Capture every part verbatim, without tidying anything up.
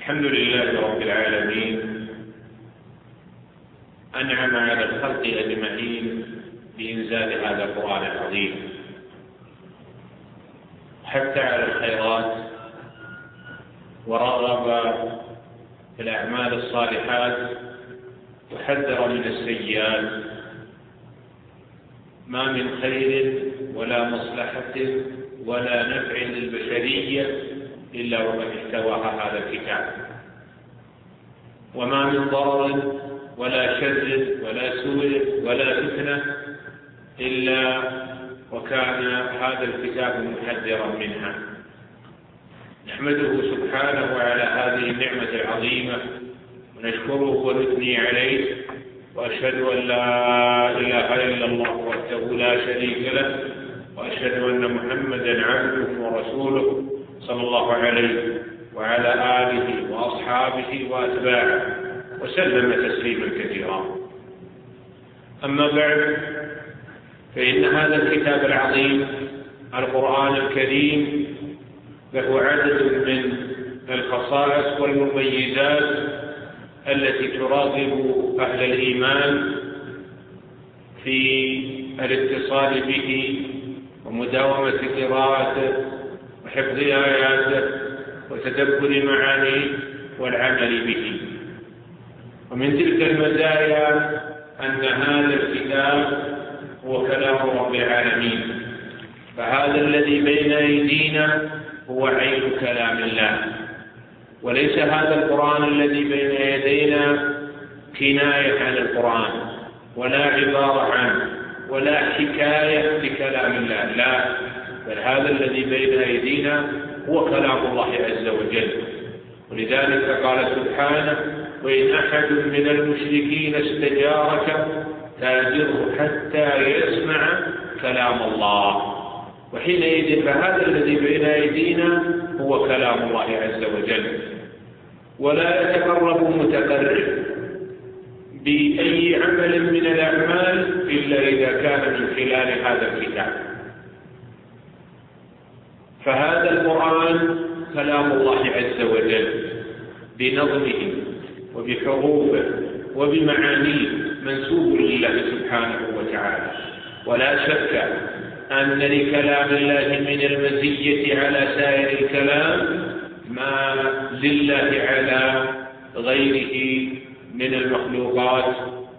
الحمد لله رب العالمين، أنعم على الخلق أجمعين بإنزال هذا القرآن العظيم حتى على الخيرات، ورغب في الأعمال الصالحات وحذر من السيئات. ما من خير ولا مصلحة ولا نفع للبشرية إلا وقد احتواها هذا الكتاب، وما من ضرر ولا شر ولا سوء ولا فتنة إلا وكان هذا الكتاب محذرا منها. نحمده سبحانه على هذه النعمة العظيمة ونشكره ونثني عليه، وأشهد أن لا إله إلا الله وحده لا شريك له، وأشهد أن محمدا عبده ورسوله صلى الله عليه وعلى آله وأصحابه وأتباعه وسلم تسليما كثيرا. أما بعد، فإن هذا الكتاب العظيم القرآن الكريم له عدد من الخصائص والمميزات التي تراغب أهل الإيمان في الاتصال به ومداومة قراءته وحفظ آياته وتدبر معانيه والعمل به. ومن تلك المزايا أن هذا الكتاب هو كلام رب العالمين، فهذا الذي بين أيدينا هو عين كلام الله، وليس هذا القرآن الذي بين يدينا كناية عن القرآن ولا عبارة عنه ولا حكاية لكلام الله، لا، بل هذا الذي بين أيدينا هو كلام الله عز وجل. ولذلك قال سبحانه: وإن أحد من المشركين استجارك فأجره حتى يسمع كلام الله. وحينئذ فهذا الذي بين أيدينا هو كلام الله عز وجل، ولا يتقرب متقرب بأي عمل من الأعمال إلا إذا كان من خلال هذا الكتاب. فهذا القرآن كلام الله عز وجل بنظمه وبحروفه وبمعانيه، منسوب لله سبحانه وتعالى. ولا شك أن لكلام الله من المزية على سائر الكلام ما لله على غيره من المخلوقات،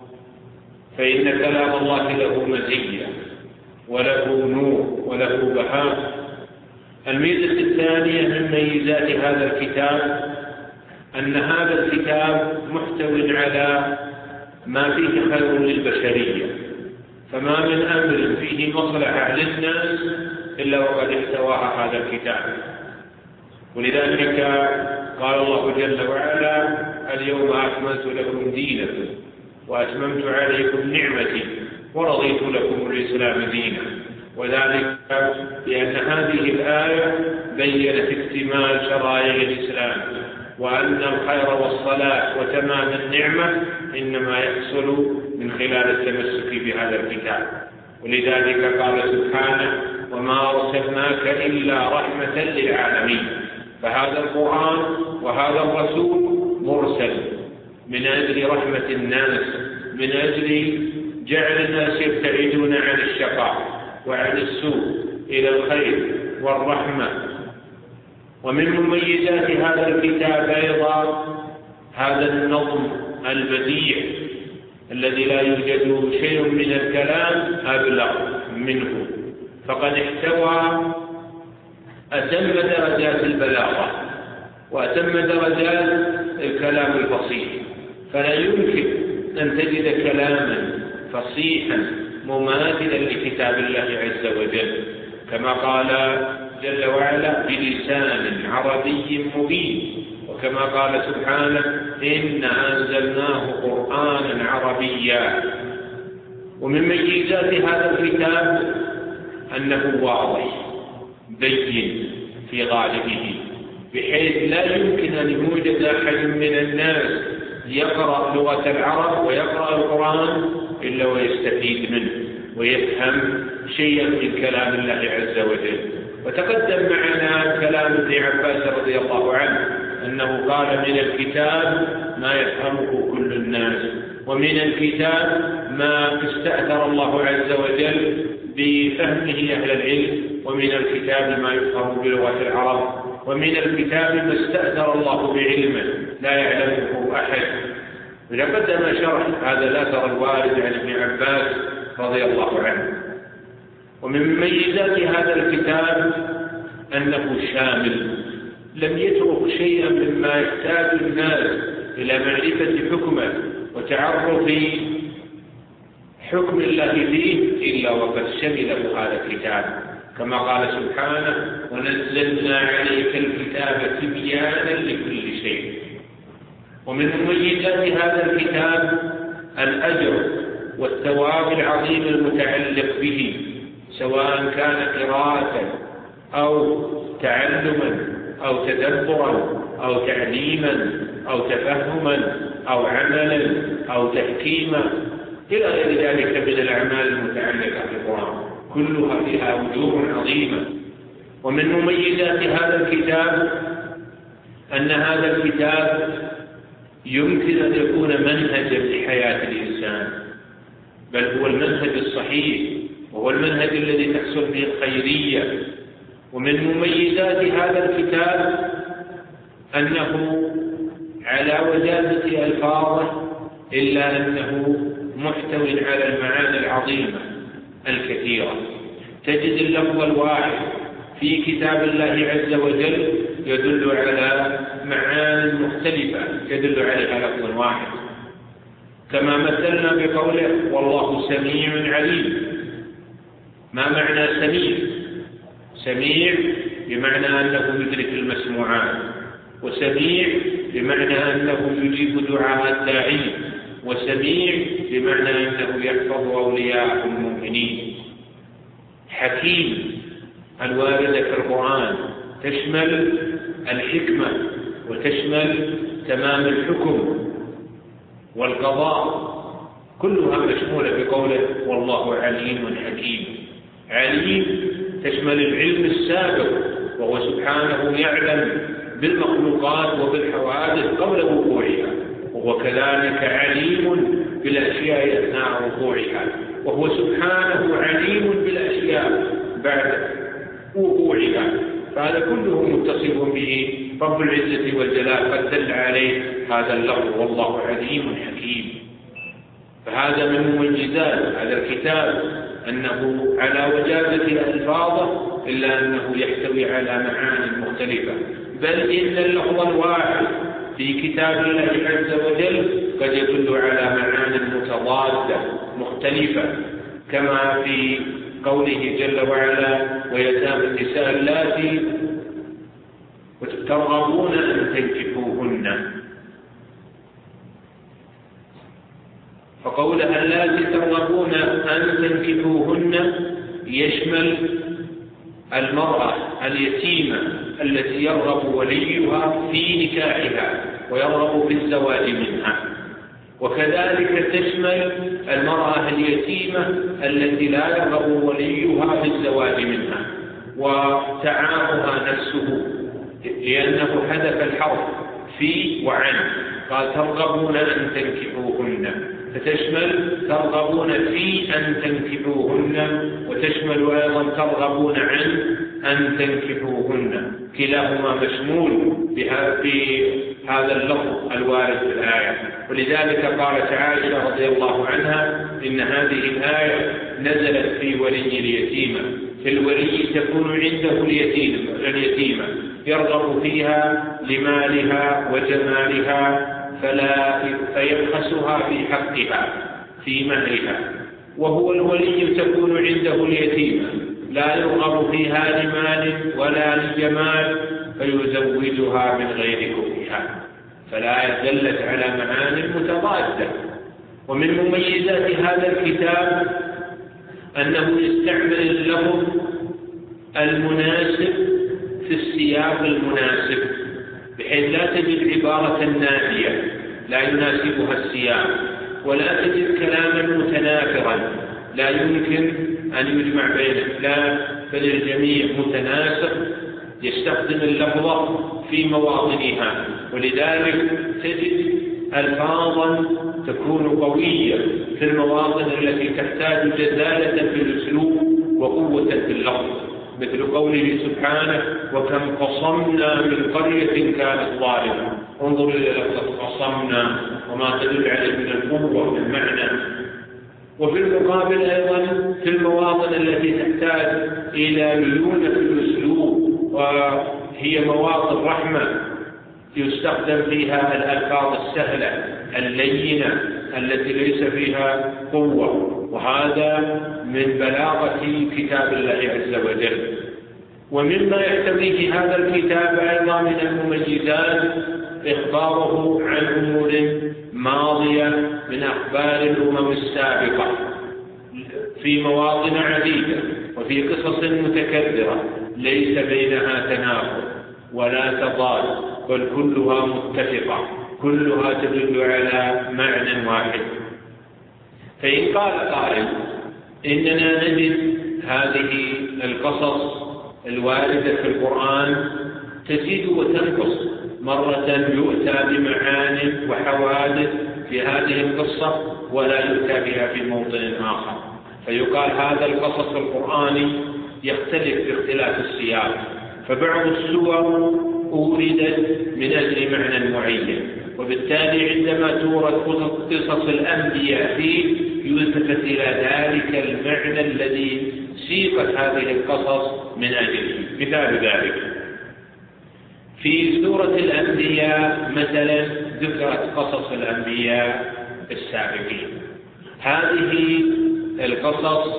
فإن كلام الله له مزية وله نور وله بهاء. الميزة الثانية من ميزات هذا الكتاب أن هذا الكتاب محتوى على ما فيه خير للبشرية، فما من أمر فيه مصلحة للناس إلا وقد احتواها هذا الكتاب. ولذلك قال الله جل وعلا: اليوم أكملت لكم دينكم وأتممت عليكم نعمتي ورضيت لكم الإسلام دينا. وذلك لأن هذه الآية بيّنت اكتمال شرائع الإسلام، وأن الخير والصلاح وتمام النعمة إنما يحصل من خلال التمسك بهذا الكتاب. ولذلك قال سبحانه: وما أرسلناك إلا رحمة للعالمين. فهذا القرآن وهذا الرسول مرسل من أجل رحمة الناس، من أجل جعل الناس يبتعدون عن الشقاء وعن السوء إلى الخير والرحمة. ومن مميزات هذا الكتاب أيضا هذا النظم البديع الذي لا يوجد شيء من الكلام أبلغ منه، فقد احتوى أتم درجات البلاغة وأتم درجات الكلام الفصيح. فلا يمكن أن تجد كلاما فصيحا مماثلا لكتاب الله عز وجل، كما قال جل وعلا: بلسان عربي مبين. وكما قال سبحانه: إنا أنزلناه قرآنا عربيا. ومن ميزات هذا الكتاب أنه واضح بين في غالبه، بحيث لا يمكن أن يوجد أحد من الناس يقرأ لغة العرب ويقرأ القرآن إلا ويستفيد منه ويفهم شيئا من كلام الله عز وجل. وتقدم معنا كلام ابن عباس رضي الله عنه أنه قال من الكتاب ما يفهمه كل الناس، ومن الكتاب ما استأثر الله عز وجل بفهمه أهل العلم، ومن الكتاب ما يفهم بلغة العرب، ومن الكتاب ما استأثر الله بعلمه لا يعلمه أحد. لقد ما شرح هذا الأثر الوارد عن ابن عباس رضي الله عنه. ومن مميزات هذا الكتاب أنه شامل، لم يترك شيئا مما يحتاج الناس إلى معرفة حكمه وتعرف حكم الله فيه إلا وقد شمله هذا الكتاب، كما قال سبحانه: ونزلنا عليك الكتاب تبيانا لكل شيء. ومن مميزات هذا الكتاب الأجر والثواب العظيم المتعلق به، سواء كان قراءة أو تعلما أو تدبرا أو تعليما أو تفهما أو عملا أو تحكيما إلى غير ذلك من الأعمال المتعلقة بالقرآن، كلها فيها وجوه عظيمة. ومن مميزات هذا الكتاب أن هذا الكتاب يمكن أن يكون منهجا لحياة الإنسان، بل هو المنهج الصحيح وهو المنهج الذي تحصل به الخيرية. ومن مميزات هذا الكتاب أنه على وجازة ألفاظه إلا أنه محتوٍ على المعاني العظيمة الكثيرة. تجد اللفظ الواحد في كتاب الله عز وجل يدل على معاني مختلفة يدل عليها لفظ واحد، كما مثلنا بقوله: والله سميع عليم. ما معنى سميع؟ سميع بمعنى أنه يدرك المسموعات، وسميع بمعنى أنه يجيب دعاء الداعين، وسميع بمعنى أنه يحفظ أولياء المؤمنين. حكيم الواردة في القرآن تشمل الحكمة وتشمل تمام الحكم والقضاء، كلها مشمولة بقوله: والله عليم حكيم. عليم تشمل العلم السابق، وهو سبحانه يعلم بالمخلوقات وبالحوادث قبل وقوعها، وهو كذلك عليم بالأشياء أثناء وقوعها، وهو سبحانه عليم بالأشياء بعد وقوعها. فهذا كله متصف به رب العزة والجلال، قد دل عليه هذا اللفظ: والله عليم حكيم. فهذا من مميزات هذا الكتاب أنه على وجازة ألفاظه إلا أنه يحتوي على معاني مختلفة، بل إن اللفظ الواحد في كتاب الله عز وجل قد يدل على معاني متضادة مختلفة، كما في قوله جل وعلا: ويتامى النساء اللاتي ترغبون أن تنكحوهن. فقولها اللاتي ترغبون أن تنكحوهن يشمل المرأة اليتيمة التي يرغب وليها في نكاحها ويرغب في الزواج منها، وكذلك تشمل المرأة اليتيمة التي لا يرغب وليها في الزواج منها وتعافها نفسه، لأنه حدث الحرف في وعن، قال: ترغبون أن تنكحوهن، فتشمل ترغبون في أن تنكحوهن، وتشمل أيضا ترغبون عن أن تنكحوهن، كلاهما مشمول بهذا اللفظ الوارد في الآية. ولذلك قالت عائشة رضي الله عنها: إن هذه الآية نزلت في ولي اليتيمة، في الولي تكون عنده اليتيمة يرغب فيها لمالها وجمالها فلا فيبخسها في حقها في مهرها، وهو الولي تكون عنده اليتيمة لا يرغب فيها لمال ولا لجمال فيزوجها من غير كفها، فلا دلت على معاني متضادة. ومن مميزات هذا الكتاب أنه يستعمل اللفظ المناسب في السياق المناسب، بحيث لا تجد عبارة نافية لا يناسبها السياق، ولا تجد كلاما متنافرا لا يمكن أن يجمع بينه، لا بل الجميع متناسق، يستخدم اللفظ في مواطنها ولذلك تجد ألفاظا تكون قوية في المواطن التي تحتاج جزالة في الأسلوب وقوة في اللفظ، مثل قوله سبحانه: وكم قصمنا من قرية كانت ظالمة. انظر إلى لفظ قصمنا وما تدل عليه من القوة والمعنى. وفي المقابل أيضا في المواطن التي تحتاج إلى ليونة في الأسلوب وهي مواطن رحمة يستخدم فيها الألفاظ السهلة اللينة التي ليس فيها قوة، وهذا من بلاغة كتاب الله عز وجل. ومما يحتويه هذا الكتاب أيضا من المميزات إخباره عن أمور ماضية من أخبار الأمم السابقة في مواطن عديدة وفي قصص متكررة ليس بينها تناقض ولا تضاد، بل كلها متفقة، كلها تدل على معنى واحد. فإن قال قائل إننا نجد هذه القصص الواردة في القرآن تزيد وتنقص، مرة يؤتى بمعاني وحوادث في هذه القصة ولا يؤتى بها في موطن آخر، فيقال هذا القصص القرآني يختلف باختلاف السياق، فبعض السور أوردت من أجل معنى معين، وبالتالي عندما تورد قصص الأنبياء فيه يلتفت إلى ذلك المعنى الذي سيقت هذه القصص من أجله. مثال ذلك في سورة الأنبياء مثلا ذكرت قصص الأنبياء السابقين. هذه القصص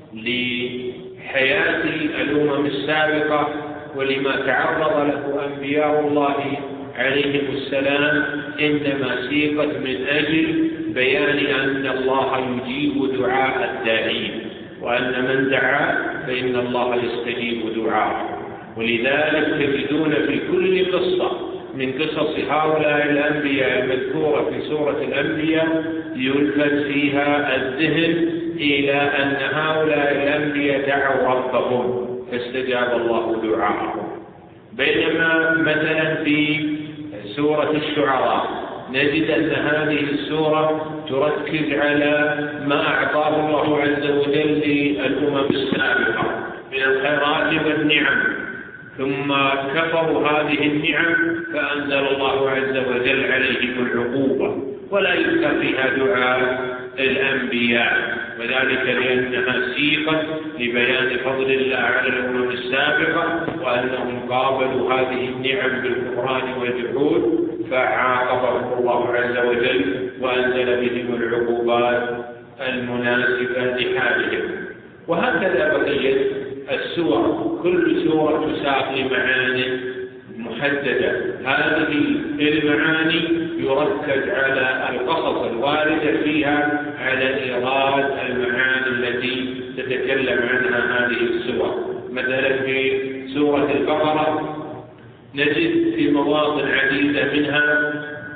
لحياة الأمم السابقة ولما تعرض له أنبياء الله عليهم السلام إنما سيقت من أجل بيان أن الله يجيب دعاء الداعين، وأن من دعا فإن الله يستجيب دعاءه. ولذلك تجدون في كل قصة من قصص هؤلاء الأنبياء المذكورة في سورة الأنبياء يلفت فيها الذهن إلى أن هؤلاء الأنبياء دعوا ربهم فاستجاب الله دعاءهم. بينما مثلا في سورة الشعراء نجد أن هذه السورة تركز على ما أعطاه الله عز وجل للأمم السابقة من الخيرات والنعم، ثم كفروا هذه النعم فأنزل الله عز وجل عليهم العقوبة، ولا يذكر فيها دعاء الأنبياء، وذلك لأنها سيقت لبيان فضل الله على الأمم السابقة وأنهم قابلوا هذه النعم بالكفران والجحود فعاقبهم الله عز وجل وأنزل بهم العقوبات المناسبة لحالهم. وهكذا بقية السور، كل سورة تساق لمعاني محددة. هذه المعاني يركز على القصص الواردة فيها على إيراد المعاني التي تتكلم عنها هذه السور. مثلا في سورة البقرة نجد في مواطن عديدة منها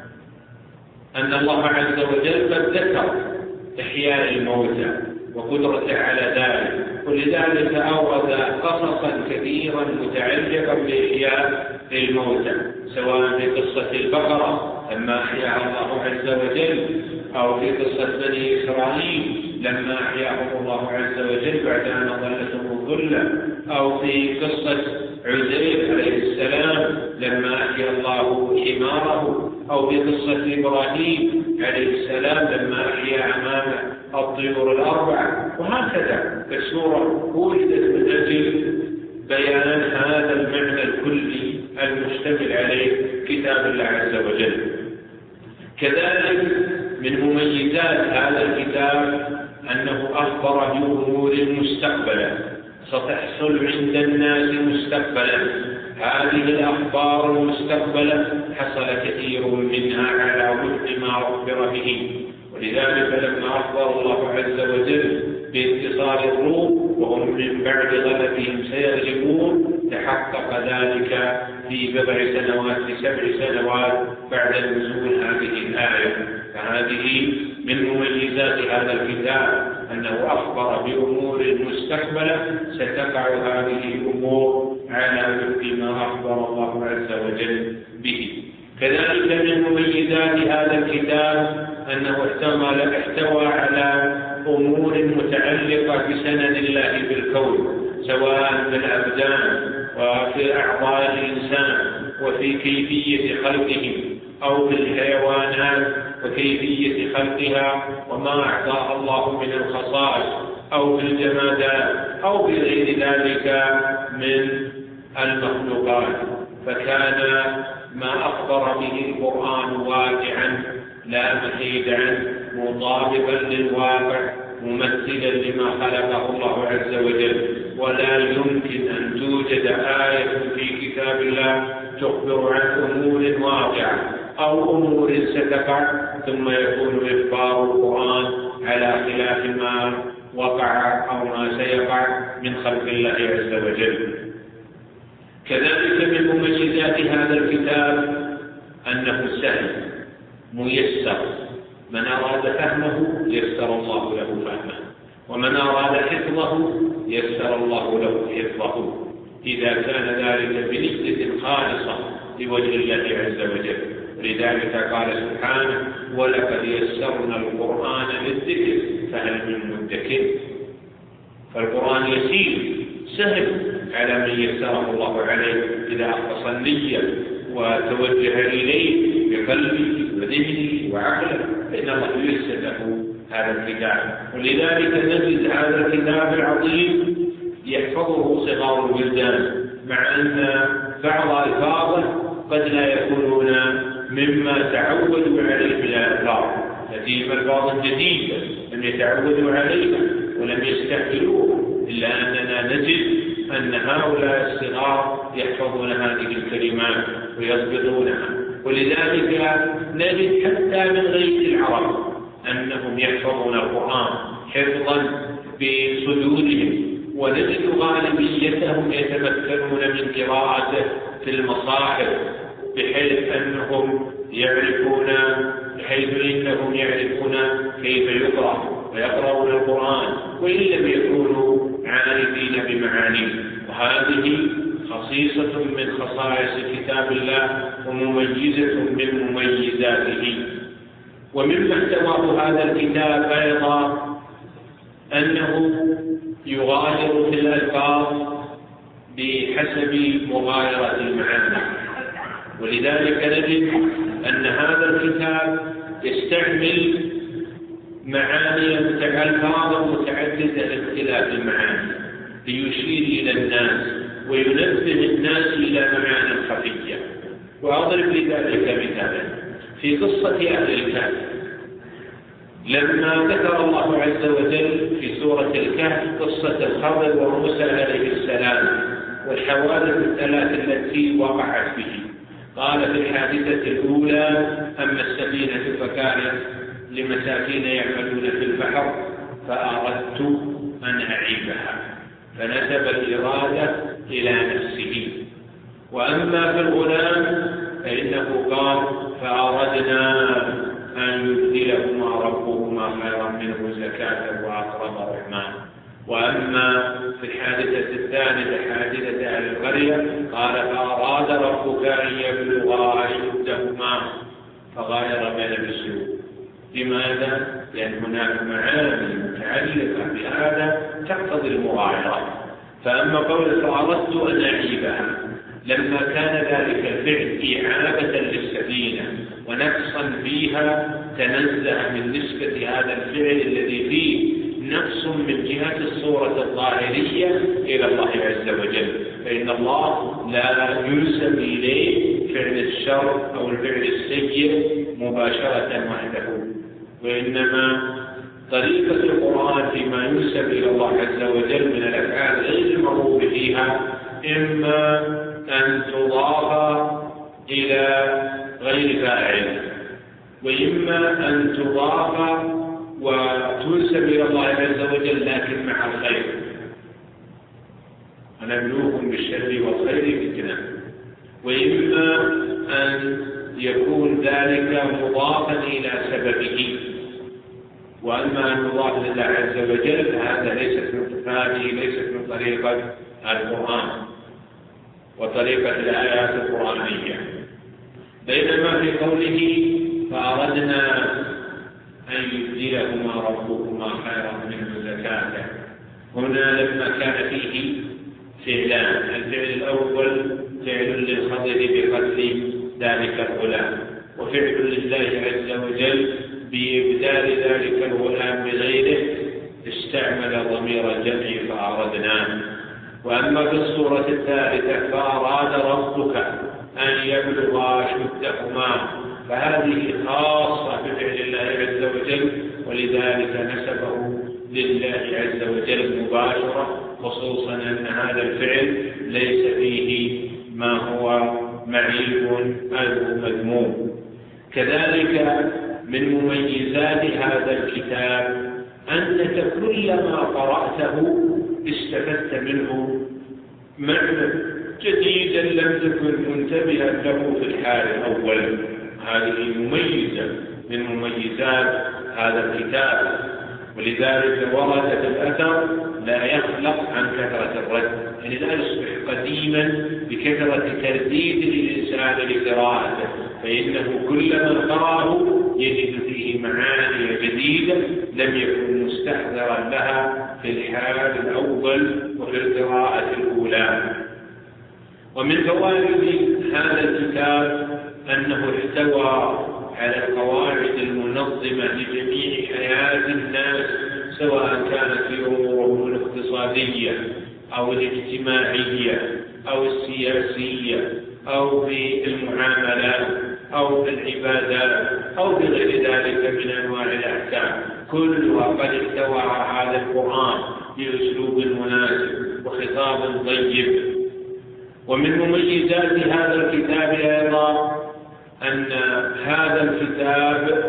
أن الله عز وجل قد ذكر إحياء الموتى وقدرته على ذلك، ولذلك أورد قصصا كثيرا متعلقا بإحياء الموتى، سواء في قصة البقرة لما أحياها الله عز وجل، أو في قصة بني إسرائيل لما أحياهم الله عز وجل بعد أن أضلتهم الظلة، أو في قصة عزير عليه السلام لما أحيا الله حماره، أو في قصة إبراهيم عليه السلام لما أحيا أمامه الطيور الأربعة. وهكذا السورة ولدت من أجل بيان هذا المعنى الكلي المشتمل عليه كتاب الله عز وجل. كذلك من مميزات هذا الكتاب أنه أخبر بأمور مستقبلا ستحصل عند الناس مستقبلا. هذه الأخبار المستقبلة حصل كثير منها على وفق ما أخبر به، ولذلك لما أخبر الله عز وجل بانتصار الروم وهم من بعد غلبهم سيغلبون تحقق ذلك في بضع سنوات في سبع سنوات بعد نزول هذه الآية. فهذه من مميزات هذا الكتاب أنه أخبر بأمور مستقبلة ستقع هذه الأمور على وفق ما أخبر الله عز وجل به. كذلك من مميزات هذا الكتاب أنه احتمل احتوى على أمور متعلقة بسنن الله بالكون، سواء في الأبدان وفي أعضاء الإنسان وفي كيفية خلقه، أو في الحيوانات وكيفية خلقها وما أعطاها الله من الخصائص، أو في الجمادات، أو في غير ذلك من المخلوقات. فكان ما أخبر به القرآن واقعا لا محيد عنه، مطابقا للواقع، ممثلا لما خلقه الله عز وجل. ولا يمكن أن توجد آية في كتاب الله تخبر عن أمور واقعة أو أمور ستقع ثم يكون إخبار القرآن على خلاف ما وقع أو ما سيقع من خلق الله عز وجل. كذلك من مميزات هذا الكتاب أنه سهل ميسر، من أراد فهمه يسر الله له فهمه، ومن أراد حفظه يسر الله له حفظه، إذا كان ذلك بنية خالصة لوجه الله عز وجل. لذلك قال سبحانه: ولقد يسرنا القرآن للذكر فهل من مدكر. فالقرآن يسير سهل على من يسره الله عليه إذا أخلص النية وتوجه إليه بقلبه وذهنه وعقله، فإن الله ييسر له هذا الكتاب. ولذلك نجد هذا الكتاب العظيم يحفظه صغار الولدان، مع أن بعض الفاظه قد لا يكونون مما تعودوا عليه من الألفاظ، لديهم ألفاظ جديدة لم يتعودوا عليها ولم يستحملوها، إلا أننا نجد أن هؤلاء الصغار يحفظون هذه الكلمات ويضبطونها. ولذلك نجد حتى من غير العرب أنهم يحفظون القرآن حفظا بصدورهم، ونجد غالبيتهم يتمكنون من قراءته في المصاحف، بحيث أنهم يعرفون بحيث إنهم يعرفون كيف يقرأ ويقرؤون القرآن وإن لم يكونوا عارفين بمعانيه. وهذه خصيصة من خصائص كتاب الله ومميزة من مميزاته. ومما احتواه هذا الكتاب أيضا أنه يغاير في الألفاظ بحسب مغايرة المعاني، ولذلك نجد أن هذا الكتاب يستعمل معاني ألفاظ متعددة لاختلاف المعاني ليشير إلى الناس وينبه الناس إلى معاني خفية. وأضرب لذلك مثالا في قصة أهل الكهف، لما ذكر الله عز وجل في سورة الكهف قصة الخضر وموسى عليه السلام والحوادث الثلاث التي وقعت به، قال في الحادثة الأولى: أما السفينة فكانت لمساكين يعملون في البحر فأردت أن أعيبها، فنسب الإرادة إلى نفسه. وأما في الغلام فإنه قال: فأردنا أن يبدلهما ربهما خيرا منه زكاة وأقرب رحمًا. وأما في الحادثة الثالثة حادثة أهل القرية قال: فأراد ربك أن يبلغا أشدهما فغاير بين الأسلوب. لماذا؟ لأن هناك معاني متعلقة بهذا تقتضي المغايرة. فأما قول فأردت أن أعيبها، لما كان ذلك الفعل إعابة للسفينة ونقصا فيها تنزه من نسبة هذا الفعل الذي فيه نقص من جهة الصورة الظاهرية إلى الله عز وجل، فإن الله لا ينسب إليه فعل الشر أو الفعل السيء مباشرة وحده، وإنما طريقة القرآن فيما ينسب إلى الله عز وجل من الأفعال غير المرغوب فيها إما أن تضاف إلى غير فاعل، وإما أن تضاف وتنسب إلى الله عز وجل لكن مع الخير، ونبلوكم بالشر والخير فتنة، وإما أن يكون ذلك مضافا إلى سببه. وأما أن يضاف لله عز وجل هذا ليست من هذه ليست من طريقة القرآن وطريقة الآيات القرآنية. بينما في قوله فأردنا أن يبدلهما ربهما خيرا منه زكاة، هنا لما كان فيه فعلان، الفعل الأول فعل للخضر بقتل ذلك الغلام، وفعل لله عز وجل بإبدال ذلك الغلام بغيره، استعمل ضمير الجمع فأردناه. وأما في الصورة الثالثة فأراد ربك أن يبلغا أشدهما، فهذه خاصة بفعل الله عز وجل، ولذلك نسبه لله عز وجل مباشرة، خصوصا أن هذا الفعل ليس فيه ما هو معيب أو مذموم. كذلك من مميزات هذا الكتاب أنك كلما قرأته استفدت منه معنى جديدا لم تكن منتبها له في الحال الأول. هذه مميزة من مميزات هذا الكتاب، ولذلك ورد في الأثر لا يخلق عن كثرة الرد، يعني لا يصبح قديما بكثرة ترديد الإنسان لقراءته، فإنه كلما قرأه يجد فيه معاني جديدة لم يكن مستحضرا لها في الحال الأول وفي القراءة الأولى. ومن فوائد هذا الكتاب أنه احتوى على القواعد المنظمة لجميع حياة الناس، سواء كانت في أمورهم الاقتصادية أو الاجتماعية أو السياسية أو في المعاملات أو في العبادات أو في غير ذلك من أنواع الأحكام، كلها قد احتوى هذا القرآن بأسلوب مناسب وخطاب طيب. ومن مميزات هذا الكتاب أيضا أن هذا الكتاب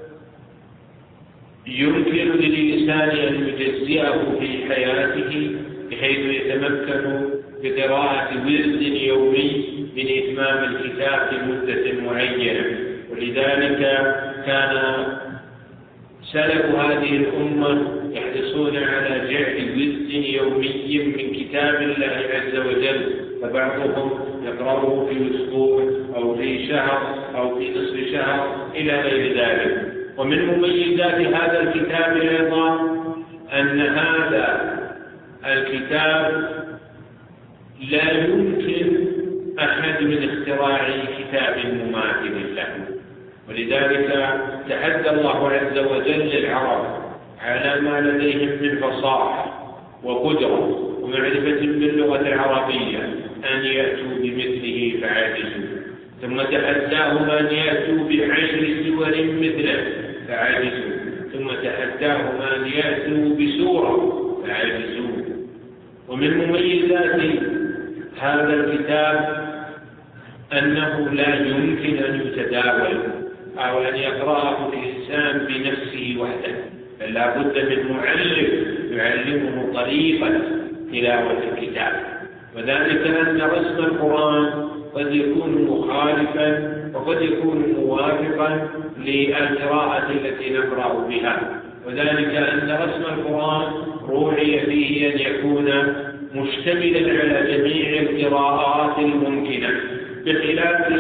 يمكن للإنسان أن يجزئه في حياته بحيث يتمكن بقراءة ورد يومي من إتمام الكتاب في مدة معينة. ولذلك كان سلف هذه الأمة يحرصون على جعل ورد يومي من كتاب الله عز وجل، فبعضهم يقرأه في أسبوع أو في شهر أو في نصف شهر إلى غير ذلك. ومن مميزات هذا الكتاب أيضا أن هذا الكتاب لا يمكن أحد من اختراع كتاب مماثل له، ولذلك تحدى الله عز وجل العرب على ما لديهم من فصاحة وقدرة ومعرفة باللغة العربية أن يأتوا بمثله فعجزوا، ثم تحداهم أن يأتوا بعشر سور مثله فعجزوا، ثم تحداهم أن يأتوا بسورة فعجزوا. ومن مميزات هذا الكتاب أنه لا يمكن أن يتداول أو أن يقرأه الإنسان بنفسه وحده، بل لا بد من معلم يعلمه طريقة تلاوة الكتاب، وذلك أن رسم القرآن قد يكون مخالفا وقد يكون موافقا للقراءة التي نقرأ بها، وذلك أن رسم القرآن روعي فيه أن يكون مشتملا على جميع القراءات الممكنة، بخلاف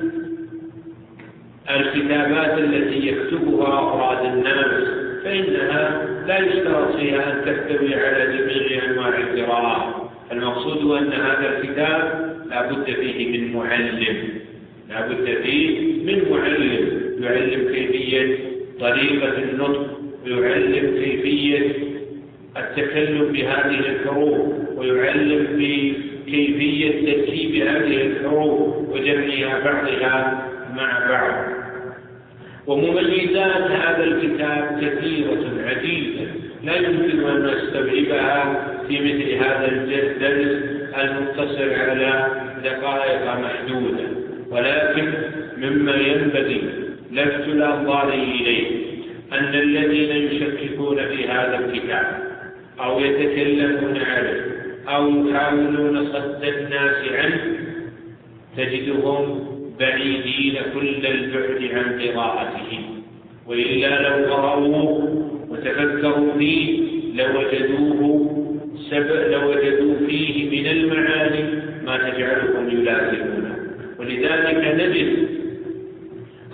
الكتابات التي يكتبها أفراد الناس فإنها لا يشترط فيها أن تحتوي على جميع أنواع القراءات. المقصود أن هذا الكتاب لا بد فيه من معلم، لا بد فيه من معلم يعلم كيفية طريقة النطق، ويعلم كيفية التكلم بهذه الحروف، ويعلم بكيفية تركيب هذه الحروف وجمعها بعضها مع بعض. ومميزات هذا الكتاب كثيرة عديدة لا يمكن أن نستوعبها في مثل هذا الدرس المقتصر على دقائق محدودة، ولكن مما ينبغي لفت الأنظار إليه أن الذين يشككون في هذا الكتاب أو يتكلمون عنه أو يحاولون صد الناس عنه تجدهم بعيدين كل البعد عن قراءته، وإلا لو قرأوه وتفكروا فيه لوجدوه سبب لوجدوا فيه من المعاني ما تجعلهم يلازمونه. ولذلك نجد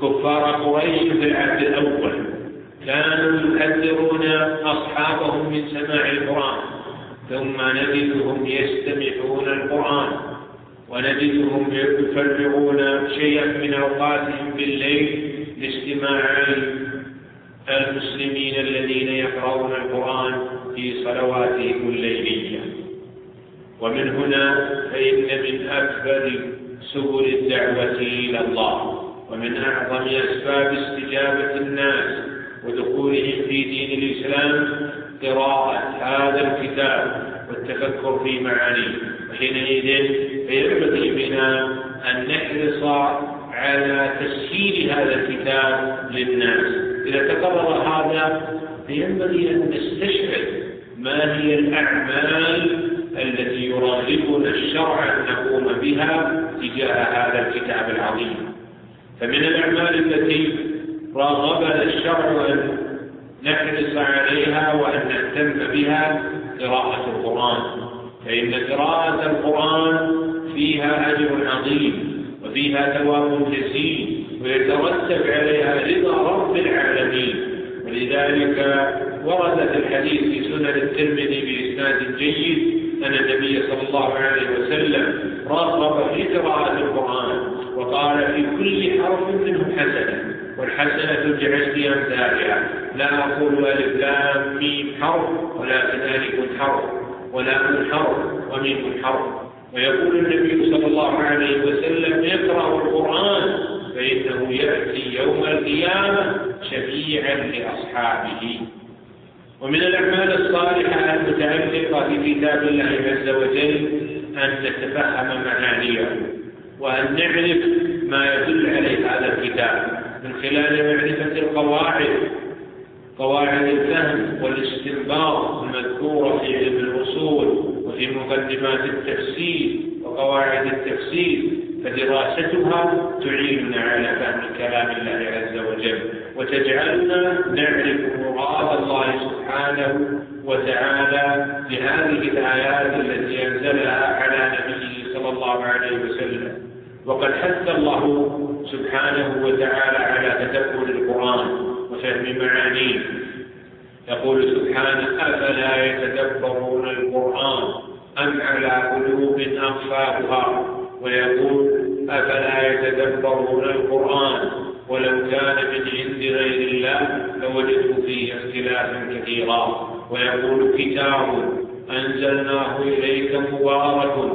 كفار قريش في العهد الأول كانوا يحذرون أصحابهم من سماع القرآن، ثم نجدهم يستمعون القرآن، ونجدهم يفرغون شيئا من أوقاتهم بالليل لاستماع المسلمين الذين يقرؤون القرآن في صلواتهم الليلية. ومن هنا فإن من أكبر سبل الدعوة إلى الله ومن أعظم أسباب استجابة الناس ودخولهم في دين الإسلام قراءة هذا الكتاب والتفكر في معانيه. وحينئذ فينبغي بنا أن نحرص على تسهيل هذا الكتاب للناس. إذا تقرر هذا فينبغي أن نستشعر ما هي الأعمال التي يرغبنا الشرع أن نقوم بها تجاه هذا الكتاب العظيم. فمن الأعمال التي راغبنا الشرع أن نحرص عليها وأن نهتم بها قراءة القرآن، فإن قراءة القرآن فيها أجر عظيم وفيها ثواب جزيل ويترتب عليها رضا رب العالمين. ولذلك ورد في الحديث في سنن الترمذي بإسناد جيد أن النبي صلى الله عليه وسلم رغب في قراءة القرآن وقال في كل حرف منه حسنة، والحسنة بعشر أمثالها، لا أقول ألف لام ميم حرف ولكن ألف حرف ولام حرف وميم حرف. ويقول النبي صلى الله عليه وسلم يقرأ القرآن فإنه يأتي يوم القيامة شفيعا لأصحابه. ومن الأعمال الصالحة المتعلقة بكتاب الله عز وجل أن نتفهم معانيه وأن نعرف ما يدل عليه هذا الكتاب من خلال معرفة القواعد، قواعد الفهم والاستنباط المذكورة في علم الأصول وفي مقدمات التفسير وقواعد التفسير، فدراستها تعيننا على فهم كلام الله عز وجل وتجعلنا نعرف مراد الله سبحانه وتعالى بهذه الآيات التي أنزلها على نبيه صلى الله عليه وسلم. وقد حث الله سبحانه وتعالى على تدبر القرآن وفهم معانيه. يقول سبحانه: أفلا يتدبرون القرآن أم على قلوب أقفالها؟ ويقول: أفلا يتدبرون القرآن ولو كان من عند غير الله لوجدوا فيه اختلافا كثيرا. ويقول: كتاب أنزلناه إليك مبارك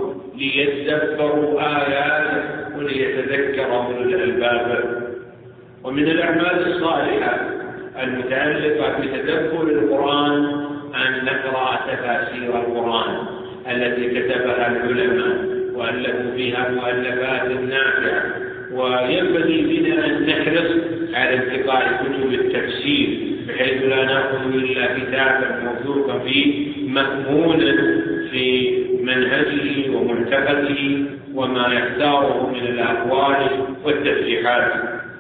ليدبروا آياته وليتذكر أولو الألباب. ومن الأعمال الصالحة المتعلقة بتدبر القرآن أن نقرأ تفاسير القرآن التي كتبها العلماء وألفوا فيها مؤلفات نافعة. وينبغي بنا أن نحرص على انتقاء كتب التفسير بحيث لا نأخذ إلا كتابا موثوقا فيه مأمونا في منهجه ومعتقده وما يختاره من الأقوال والتفسيرات.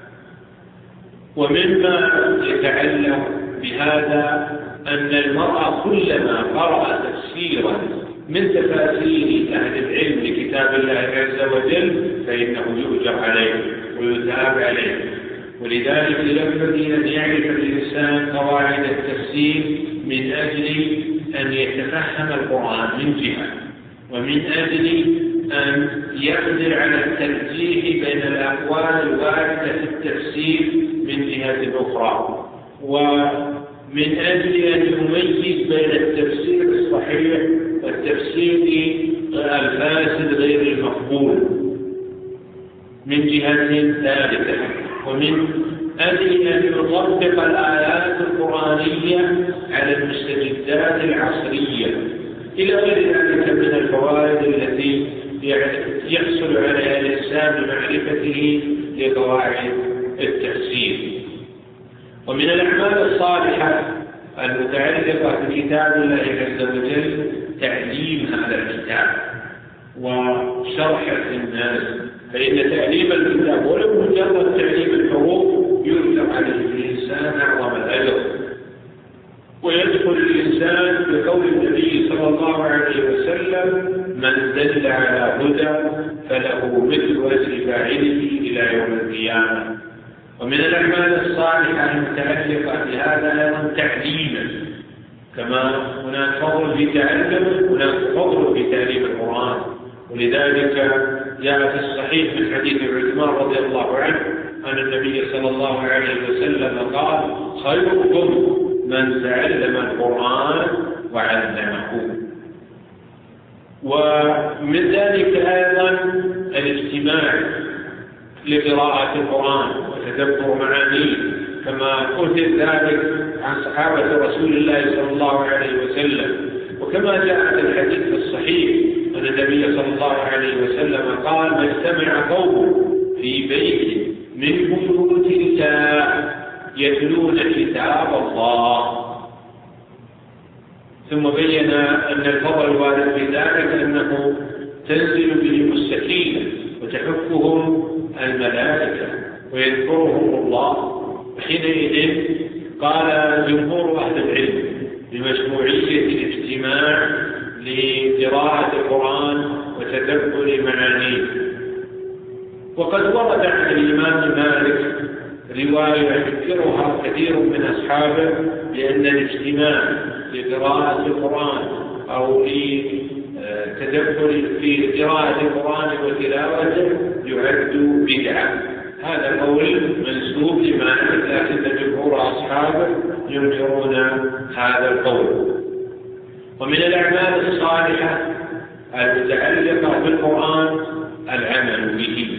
ومما يتعلق بهذا أن المرء كلما قرأ تفسيرا من تفاسير أهل العلم لكتاب الله عز وجل فإنه يؤجر عليه ويثاب عليه. ولذلك ينبغي أن يعرف الإنسان قواعد التفسير من أجل أن يتفهم القرآن من جهة، ومن أجل أن يقدر على الترجيح بين الأقوال الواردة في التفسير من جهة أخرى، ومن أجل أن يميز بين التفسير الصحيح والتفسير الفاسد غير المقبول من جهة ثالثة، ومن أجل أن يطبق الآيات القرآنية على المستجدات العصرية إلى غير ذلك من الفوائد التي يحصل عليها الإنسان بمعرفته لقواعد التفسير. ومن الأعمال الصالحة المتعلقة بكتاب الله عز وجل تعليم هذا الكتاب وشرحه للناس، فإن تعليم الكتاب ولو مجرد تعليم الحروف يؤثر عليه الإنسان أعظم الأجر. ويدخل الإنسان بقول النبي صلى الله عليه وسلم: من دل على هدى فله مثل أجر فاعله إلى يوم القيامة. ومن الأعمال الصالحة المتعلقة بهذا أيضا تعليما، كما هناك فضل في تعلم هناك فضل في تعليم القرآن. ولذلك جاء في الصحيح من حديث عثمان رضي الله عنه أن النبي صلى الله عليه وسلم قال: خيركم من تعلم القرآن وعلمه. ومن ذلك أيضا الاجتماع لقراءة القرآن وتدبر معانيه، كما أثر ذلك عن صحابة رسول الله صلى الله عليه وسلم، وكما جاء في الحديث الصحيح أن النبي صلى الله عليه وسلم قال: ما اجتمع قوم في بيت من بيوت الله يتلون كتاب الله. ثم بين أن الفضل الوارد في ذلك أنه تنزل بهم السكينة وتحفهم الملائكة ويذكرهم الله. وحينئذ قال جمهور أهل العلم بمشروعية الاجتماع لقراءة القرآن وتدبر معانيه. وقد ورد عن الإمام مالك رواية يذكرها كثير من أصحابه بأن الاجتماع لقراءة القرآن أو لتدبر في قراءة القرآن وتلاوته يعد بدعة. هذا قول منسوب لمالك، لكن جمهور أصحابه ينكرون هذا القول. ومن الأعمال الصالحة المتعلقة بالقرآن العمل به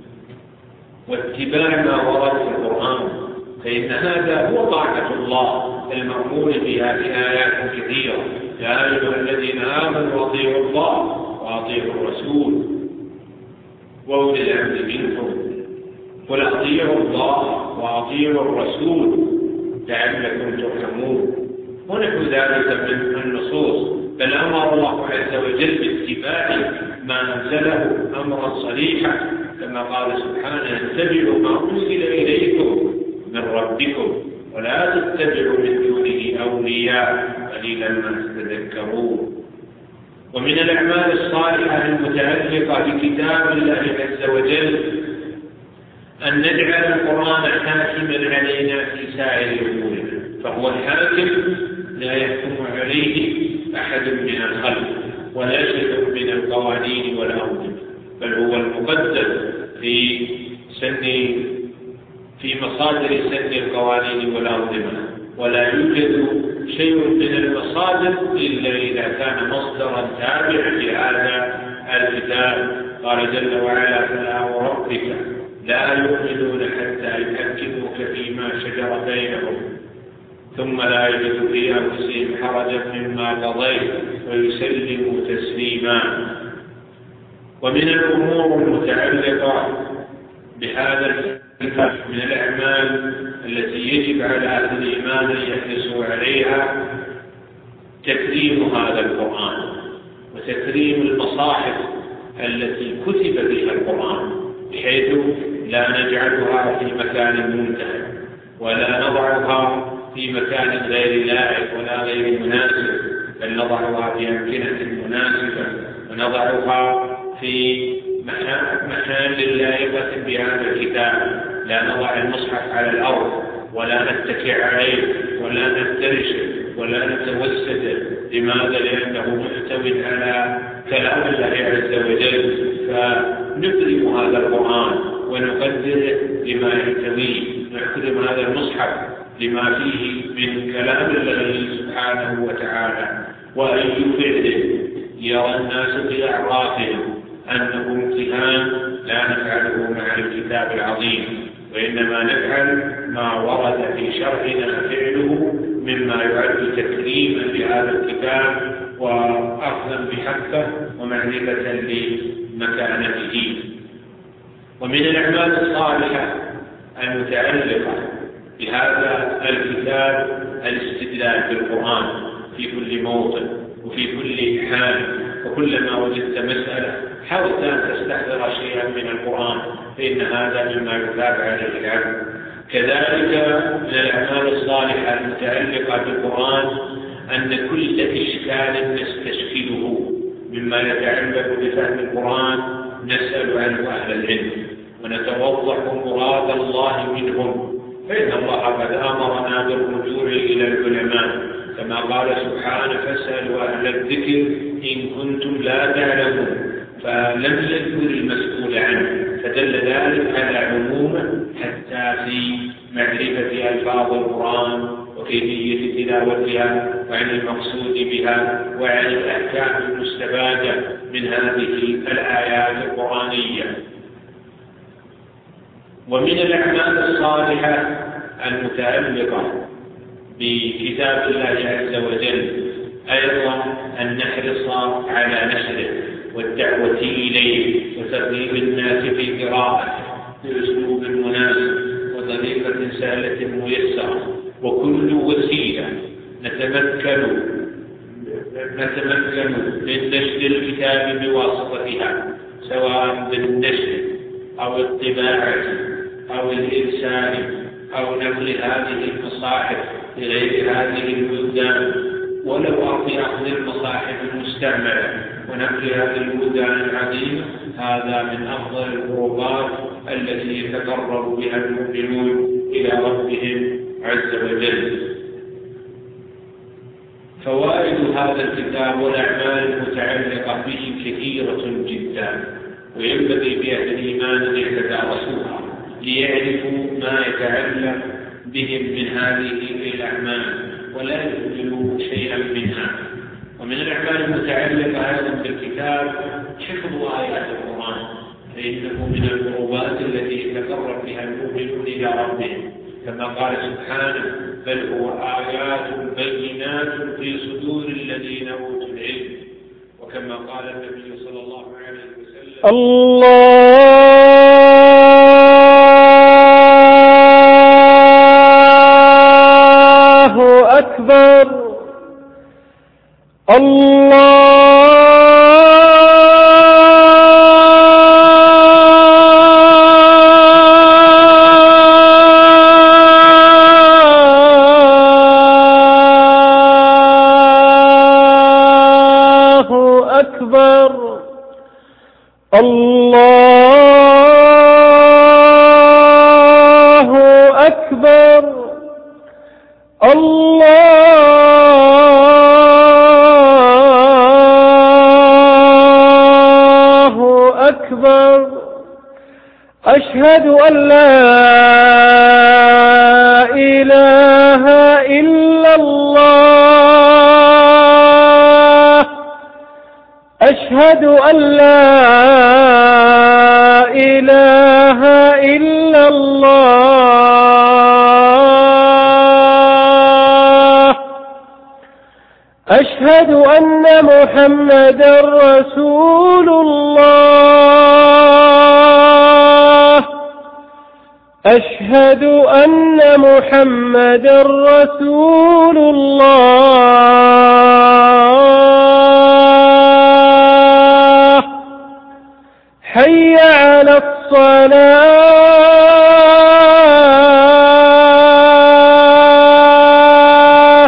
واتباع ما ورد في القرآن، فإن هذا هو طاعة الله المأمور بها في آيات كثيرة: يا أيها الذين آمنوا أطيعوا الله وأطيعوا الرسول وأولي الأمر منكم، قل أطيعوا الله وأطيعوا الرسول لعلكم ترحمون، ونحو ذلك من النصوص. بل أمر الله عز وجل باتباع ما أنزله أمرا صريحا، كما قال سبحانه: اتبعوا ما أنزل إليكم من ربكم ولا تتبعوا من دونه أولياء قليلا ما تتذكرون. ومن الأعمال الصالحة المتعلقة بكتاب الله عز وجل أن نجعل القرآن حاكما علينا في سائر أمورنا، فهو الحاكم لا يحكم عليه أحد من الخلق ولا شيء من القوانين والأنظمة، بل هو المقدم في سن في مصادر سن القوانين والأنظمة، ولا يوجد شيء من المصادر إلا إذا كان مصدرا تابعا لهذا الكتاب. قال جل وعلا: فلا وربك لا يؤمنون حتى يحكموك فيما شجر بينهم ثم لا يجدوا في أنفسهم حرجا مما قضيت ويسلموا تسليما. ومن الأمور المتعلقة بهذا الكتاب من الأعمال التي يجب على أهل الإيمان أن يحرصوا عليها تكريم هذا القرآن وتكريم المصاحف التي كتب فيها القرآن، بحيث لا نجعلها في مكان منتهى ولا نضعها في مكان غير لائق ولا غير مناسب، بل نضعها في أمكنة مناسبة ونضعها في محل لائقة بهذا الكتاب. لا نضع المصحف على الأرض ولا نتكئ عليه ولا نفترشه ولا نتوسد. لماذا؟ لأنه محتوى على كلام الله عز وجل، فنكرم هذا القرآن ونقدره لما يحتويه، نكرم هذا المصحف لما فيه من كلام الله سبحانه وتعالى. وأي فعل يرى الناس في أعرافهم أنه امتهان لا نفعله مع الكتاب العظيم، وإنما نفعل ما ورد في شرعنا فعله مما يعد تكريما لهذا الكتاب وأخذا بحقه ومعرفة لمكانته. ومن الأعمال الصالحة المتعلقة بهذا الكتاب الاستدلال بالقرآن في كل موطن وفي كل حال، وكلما وجدت مسألة حاول أن تستحضر شيئا من القرآن، فإن هذا مما يتابع عليه العبد. كذلك من الأعمال الصالحة المتعلقة بالقرآن أن كل إشكال نستشكله مما يتعلق بفهم القرآن نسأل عنه أهل العلم ونتوضح مراد الله منهم، فإن الله قد أمرنا بالرجوع إلى العلماء كما قال سبحانه: فاسألوا أهل الذكر إن كنتم لا تعلمون. فلم يذكر المسؤول عنه، فدل ذلك على عمومه حتى في معرفة ألفاظ القرآن وكيفية تلاوتها وعن المقصود بها وعن الأحكام المستفادة من هذه الآيات القرآنية. ومن الأعمال الصالحة المتعلقة بكتاب الله عز وجل أيضا أن نحرص على نشره والدعوة إليه وترغيب الناس في قراءته بأسلوب مناسب وطريقة سهلة ميسرة، وكل وسيلة نتمكن نتمكن من نشر الكتاب بواسطتها، سواء بالنشر أو الطباعة أو الإرسال أو نقل هذه المصاحف لغير هذه البلدان، ولو أرض أخذ المصاحف المستعملة ونقلها للبلدان العظيمة، هذا من أفضل القربات التي يتقرب بها المؤمنون إلى ربهم عز وجل. فوائد هذا الكتاب والأعمال المتعلقة به كثيرة جدا، وينبغي بأهل الإيمان أن يتدارسوها ليعرفوا ما يتعلق بهم من هذه الأعمال ولا يهملوا شيئا منها. ومن الأعمال المتعلقة أيضا بالكتاب حفظ آيات القرآن، فإنه من القربات التي يتقرب بها المؤمنون إلى ربهم، كما قال سبحانه: بل هو آيات بينات في صدور الذين أوتوا العلم. وكما قال النبي صلى الله عليه وسلم: الله أكبر الله أكبر الله أكبر الله أكبر. أشهد أن لا إله إلا الله أشهد أن لا إله إلا الله أشهد أن محمدا رسول الله أشهد أن محمدا رسول الله. حي على الصلاة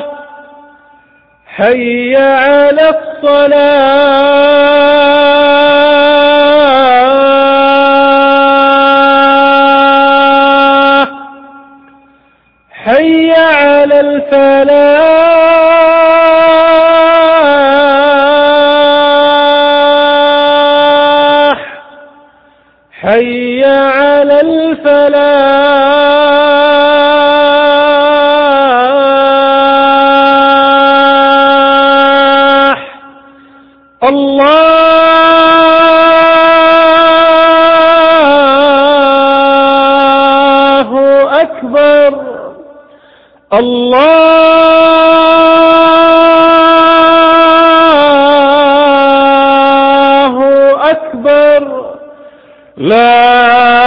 حي على الصلاة حي على الفلاح حي على الفلاح. الله أكبر الله أكبر. لا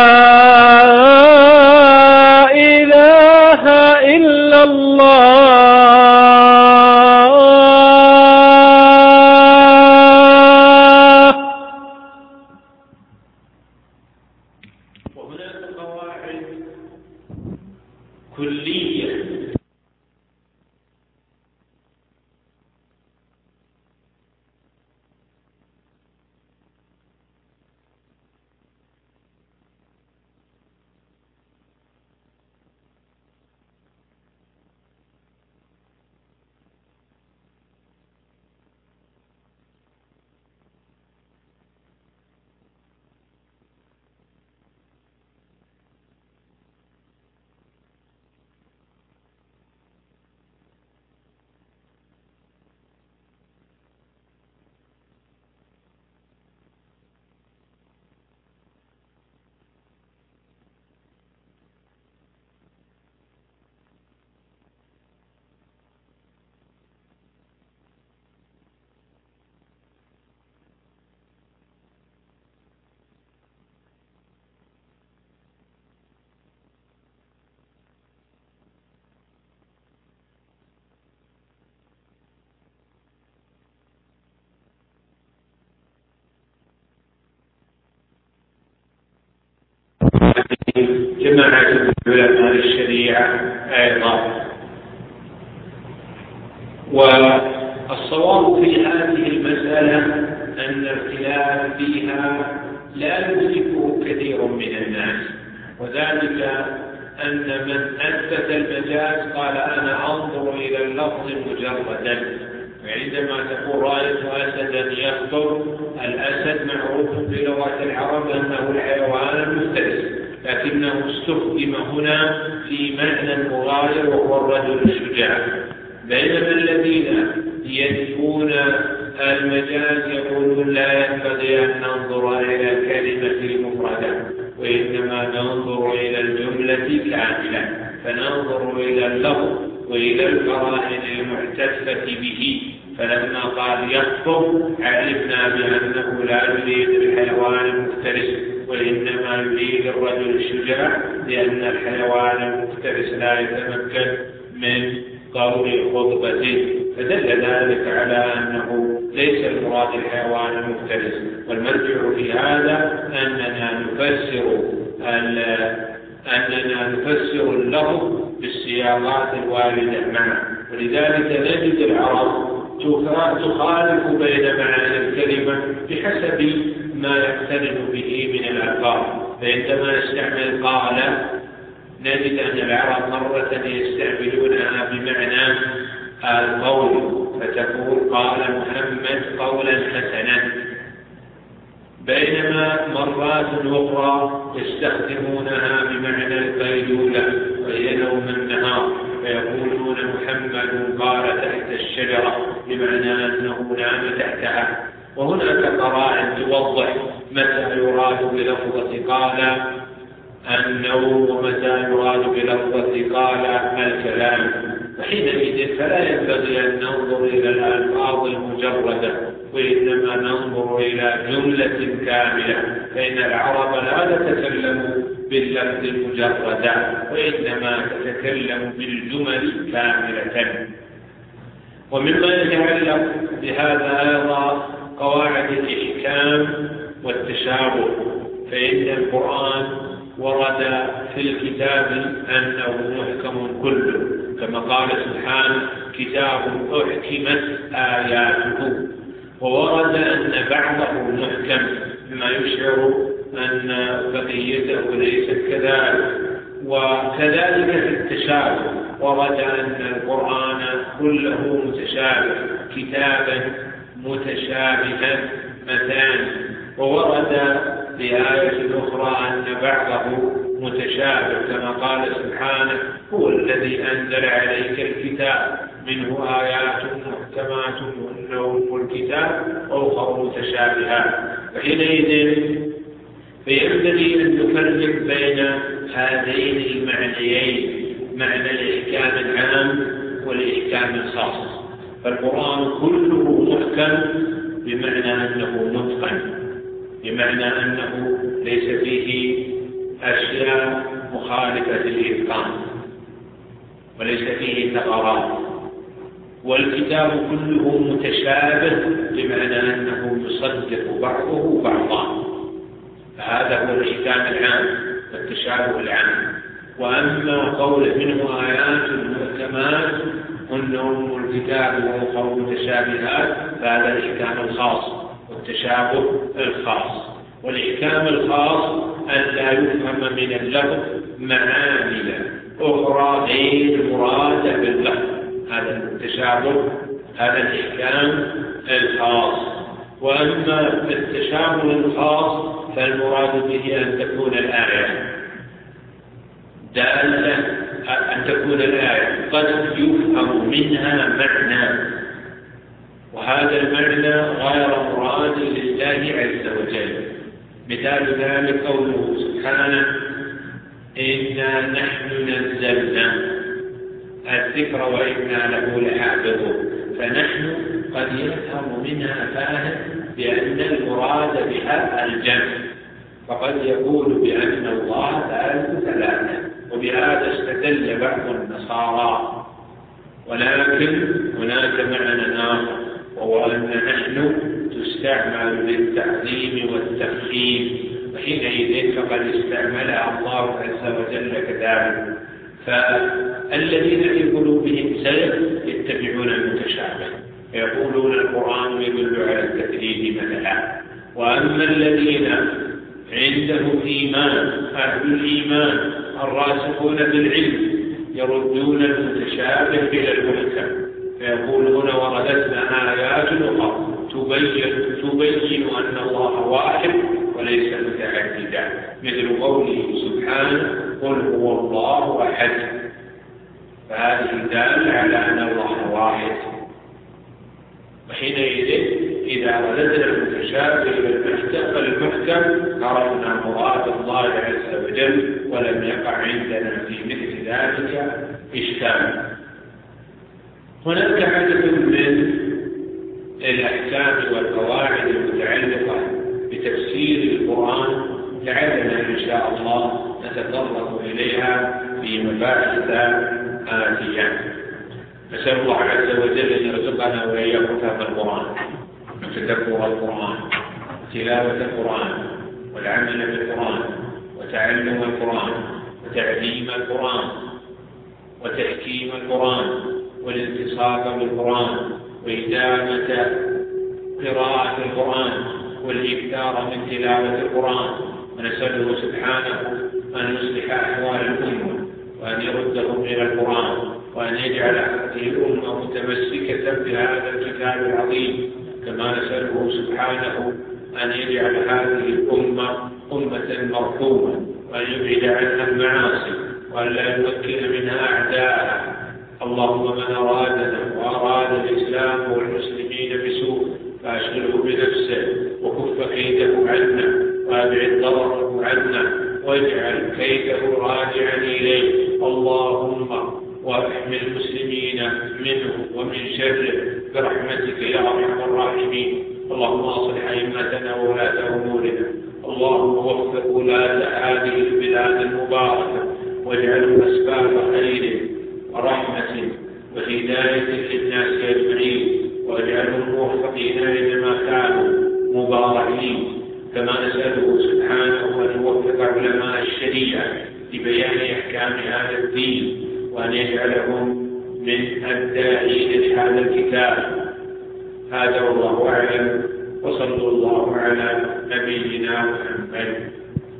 إله إلا الله. وهناك قواعد كلية جماعة علماء الشريعة أيضا. والصواب في هذه المسألة أن الخلاف فيها لا يدركه كثير من الناس، وذلك أن من أثبت المجاز قال أنا أنظر إلى اللفظ مجردا، وعندما تقول رأيت أسدا يخطر، الأسد معروف بلغة العرب أنه الحيوان المفترس، لكنه استخدم هنا في معنى مغاير وهو الرجل الشجاع. بينما الذين ينفون المجاز يقولون لا ينبغي أن ننظر إلى الكلمة المفردة، وإنما ننظر إلى الجملة كاملة، فننظر إلى اللفظ وإلى القرائن المحتفة به. فلما قال يخطب علمنا بأنه لا يريد الحيوان المفترس، وإنما يريد الرجل الشجاع، لأن الحيوان المفترس لا يتمكن من قول خطبته، فدل ذلك على أنه ليس المراد الحيوان المفترس. والمرجع في هذا أننا نفسر أننا نفسر اللفظ بالصياغات الواردة معه، ولذلك نجد العرب تخالف بين معاني الكلمة بحسب ما يقترن به من الألفاظ. فعندما نستعمل قال نجد أن العرب مرة يستعملونها بمعنى القول، فتقول قال محمد قولا حسنا، بينما مرات أخرى يستخدمونها بمعنى القيلولة وهي نوم النهار، فيقولون محمد قال تحت الشجرة بمعنى أنه نام تحتها. وهناك قرائن توضح متى يراد بلفظة قال النوم ومتى يراد بلفظة قال الكلام، وحينئذ فلا ينبغي أن ننظر إلى الألفاظ المجردة، وإنما ننظر إلى جملة كاملة، فإن العرب لا تتكلم باللفظ المجردة، وإنما تتكلم بالجمل كاملة. ومما يتعلق بهذا أيضا قواعد الإحكام والتشابه، فإن القرآن ورد في الكتاب أنه محكم كله، كما قال سبحانه كتاب أحكمت آياته، وورد أن بعضه محكم بما يشعر أن بقيته ليست كذلك. وكذلك في التشابه ورد أن القرآن كله متشابه، كتابا متشابها مثلا. وورد في آية أخرى أن بعضه متشابه، كما قال سبحانه هو الذي أنزل عليك الكتاب منه آيات محكمات هن أم الكتاب وأخر متشابهات. وحينئذ فينبغي أن نفرق بين هذين المعنيين، معنى الإحكام العام والإحكام الخاص. فالقرآن كله محكم بمعنى أنه متقن، بمعنى أنه ليس فيه أشياء مخالفة للإتقان وليس فيه ثغرات. والكتاب كله متشابه بمعنى أنه يصدق بعضه بعضا، فهذا هو الإحكام العام والتشابه العام. وأما قول منه آيات محكمات هن أم الكتاب وأخر متشابهات، فهذا الإحكام الخاص والتشابه الخاص. والإحكام الخاص أن لا يفهم من اللفظ معامل أخرى غير مرادة باللفظ، هذا التشابه، هذا الإحكام الخاص. وأما التشابه الخاص فالمراد به أن تكون الآية دالة، أن تكون الآية قد يفهم منها معنى، وهذا المعنى غير مراد لله عز وجل. مثال ذلك قوله سبحانه إنا نحن نزلنا الذكر وإنا له لحافظون، فنحن قد يفهم منها فاهم بأن المراد بها الجمع، فقد يقول بأن الله ثالث ثلاثة، وبهذا استدل بعض النصارى. ولكن هناك معنى آخر، وهو أن نحن تستعمل للتعظيم والتفخيم، وحينئذ فقد استعملها الله عز وجل كذلك. فالذين في قلوبهم زيغ يتبعون المتشابه يقولون القرآن يدل على التكذيب مثلا. وأما الذين عندهم إيمان أهل الإيمان الراسخون بالعلم يردون المتشابه إلى المحكم فيقولون وردتنا آيات أخرى تبين, تبين أن الله واحد وليس متعددا، مثل قوله سبحانه قل هو الله أحد، فهذه دال على أن الله واحد. وحينئذ إذا رددنا المتشابه إلى المحكم فالمحكم عرفنا مراد الله عز وجل ولم يقع عندنا في مثل ذلك إشكال. هناك عدد من الأحكام والقواعد المتعلقة بتفسير القرآن لعلنا إن شاء الله نتطرق إليها في مباحث آتية. نسأل الله عز وجل أن يرزقنا وإياكم فهم القرآن وتدبر القرآن وتلاوة القرآن والعمل بالقرآن وتعلم القرآن وتعليم القرآن وتحكيم القرآن والالتصاق بالقرآن وإدامة قراءة القرآن والإكثار من تلاوة القرآن. ونسأله سبحانه أن يصلح أحوال الأمة وأن يردهم إلى القرآن وأن يجعل هذه الأمة متمسكة بهذا الكتاب العظيم، كما نسأله سبحانه أن يجعل هذه الأمة أمة مرحومة وأن يبعد عنها المعاصي وأن لا يمكن منها أعداءها. اللهم من أرادنا وأراد الإسلام والمسلمين بسوء فأشغله بنفسه وكف كيده عنا وأبعد ضرره عنا واجعل كيده راجعا إليه. اللهم واحمي المسلمين منه ومن شره برحمتك يا أرحم الراحمين. اللهم أصلح أئمتنا وولاة أمورنا، اللهم وفق ولاة هذه البلاد المباركة واجعلهم أسباب خير ورحمة وهداية للناس أجمعين، واجعلهم موفقين إنما كانوا مباركين. كما نسأله سبحانه أن يوفق علماء الشريعة لبيان أحكام هذا الدين وأن يجعلهم من الداعين لهذا الكتاب. هذا والله أعلم، وصلى الله على نبينا محمد.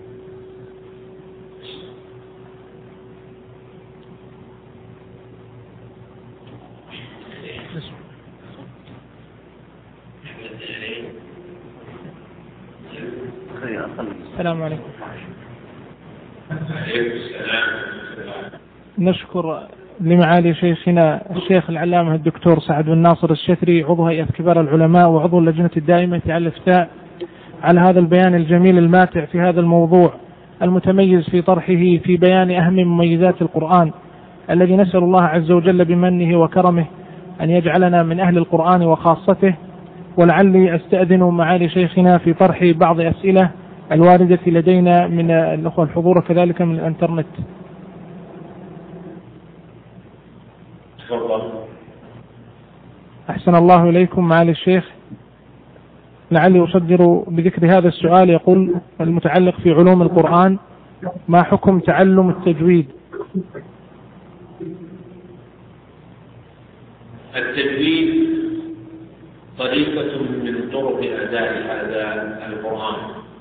السلام عليكم. عليكم السلام. نشكر لمعالي شيخنا الشيخ العلامة الدكتور سعد بن ناصر الشثري عضو هيئة كبار العلماء وعضو اللجنة الدائمة على الإفتاء على هذا البيان الجميل الماتع في هذا الموضوع المتميز في طرحه في بيان أهم مميزات القرآن، الذي نسأل الله عز وجل بمنه وكرمه أن يجعلنا من أهل القرآن وخاصته. ولعلي أستأذن معالي شيخنا في طرح بعض أسئلة الواردة لدينا من الأخوة الحضور كذلك من الانترنت. أحسن الله إليكم معالي الشيخ. لعلي أصدر بذكر هذا السؤال، يقول المتعلق في علوم القرآن: ما حكم تعلم التجويد؟ التجويد طريقة من طرق أداء هذا القرآن،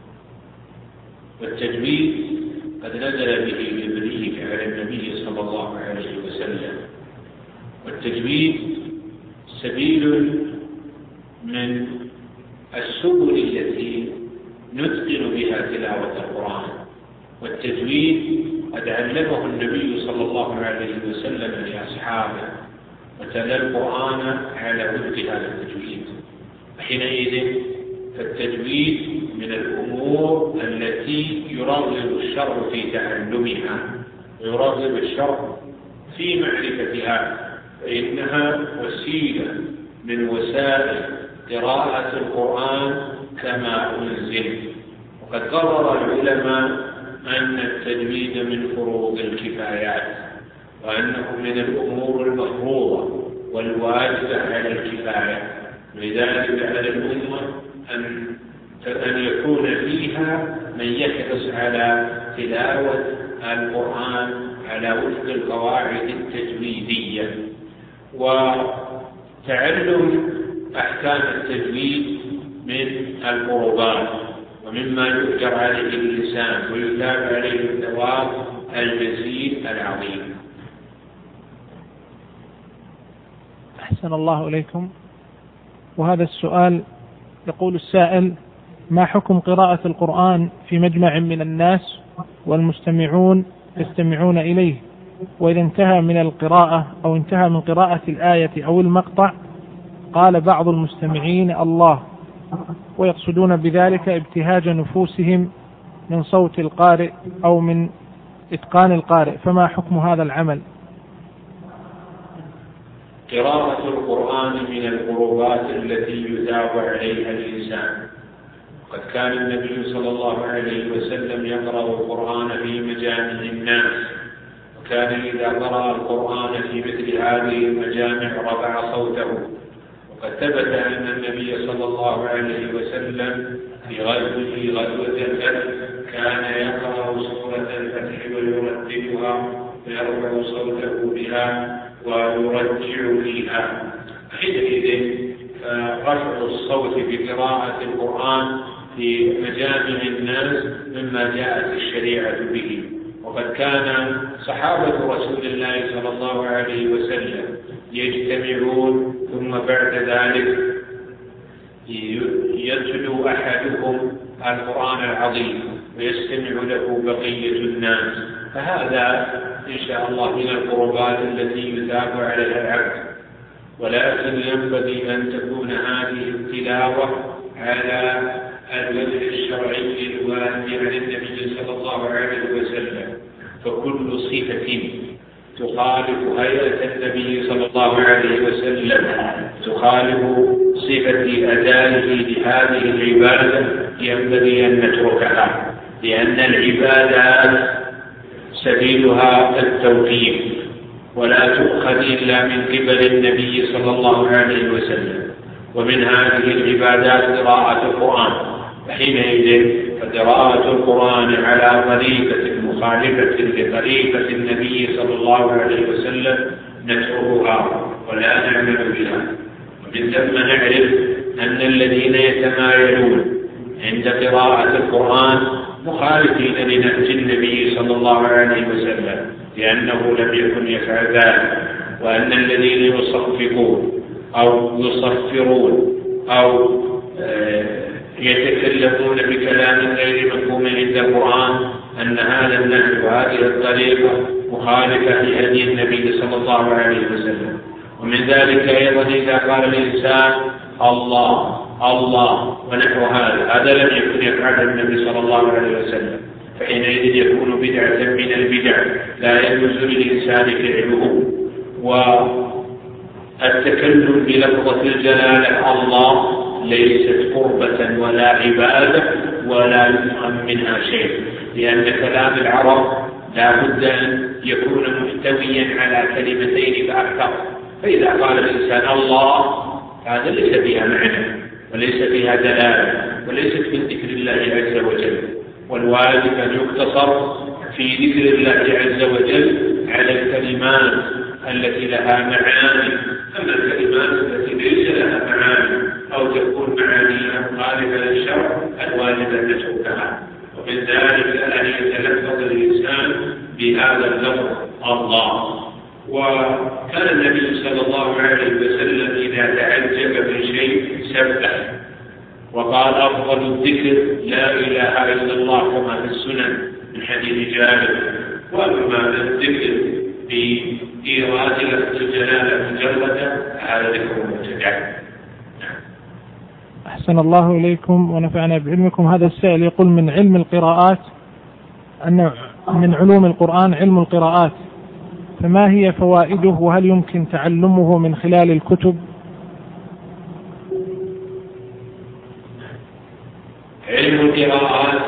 والتجويد قد نزل به جبريل على النبي صلى الله عليه وسلم. والتجويد سبيل من السبل التي نتقن بها تلاوة القرآن. والتجويد قد علمه النبي صلى الله عليه وسلم لأصحابه وتلا القرآن على وفق هذا التجويد. حينئذ فالتجويد من الأمور التي يرغب الشرع في تعلمها ويرغب الشرع في معرفتها، فإنها وسيلة من وسائل قراءة القرآن كما أنزل. وقد قرر العلماء أن التجويد من فروض الكفايات، وأنه من الأمور المفروضة والواجبة على الكفاية. لذلك على الأمة أن فأن يكون فيها من يحرص على تلاوة القرآن على وفق القواعد التجويدية، وتعلم أحكام التجويد من القربات ومما يؤجر عليه الإنسان ويثاب عليه الثواب الجزيل العظيم. أحسن الله إليكم. وهذا السؤال يقول السائل: ما حكم قراءة القرآن في مجمع من الناس والمستمعون يستمعون إليه، وإذا انتهى من القراءة أو انتهى من قراءة الآية أو المقطع قال بعض المستمعين الله، ويقصدون بذلك ابتهاج نفوسهم من صوت القارئ أو من إتقان القارئ، فما حكم هذا العمل؟ قراءة القرآن من القربات التي يثاب عليها الإنسان. قد كان النبي صلى الله عليه وسلم يقرأ القرآن في مجامع الناس، وكان إذا قرأ القرآن في مثل هذه المجامع رفع صوته. وقد ثبت أن النبي صلى الله عليه وسلم في غزوة غزوة الفتح كان يقرأ سورة الفتح ويرتلها ويرفع صوته بها ويرجع فيها. حينئذ رفع الصوت بقراءة القرآن في مجامع الناس مما جاءت الشريعة به. وقد كان صحابة رسول الله صلى الله عليه وسلم يجتمعون ثم بعد ذلك يتلو أحدهم القرآن العظيم ويستمع له بقية الناس، فهذا إن شاء الله من القربات التي يثاب عليها العبد. ولكن ينبغي أن تكون هذه التلاوة على الوجه الشرعي الوارد عن النبي صلى الله عليه وسلم، فكل صفة تخالف هيئة النبي صلى الله عليه وسلم، تخالف صفة أدائه لهذه العبادة، ينبغي أن نتركها، لأن العبادات سبيلها التوقيف ولا تؤخذ إلا من قبل النبي صلى الله عليه وسلم. ومن هذه العبادات قراءة القرآن، حينئذ فقراءة القرآن على طريقة مخالفة لطريقة النبي صلى الله عليه وسلم نتركها ولا نعمل بها. ومن ثم نعرف أن الذين يتمايلون عند قراءة القرآن مخالفين لنهج النبي صلى الله عليه وسلم، لأنه لم يكن يفعل ذلك. وأن الذين يصفقون أو يصفرون أو يتكلمون بكلام غير مفهوم عند القرآن، أن هذا النهج وهذه الطريقة مخالفة لهدي النبي صلى الله عليه وسلم. ومن ذلك أيضا إذا قال الإنسان الله الله ونحو هذا، هذا لم يكن يفعله النبي صلى الله عليه وسلم، فحينئذ يكون بدعة من البدع لا يجوز للإنسان فعله. والتكلم بلفظة الجلالة الله ليست قربة ولا عبادة ولا يفهم منها شيء، لأن كلام العرب لا بد أن يكون محتويا على كلمتين فأكثر. فإذا قال الإنسان الله، هذا ليس فيها معنى وليس فيها دلالة وليست من ذكر الله عز وجل. والواجب أن يقتصر في ذكر الله عز وجل على الكلمات التي لها معاني. أما الكلمات التي ليس لها معاني أو تكون معانيها مخالفة للشرع الواجب أن نتركها. ومن ذلك أن يتلفظ الإنسان بهذا اللفظ الله. وكان النبي صلى الله عليه وسلم إذا تعجب من شيء سبح وقال أفضل الذكر لا إله إلا الله كما في السنن من حديث جابر. وأما الذكر بإيراد لفظ الجلالة مجردة هذا ذكر مبتدع. أحسن الله إليكم ونفعنا بعلمكم. هذا السائل يقول من علم القراءات أن من علوم القرآن علم القراءات، فما هي فوائده وهل يمكن تعلمه من خلال الكتب؟ علم القراءات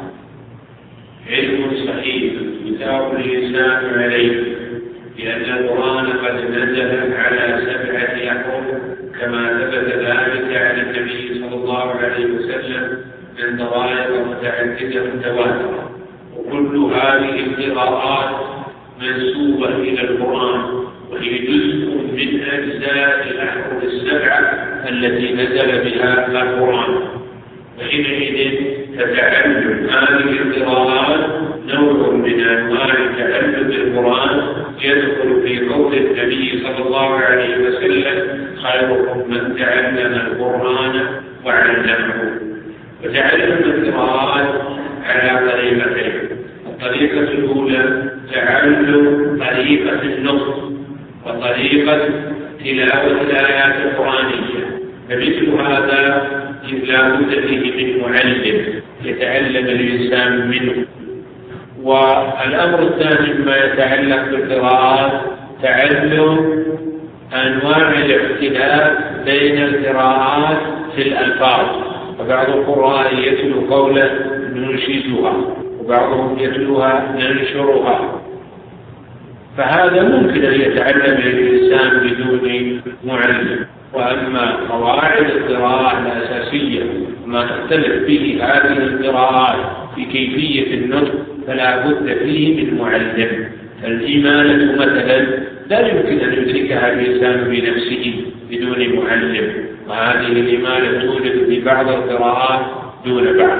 علم صحيح يثاب الإنسان عليه، لأن القرآن قد نزل على سبعة أحرف كما ثبت ذلك عن النبي صلى الله عليه وسلم من طرائق متعددة متواترة، وكل هذه القراءات منسوبة إلى القرآن، وهي جزء من أجزاء الأحرف السبعة التي نزل بها القرآن. وحينئذ تتعلم هذه القراءات نوع من أنواع تعلم القرآن يدخل في قول النبي صلى الله عليه وسلم: خيركم من تعلم القرآن وعلمه. وتعلم القراءات على طريقتين: الطريقة الأولى تعلم طريقة النطق وطريقة تلاوة الآيات القرآنية، فمثل هذا لا بد فيه من معلم يتعلم الإنسان منه. والأمر الثاني مما يتعلق بالقراءات تعلم أنواع الاختلاف بين القراءات في الألفاظ، فبعض القراء يتلو قولا ننشدها، وبعضهم يتلوها ننشرها، فهذا ممكن أن يتعلم الإنسان بدون معلم. وأما قواعد القراءة الأساسية ما تختلف فيه هذه القراءات في كيفية النطق فلا بد فيه من معلم. فالإيمانة مثلا لا يمكن أن يدركها الإنسان بنفسه بدون معلم، وهذه الإيمانة توجد في بعض القراءات دون بعض.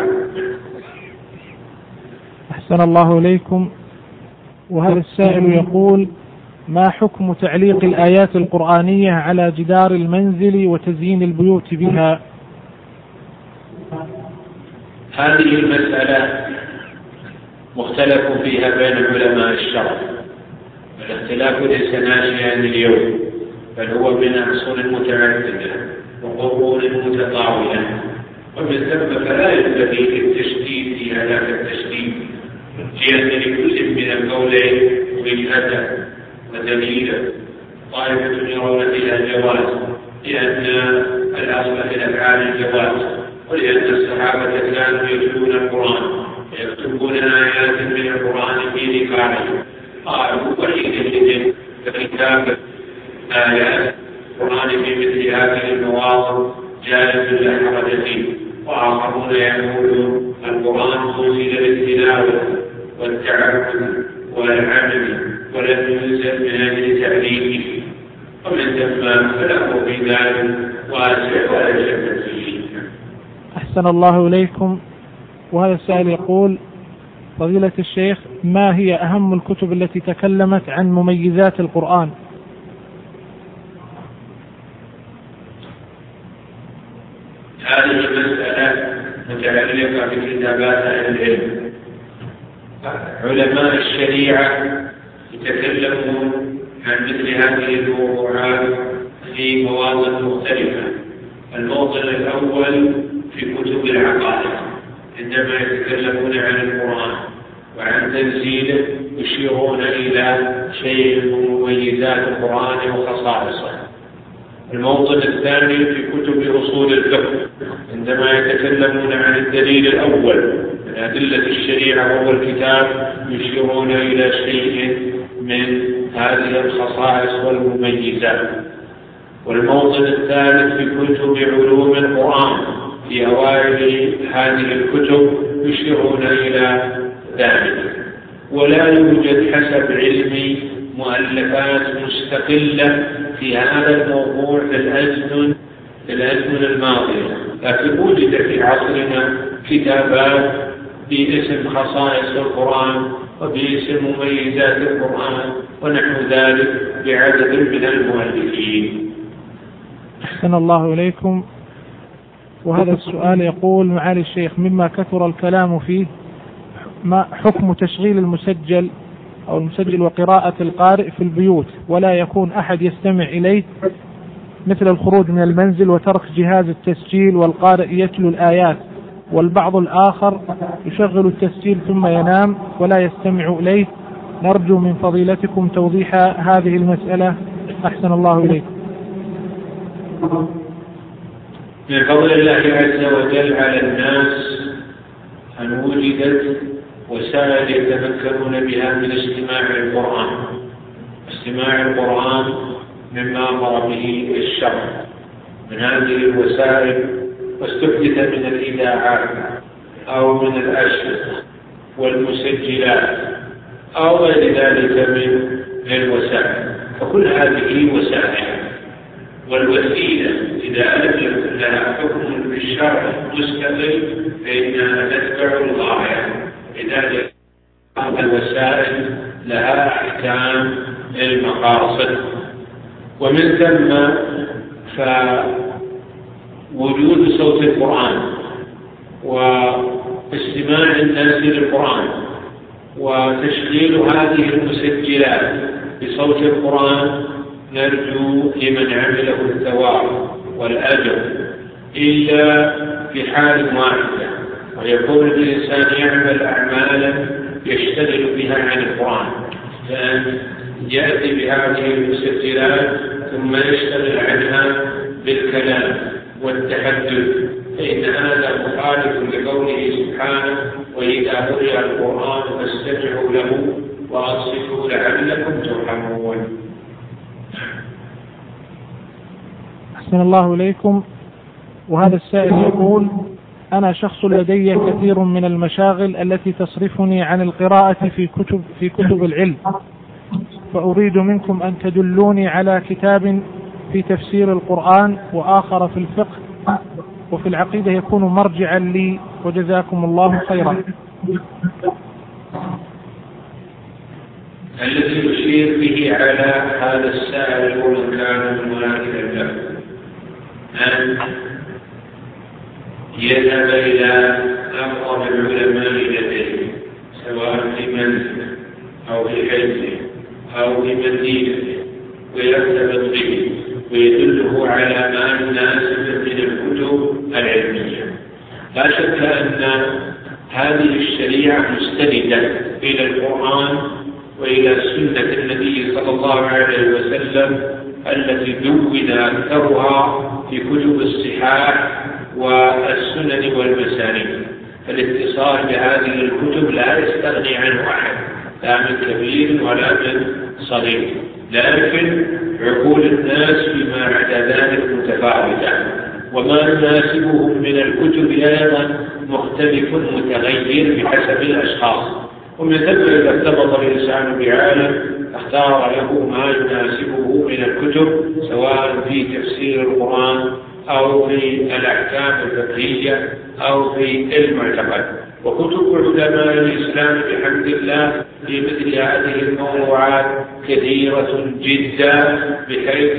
أحسن الله إليكم. وهذا السائل يقول: ما حكم تعليق الآيات القرآنية على جدار المنزل وتزيين البيوت بها؟ هذه المسألة مختلف فيها بين علماء الشرع، والاختلاف ليس ناشئا اليوم، بل هو من أصول متعددة وقرون متطاولة، ومن ثم فلا ينبغي التشديد في هذا التشديد، لأن لكل من القولين وجهة ودليلا. طائفة يرون فيها الجواز لأن الأصل في الأفعال الجواز، ولأن الصحابة كانوا يتلون القرآن ويكتبون آيات من القرآن في رقابهم، قالوا وحينئذ فكتابة آيات القرآن في مثل هذه المواضع جائز لا حرج فيه. وآخرون يقولون القرآن أنزل للتلاوة والتعبد والعمل ولم ينزل من أجل تعليمه، ومن ثم فله في ذلك واسع ولا شك فيه. أحسن الله إليكم. وهذا السائل يقول: فضيلة الشيخ، ما هي أهم الكتب التي تكلمت عن مميزات القرآن؟ هذه المسألة متعلقة بكتابات أهل العلم. علماء الشريعة يتكلمون عن مثل هذه الموضوعات في مواضع مختلفة. الموضع الأول في كتب العقائد، عندما يتكلمون عن القرآن وعن تنزيله يشيرون إلى شيء من مميزات القرآن وخصائصه. الموضع الثاني في كتب أصول الفقه، عندما يتكلمون عن الدليل الأول من أدلة الشريعة وهو الكتاب يشيرون إلى شيء من هذه الخصائص والمميزات. والموضع الثالث في كتب علوم القرآن، في أوائل هذه الكتب يشيرون إلى ذلك. ولا يوجد حسب علمي مؤلفات مستقلة في هذا الموضوع في الأزمنة في الأزمنة الماضية، لكن وجد في عصرنا كتابات باسم خصائص القرآن وباسم مميزات القرآن ونحو ذلك بعدد من المؤلفين. أحسن الله إليكم. وهذا السؤال يقول: معالي الشيخ، مما كثر الكلام فيه، ما حكم تشغيل المسجل أو المسجل وقراءة القارئ في البيوت ولا يكون أحد يستمع إليه، مثل الخروج من المنزل وترك جهاز التسجيل والقارئ يتلو الآيات، والبعض الآخر يشغل التسجيل ثم ينام ولا يستمع إليه؟ نرجو من فضيلتكم توضيح هذه المسألة. أحسن الله إليكم. من فضل الله عز وجل على الناس أن وجدت وسائل يتمكنون بها من استماع القرآن. استماع القرآن مما أمر به الشرع من هذه الوسائل، واستحدث من الإذاعات أو من الأشرطة والمسجلات أو غير ذلك من الوسائل، فكل هذه وسائل. والوسيلة إذا لم يكن لها حكم بالشرع مستقل فإنها تتبع الغاية، لذلك الوسائل لها أحكام المقاصد. ومن ثم فوجود صوت القرآن واستماع الناس للقرآن وتشغيل هذه المسجلات بصوت القرآن نرجو لمن عمله الثواب والأجر، إلا في حال واحدة، ويكون الإنسان يعمل أعمالا يشتغل بها عن القرآن، فأن يأتي بهذه المسجلات ثم يشتغل عنها بالكلام والتحدث، فإن هذا مخالف لقوله سبحانه: وإذا قرئ القرآن فاستمعوا له وأنصتوا لعلكم ترحمون. أحسن الله إليكم. وهذا السائل يقول: أنا شخص لدي كثير من المشاغل التي تصرفني عن القراءة في كتب في كتب العلم، فأريد منكم أن تدلوني على كتاب في تفسير القرآن وآخر في الفقه وفي العقيدة يكون مرجعا لي، وجزاكم الله خيرا. الذي يشير به على هذا السائل ومن كان مناسبا له أن يذهب إلى أقرب العلماء لديه، سواء في منزله أو في حجه أو في مدينته، ويرتبط به ويدله على ما يناسب من الكتب العلمية. لا شك أن هذه الشريعة مستندة إلى القرآن وإلى سنة النبي صلى الله عليه وسلم التي دون أكثرها في كتب الصحاح والسنن والمسانيد، فالاتصال بهذه الكتب لا يستغني عنه أحد، لا من كبير ولا من صغير، لكن عقول الناس فيما عدا ذلك متفاوتة، وما يناسبهم من الكتب أيضا مختلف متغير بحسب الأشخاص. ومن ثم إذا ارتبط الإنسان بعالم اختار له ما يناسبه من الكتب، سواء في تفسير القرآن أو في الأحكام الفقهية أو في المعتقد. وكتب علماء الإسلام بحمد الله في مثل هذه الموضوعات كثيرة جدا، بحيث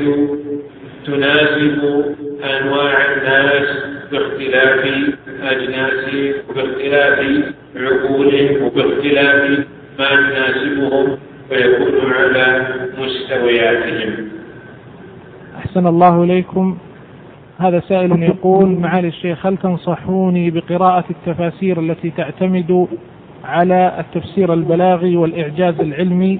تناسب أنواع الناس باختلاف أجناسهم وباختلاف عقولهم وباختلاف ما يناسبهم، ويكون على مستوياتهم. أحسن الله إليكم. هذا سائل يقول: معالي الشيخ، هل تنصحوني بقراءة التفاسير التي تعتمد على التفسير البلاغي والإعجاز العلمي؟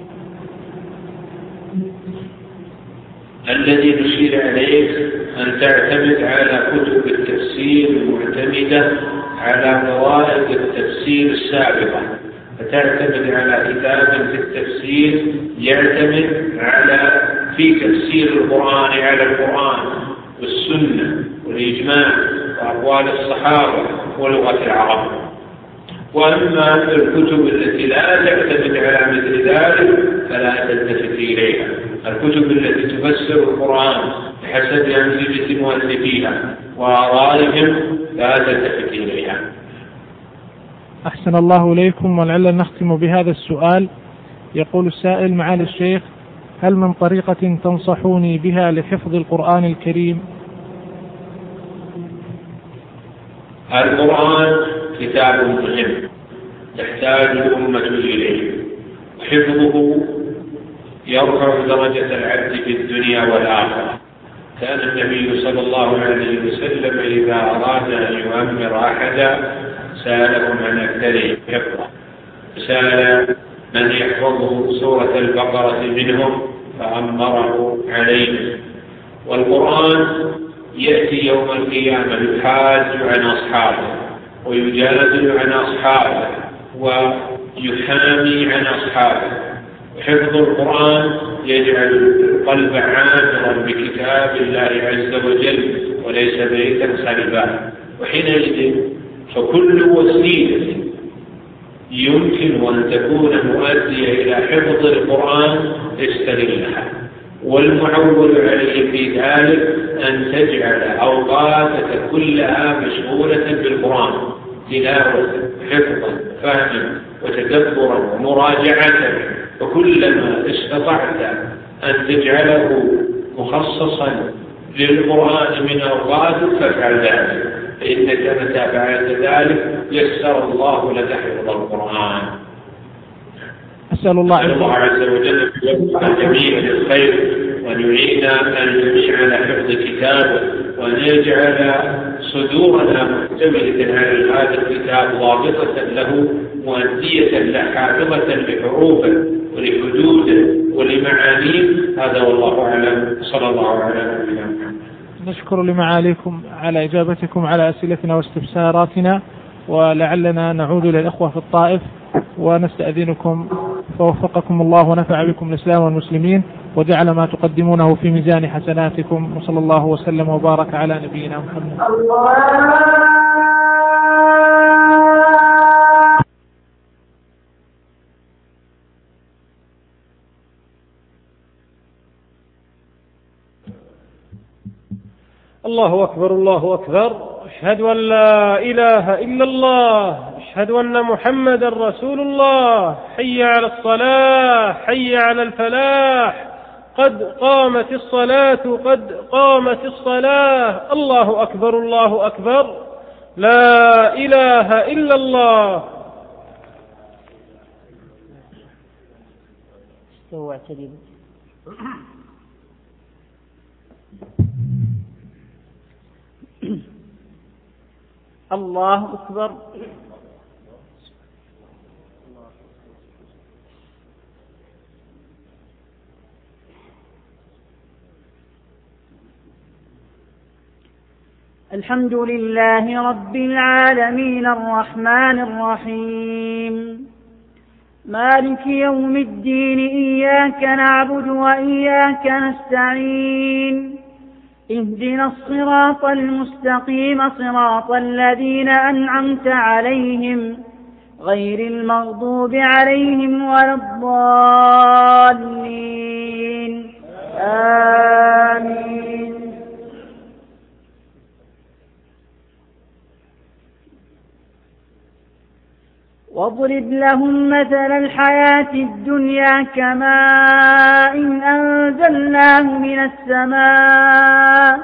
الذي نشير عليك أن تعتمد على كتب التفسير المعتمدة على قواعد التفسير السابقة، فتعتمد على كتاب في التفسير يعتمد على في تفسير القرآن على القرآن والسنة والإجماع وأقوال الصحابة ولغة العرب. وأما الكتب التي لا تعتمد على مثل ذلك فلا تلتفت إليها. الكتب التي تفسر القرآن بحسب أنسجة مؤلفيها وآرائهم لا تلتفت إليها. أحسن الله إليكم. ولعل نختم بهذا السؤال. يقول السائل: معالي الشيخ، هل من طريقة تنصحوني بها لحفظ القرآن الكريم؟ القرآن كتاب مهم تحتاج الأمة إليه، وحفظه يرفع درجة العبد في الدنيا والآخرة. كان النبي صلى الله عليه وسلم إذا أراد أن يؤمر أحدا سألهم عن أكثره حفظه، سأل من يحفظه سورة البقرة منهم فأمره عليه. والقرآن يأتي يوم القيامة يحاج عن أصحابه ويجادل عن أصحابه ويحامي عن أصحابه. حفظ القرآن يجعل القلب عامرا بكتاب الله عز وجل وليس بيتا خلبا، وحينئذ فكل وسيلة يمكن أن تكون مؤدية إلى حفظ القرآن استغلها، والمعول عليه في ذلك أن تجعل أوقاتك كلها مشغولة بالقرآن، تلاوة، حفظا، فهما، وتدبرا، ومراجعة. فكلما استطعت أن تجعله مخصصا للقرآن من أوقاتك فافعل ذلك، فإنك متى فعلت ذلك يسر الله لك حفظ القرآن. أسأل الله عز وجل الجميع للخير، وأن يعيننا الجميع على حفظ كتابه، وأن يجعل صدورنا محتملة على هذا الكتاب ضابطة له مؤدية له، حافظة لحروفه ولحدوده ولمعانيه. هذا والله أعلم، صلى الله على نبينا محمد. نشكر لمعاليكم على إجابتكم على أسئلتنا واستفساراتنا، ولعلنا نعود إلى الأخوة في الطائف ونستأذنكم، فوفقكم الله ونفع بكم الإسلام والمسلمين، وجعل ما تقدمونه في ميزان حسناتكم، وصلى الله وسلم وبارك على نبينا محمد. الله أكبر، الله أكبر، أشهد أن لا إله إلا الله، أشهد أن محمد رسول الله، حي على الصلاة، حي على الفلاح، قد قامت الصلاة، قد قامت الصلاة، الله أكبر، الله أكبر، لا إله إلا الله. استووا اعتدلوا. الله أكبر. الحمد لله رب العالمين الرحمن الرحيم مالك يوم الدين، إياك نعبد وإياك نستعين، اهدنا الصراط المستقيم صراط الذين أنعمت عليهم غير المغضوب عليهم ولا الضالين، آمين. واضرب لهم مثل الحياة الدنيا كماء أنزلناه من السماء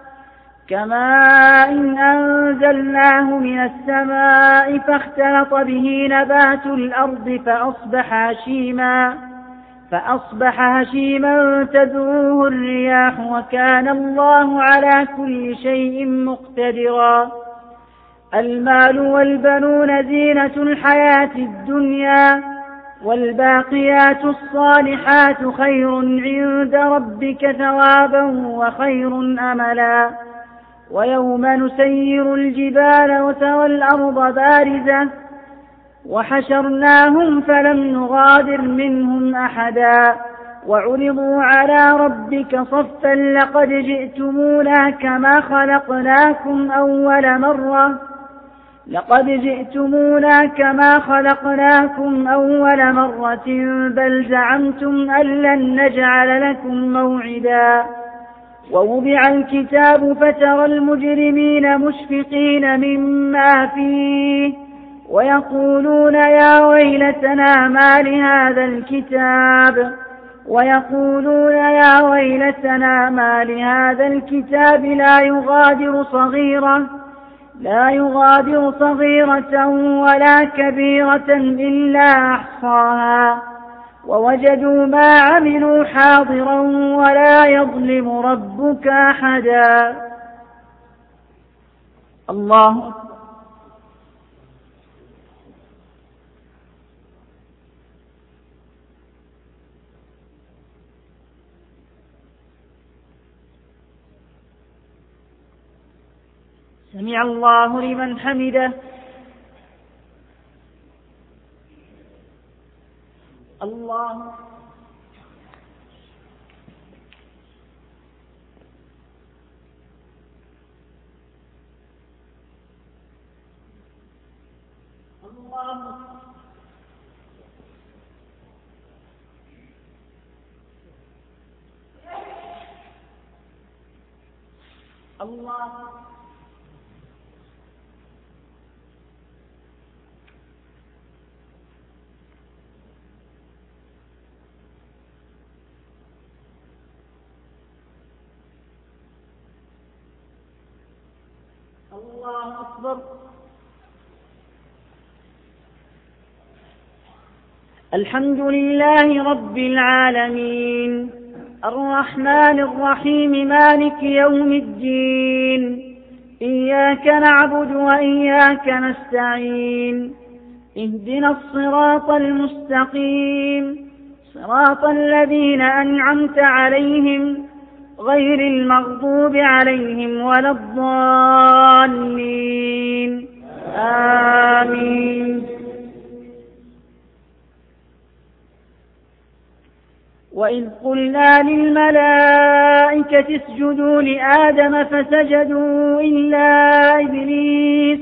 كماء أنزلناه من السماء فاختلط به نبات الأرض فأصبح هشيما فأصبح هشيما تذروه الرياح، وكان الله على كل شيء مقتدرا. المال والبنون زينة الحياة الدنيا، والباقيات الصالحات خير عند ربك ثوابا وخير أملا. ويوم نسير الجبال وترى الأرض بارزة وحشرناهم فلم نغادر منهم أحدا، وعرضوا على ربك صفا لقد جئتمونا كما خلقناكم أول مرة لقد جئتمونا كما خلقناكم أول مرة بل زعمتم أن لن نجعل لكم موعدا. ووضع الكتاب فترى المجرمين مشفقين مما فيه ويقولون يا ويلتنا ما لهذا الكتاب ويقولون يا ويلتنا ما لهذا الكتاب لا يغادر صغيرة لا يغادر صغيرة ولا كبيرة إلا أحصاها ووجدوا ما عملوا حاضرا ولا يظلم ربك أحدا. الله سمع الله لمن حمده. الله الله الله الله أكبر. الحمد لله رب العالمين الرحمن الرحيم مالك يوم الدين إياك نعبد وإياك نستعين اهدنا الصراط المستقيم صراط الذين أنعمت عليهم غير المغضوب عليهم ولا الضالين آمين. وإذ قلنا للملائكة اسجدوا لآدم فسجدوا إلا إبليس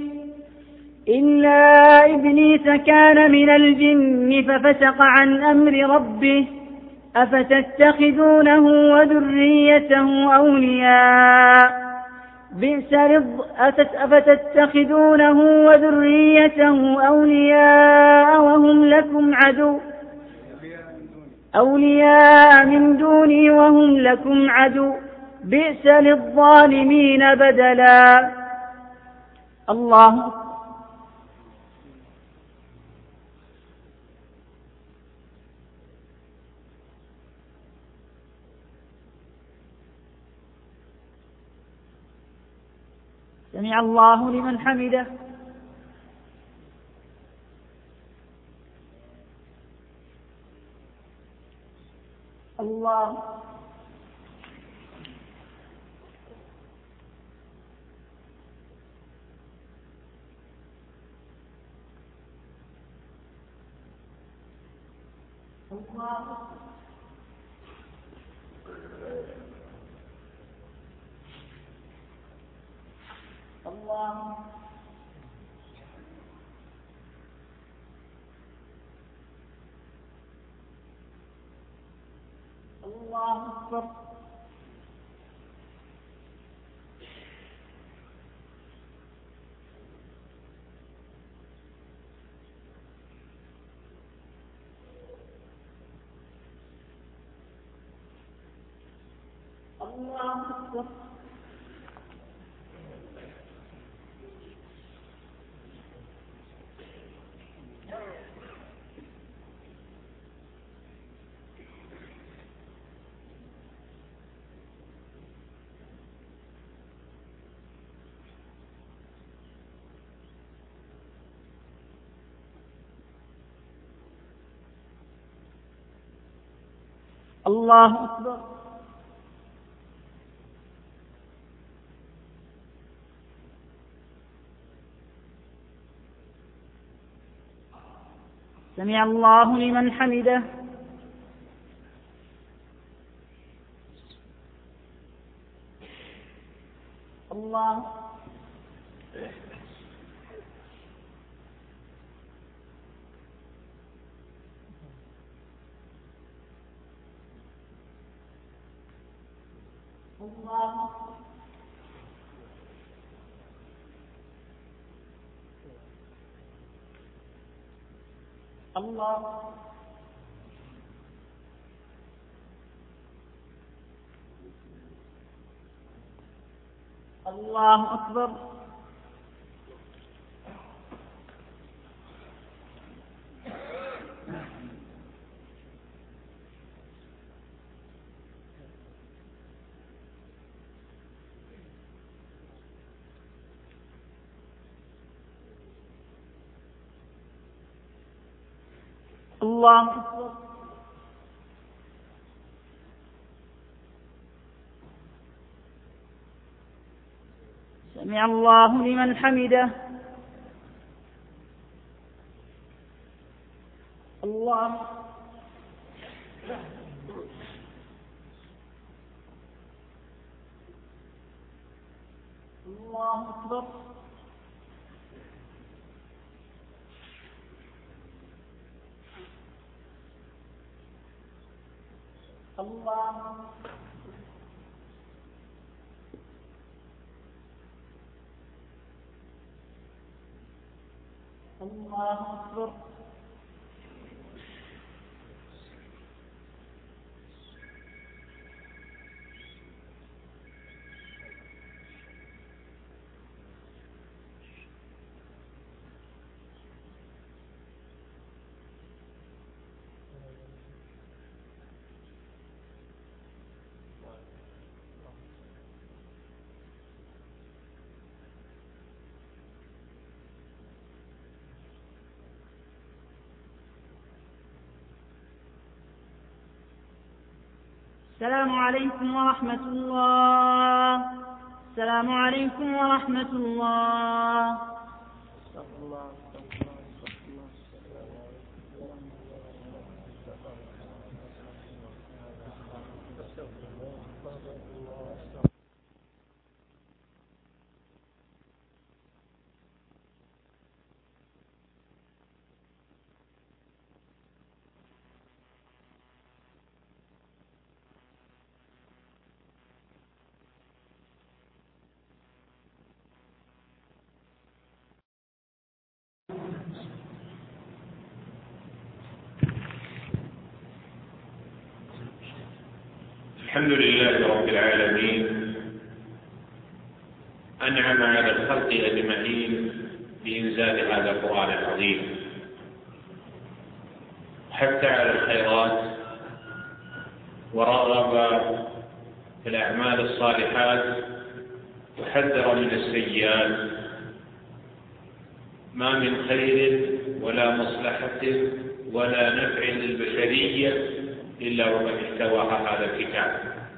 إلا إبليس كان من الجن ففسق عن أمر ربه أفتتخذونه وذريته أولياء بئس رض أفتتخذونه وذريته أولياء وهم لكم عدو أولياء من دوني وهم لكم عدو بئس للظالمين بدلا. الله سمع الله لمن حمده. الله الله الله الله أكبر. الله أكبر. الله أكبر. سمع الله لمن حمده. الله الله الله الله أكبر. الله أكبر. سمع الله لمن حمده. الله الله أكبر. الله الله أكبر. السلام عليكم ورحمة الله. السلام عليكم ورحمة الله. الحمد لله رب العالمين، أنعم على الخلق أجمعين بإنزال هذا القرآن العظيم، حتى على الخيرات ورغب في الأعمال الصالحات وحذر من السيئات. ما من خير ولا مصلحة ولا نفع للبشرية إلا وقد احتواها هذا الكتاب،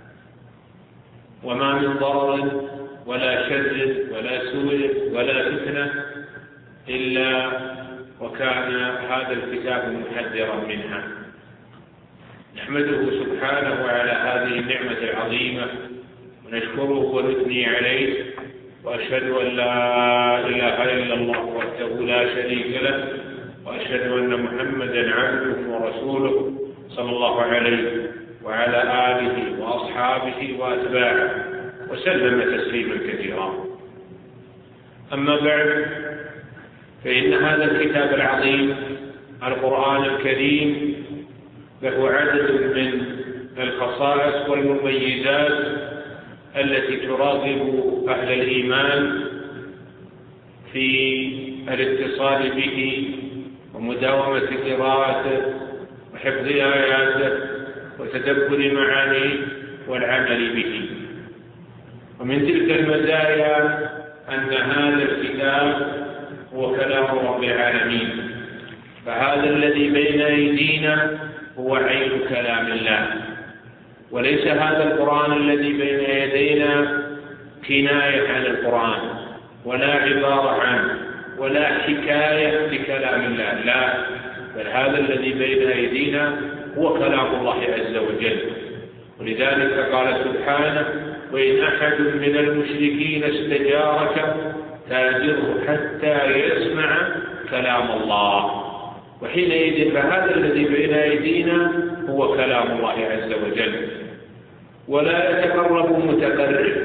وما من ضرر ولا شر ولا سوء ولا فتنة إلا وكان هذا الكتاب محذرا منها. نحمده سبحانه على هذه النعمة العظيمة ونشكره ونثني عليه، وأشهد أن لا إله إلا الله وحده لا شريك له، وأشهد أن محمدا عبده ورسوله صلى الله عليه وعلى آله وأصحابه وأتباعه وسلم تسليما كثيرا. أما بعد، فإن هذا الكتاب العظيم القرآن الكريم له عدد من الخصائص والمميزات التي تراغب أهل الإيمان في الاتصال به ومداومة قراءته وحفظ آياته وتدبر معانيه والعمل به. ومن تلك المزايا أن هذا الكتاب هو كلام رب العالمين، فهذا الذي بين أيدينا هو عين كلام الله، وليس هذا القرآن الذي بين يدينا كناية عن القرآن ولا عبارة عنه ولا حكاية لكلام الله، لا، بل هذا الذي بين أيدينا هو كلام الله عز وجل. ولذلك قال سبحانه: وإن أحد من المشركين استجارك فأجره حتى يسمع كلام الله. وحينئذ فهذا الذي بين أيدينا هو كلام الله عز وجل، ولا يتقرب متقرب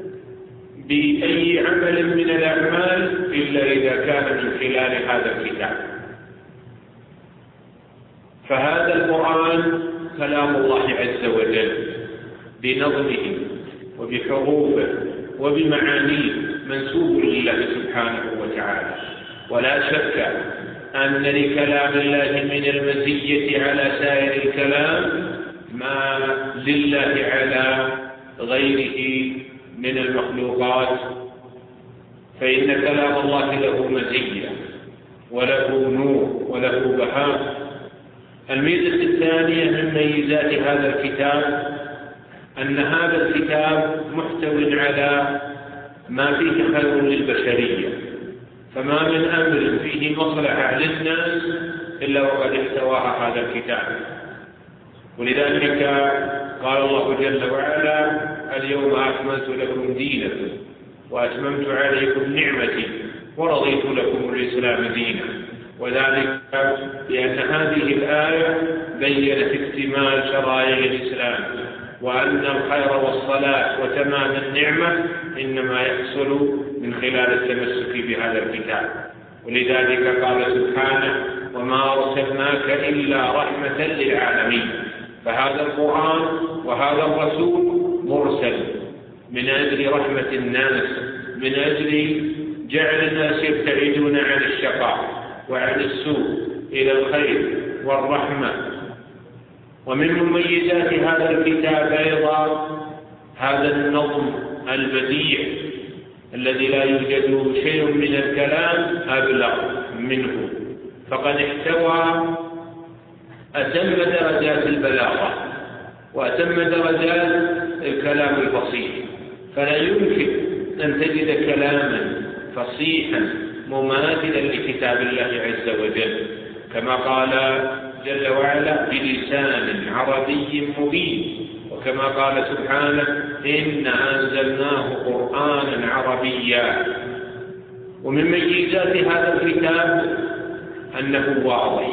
بأي عمل من الأعمال إلا إذا كان من خلال هذا الكتاب. فهذا القرآن كلام الله عز وجل بنظمه وبحروفه وبمعانيه، منسوب لله سبحانه وتعالى. ولا شك أن لكلام الله من المزية على سائر الكلام ما لله على غيره من المخلوقات، فإن كلام الله له مزية وله نور وله بهاء. الميزة الثانية من ميزات هذا الكتاب أن هذا الكتاب محتوى على ما فيه خير للبشرية، فما من أمر فيه مصلحة للناس إلا وقد احتواها هذا الكتاب. ولذلك قال الله جل وعلا: اليوم أكملت لكم دينكم وأتممت عليكم نعمتي ورضيت لكم الإسلام دينا. وذلك لأن هذه الآية بيّنت اكتمال شرائع الإسلام، وأن الخير والصلاح وتمام النعمة إنما يحصل من خلال التمسك بهذا الكتاب. ولذلك قال سبحانه: وما أرسلناك إلا رحمة للعالمين. فهذا القرآن وهذا الرسول مرسل من أجل رحمة الناس، من أجل جعل الناس يبتعدون عن الشقاء وعن السوء إلى الخير والرحمة. ومن مميزات هذا الكتاب أيضا هذا النظم البديع الذي لا يوجد شيء من الكلام أبلغ منه، فقد احتوى أتم درجات البلاغة وأتم درجات الكلام الفصيح. فلا يمكن أن تجد كلاما فصيحا مماثلا لكتاب الله عز وجل، كما قال جل وعلا: بلسان عربي مبين. وكما قال سبحانه: إنا أنزلناه قرآنا عربيا. ومن ميزات هذا الكتاب أنه واضح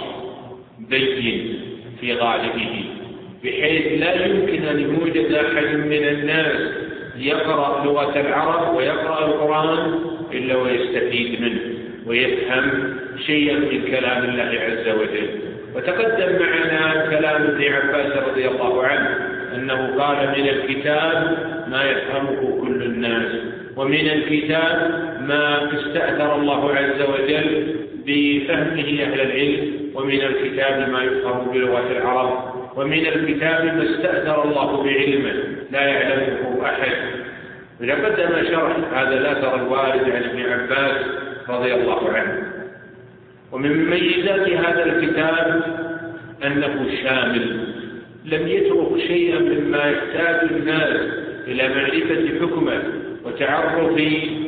بين في غالبه، بحيث لا يمكن أن يوجد أحد من الناس يقرأ لغة العرب ويقرأ القرآن إلا ويستفيد منه ويفهم شيئا من كلام الله عز وجل. وتقدم معنا كلام ابن عباس رضي الله عنه أنه قال: من الكتاب ما يفهمه كل الناس، ومن الكتاب ما استأثر الله عز وجل بفهمه أهل العلم، ومن الكتاب ما يفهم بلغة العرب، ومن الكتاب ما استأثر الله بعلمه لا يعلمه أحد. ولقدم شرح هذا الأثر الوارد عن ابن عباس رضي الله عنه. ومن مميزات هذا الكتاب أنه شامل، لم يترك شيئا مما يحتاج الناس إلى معرفة حكمه وتعرف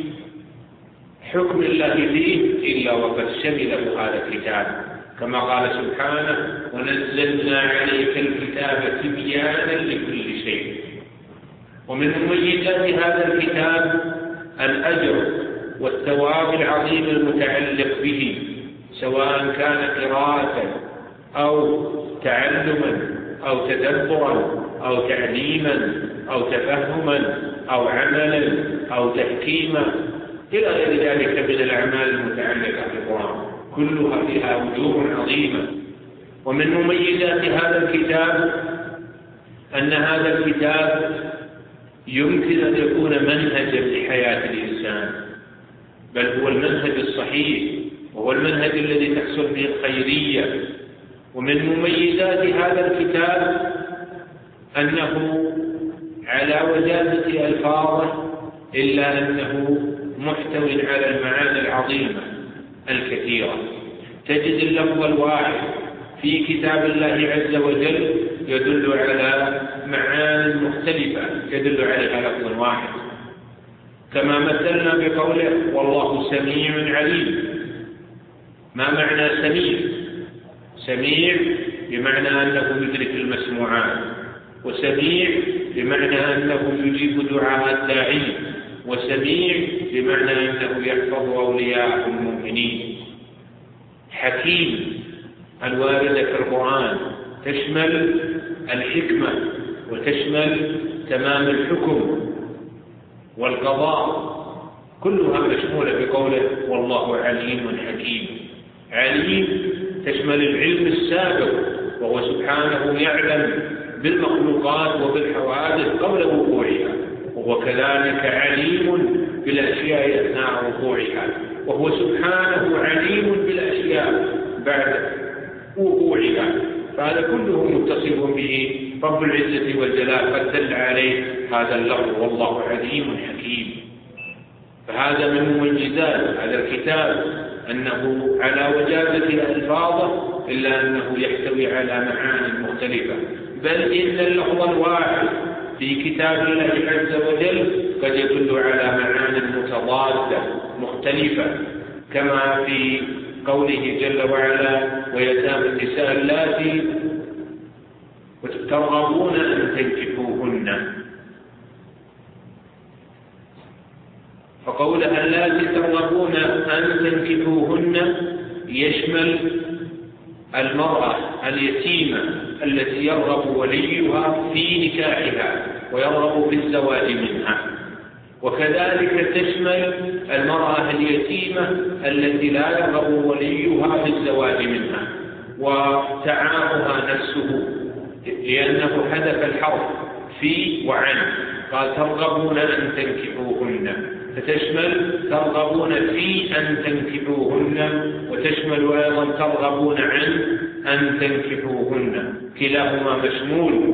حكم الله فيه إلا وقد شمله هذا الكتاب، كما قال سبحانه: ونزلنا عليك الكتاب تبيانا لكل شيء. ومن مميزات هذا الكتاب الأجر والثواب العظيم المتعلق به، سواء كان قراءة أو تعلما أو تدبرا أو تعليما أو تفهما أو عملا أو تحكيما إلى غير ذلك من الأعمال المتعلقة بالقرآن، كلها فيها وجوه عظيمة. ومن مميزات هذا الكتاب أن هذا الكتاب يمكن أن يكون منهجا لحياة الإنسان، بل هو المنهج الصحيح وهو المنهج الذي تحصل به الخيرية. ومن مميزات هذا الكتاب أنه على وجازة ألفاظه إلا أنه محتوٍ على المعاني العظيمة الكثيرة. تجد اللفظ الواحد في كتاب الله عز وجل يدل على معاني مختلفة يدل عليها لفظ واحد، كما مثلنا بقوله: والله سميع عليم. ما معنى سميع؟ سميع بمعنى أنه يدرك المسموعات، وسميع بمعنى أنه يجيب دعاء الداعين، وسميع بمعنى أنه يحفظ أولياء المؤمنين. حكيم الواردة في القرآن تشمل الحكمة وتشمل تمام الحكم والقضاء، كلها مشمولة بقوله: والله عليم حكيم. عليم تشمل العلم السابق، وهو سبحانه يعلم بالمخلوقات وبالحوادث قبل وقوعها، وهو كذلك عليم بالأشياء أثناء وقوعها، وهو سبحانه عليم بالأشياء بعد وقوعها. فهذا كله متصف به رب العزة والجلال، قد دل عليه هذا اللفظ: والله عليم حكيم. فهذا من مميزات هذا الكتاب أنه على وجازة ألفاظه إلا أنه يحتوي على معاني مختلفة، بل إن اللفظ الواحد في كتاب الله عز وجل قد يدل على معاني متضادة مختلفة، كما في قوله جل وعلا: ويتامى النساء اللاتي ترغبون أن تنكحوهن. فقولها اللاتي ترغبون أن تنكحوهن يشمل المرأة اليتيمة التي يرغب وليها في نكاحها ويرغب في الزواج منها، وكذلك تشمل المرأة اليتيمة التي لا يرغب وليها في الزواج منها وتعاهها نفسه، لأنه حدث الحرف في وعن، قال ترغبون أن تنكحوهن، فتشمل ترغبون في أن تنكحوهن، وتشمل أيضا ترغبون عن أن تنكحوهن، كلاهما مشمول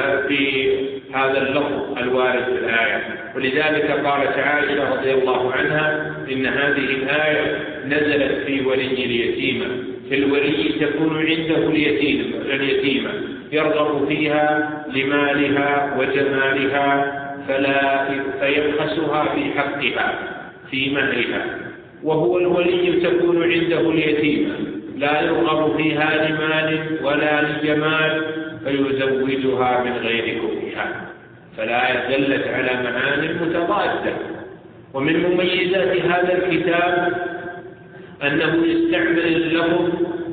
بهذا اللفظ الوارد في الآية. ولذلك قالت عائشة رضي الله عنها إن هذه الآية نزلت في ولي اليتيمة، في الولي تكون عنده اليتيمة يرغب فيها لمالها وجمالها فلا فيبخسها في حقها في مهرها، وهو الولي تكون عنده اليتيمة لا يرغب فيها لمال ولا لجمال فيزوجها من غير كفها، فلا دلت على معاني متضادة. ومن مميزات هذا الكتاب أنه يستعمل اللفظ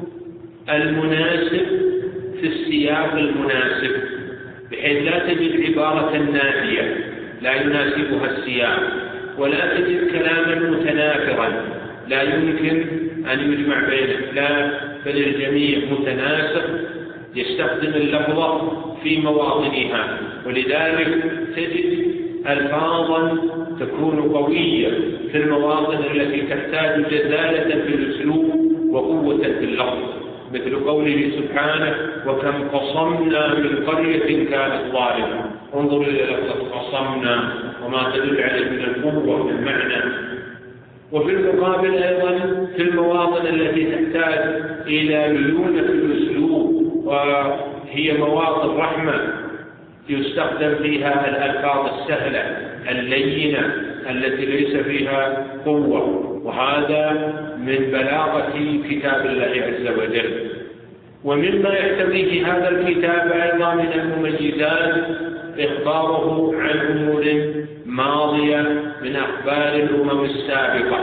المناسب في السياق المناسب، بحيث لا تجد عبارة نافية لا يناسبها السياق، ولا تجد كلاما متنافرا لا يمكن أن يجمع بينه، لا بل الجميع متناسق يستخدم اللفظ في مواطنها، ولذلك تجد ألفاظا تكون قوية في المواطن التي تحتاج جزالة في الأسلوب وقوة في اللفظ، مثل قوله سبحانه وكم قصمنا من قرية كانت ظالمة، انظر إلى لفظ قصمنا وما تدل عليه من القوة في المعنى. وفي المقابل أيضا في المواطن التي تحتاج إلى ليونة في الأسلوب وهي مواطن رحمة يستخدم فيها الألفاظ السهلة اللينة التي ليس فيها قوة، وهذا من بلاغة كتاب الله عز وجل. ومما يحتويه هذا الكتاب أيضا من المميزات إخباره عن أمور ماضية من أخبار الأمم السابقة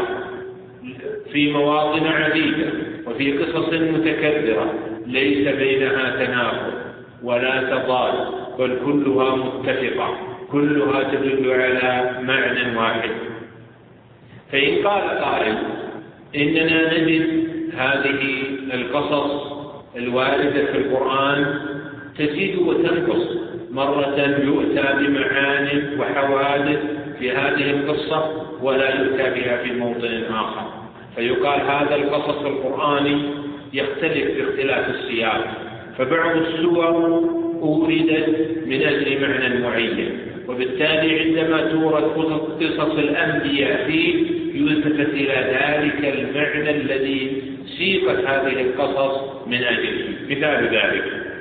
في مواطن عديدة وفي قصص متكررة ليس بينها تناقض ولا تضاد، بل كلها متفقة، كلها تدل على معنى واحد. فإن قال قائل إننا نجد هذه القصص الواردة في القرآن تزيد وتنقص، مرة يؤتى بمعان وحوادث في هذه القصة ولا يؤتى بها في موطن آخر، فيقال هذا القصص القرآني يختلف باختلاف السياق، فبعض السور أوردت من أجل معنى معين، وبالتالي عندما تورد قصص الأنبياء فيه يلتفت إلى ذلك المعنى الذي سيقت هذه القصص من أجله. مثال ذلك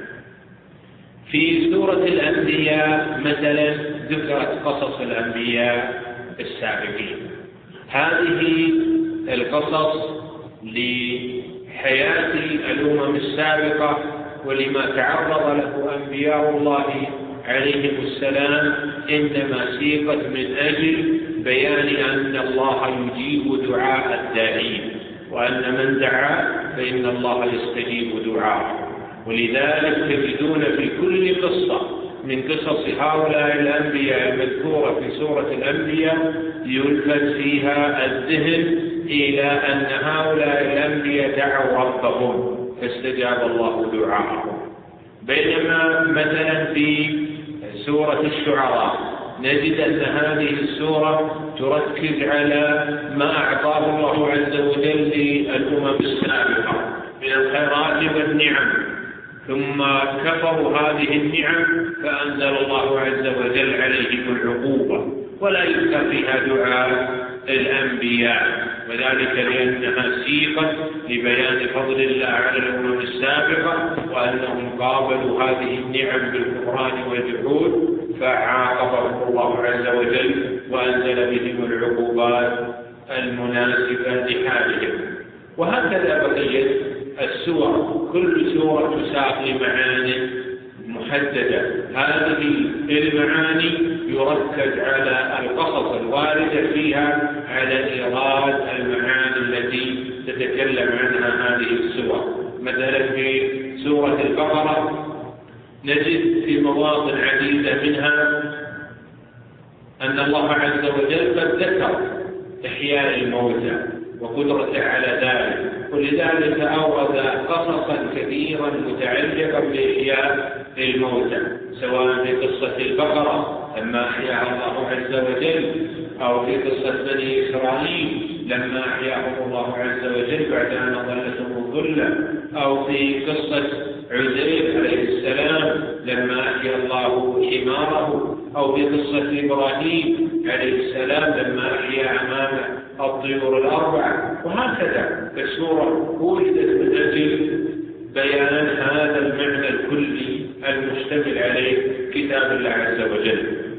في سورة الأنبياء مثلا ذكرت قصص الأنبياء السابقين، هذه القصص لحياة الأمم السابقة ولما تعرض له أنبياء الله عليهم السلام، إنما سيقت من أجل بيان أن الله يجيب دعاء الداعين، وأن من دعا فإن الله يستجيب دعاءه. ولذلك تجدون في كل قصة من قصص هؤلاء الأنبياء المذكورة في سورة الأنبياء يلفت فيها الذهن إلى أن هؤلاء الأنبياء دعوا ربهم فاستجاب الله دعاءهم. بينما مثلا في سورة الشعراء نجد أن هذه السورة تركز على ما أعطاه الله عز وجل للأمم السابقة من الخيرات والنعم، ثم كفروا هذه النعم فأنزل الله عز وجل عليهم العقوبة، ولا يذكر فيها دعاء الأنبياء، وذلك لأنها سيقت لبيان فضل الله على الأمم السابقة وأنهم قابلوا هذه النعم بالكفران والجحود فعاقبهم الله عز وجل وأنزل بهم العقوبات المناسبة لحالهم. وهكذا بقية السور، كل سورة تساق لمعاني محددة، هذه المعاني يركز على القصص الواردة فيها على إيراد المعاني التي تتكلم عنها هذه السور. مثلا في سورة البقرة نجد في مواطن عديدة منها أن الله عز وجل قد ذكر إحياء الموتى وقدرته على ذلك، ولذلك أورد قصصا كثيرا متعلقا بإحياء الموتى، سواء في قصة البقرة لما أحياها الله عز وجل، أو في قصة بني إسرائيل لما أحياهم الله عز وجل بعد أن أضلتهم الظلة، أو في قصة عزير عليه السلام لما أحيا الله حماره، أو في قصة إبراهيم عليه السلام لما أحيا أمامه الطيور الأربع، وهكذا السورة وجدت من أجل بيان هذا المعنى الكلي المشتمل عليه كتاب الله عز وجل.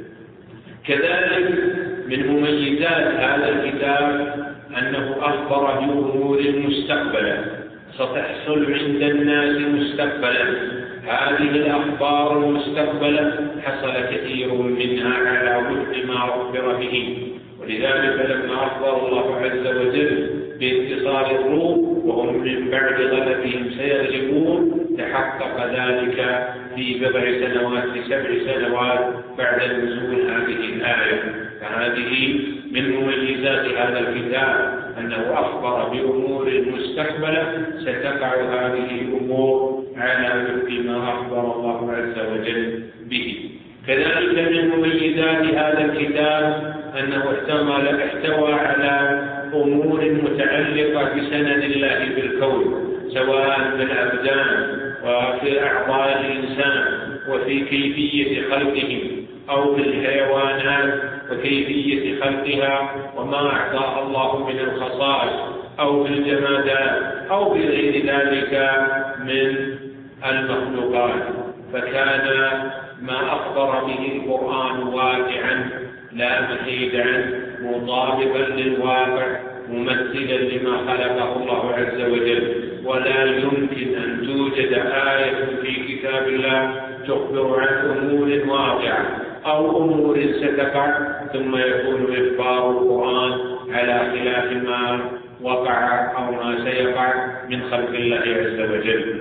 كذلك من مميزات هذا الكتاب أنه أخبر بأمور مستقبلا ستحصل عند الناس مستقبلا. هذه الأخبار المستقبلة حصل كثير منها على وفق ما أخبر به، ولذلك لما أخبر الله عز وجل بانتصار الروم وهم من بعد غلبهم سيغلبون تحقق ذلك في بضع سنوات في سبع سنوات بعد نزول هذه الآية. فهذه من مميزات هذا الكتاب أنه أخبر بأمور مستقبلة ستقع هذه الأمور على وفق ما أخبر الله عز وجل به. كذلك من مميزات هذا الكتاب أنه احتمل احتوى على أمور متعلقة بسنن الله بالكون، سواء في الأبدان وفي أعضاء الإنسان وفي كيفية خلقهم، أو في الحيوانات وكيفية خلقها وما أعطاها الله من الخصائص، أو في الجمادات، أو بغير ذلك من المخلوقات. فكان ما أخبر به القرآن واقعا لا محيد عنه، مطابقا للواقع، ممثلا لما خلقه الله عز وجل. ولا يمكن أن توجد آية في كتاب الله تخبر عن أمور واقعة أو أمور ستقع ثم يكون إخبار القرآن على خلاف ما وقع أو ما سيقع من خلق الله عز وجل.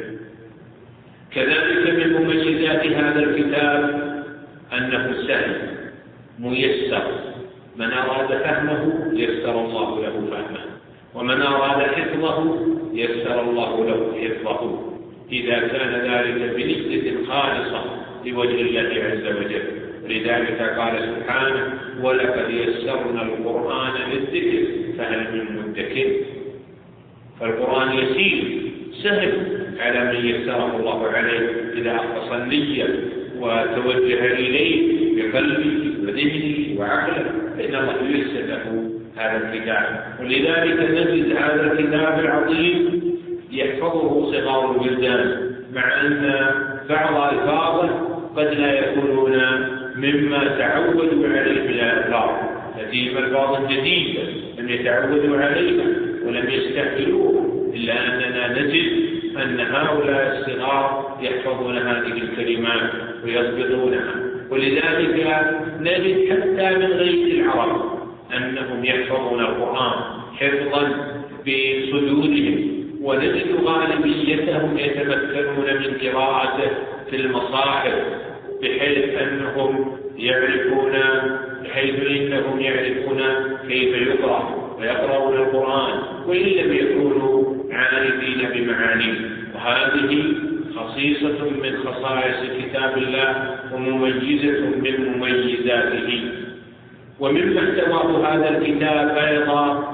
كذلك من مميزات هذا الكتاب أنه سهل ميسر، من أراد فهمه يسر الله له فهمه، ومن أراد حفظه يسر الله له حفظه، إذا كان ذلك بنية خالصة لوجه الله عز وجل. لذلك قال سبحانه: ولقد يسرنا القرآن للذكر فهل من مدكر. فالقرآن يسير سهل على من يسره الله عليه إذا أخلص النية وتوجه إليه بقلبه وذهنه وعقله، فإن الله ييسر له هذا الكتاب. ولذلك نجد هذا الكتاب العظيم يحفظه صغار الولدان، مع أن بعض ألفاظه قد لا يكونون مما تعودوا عليه من الألفاظ، لديهم ألفاظ جديدة لم يتعودوا عليها ولم يستحملوها، إلا أننا نجد أن هؤلاء الصغار يحفظون هذه الكلمات ويضبطونها. ولذلك نجد حتى من غير العرب أنهم يحفظون القرآن حفظا بصدورهم، ونجد غالبيتهم يتمكنون من قراءته في المصاحف، بحيث أنهم يعرفون بحيث إنهم يعرفون كيف يقرأ ويقرؤون القرآن وإن لم يكونوا عارفين بمعانيه. وهذه خصيصة من خصائص كتاب الله ومميزة من مميزاته. ومما احتواه هذا الكتاب أيضا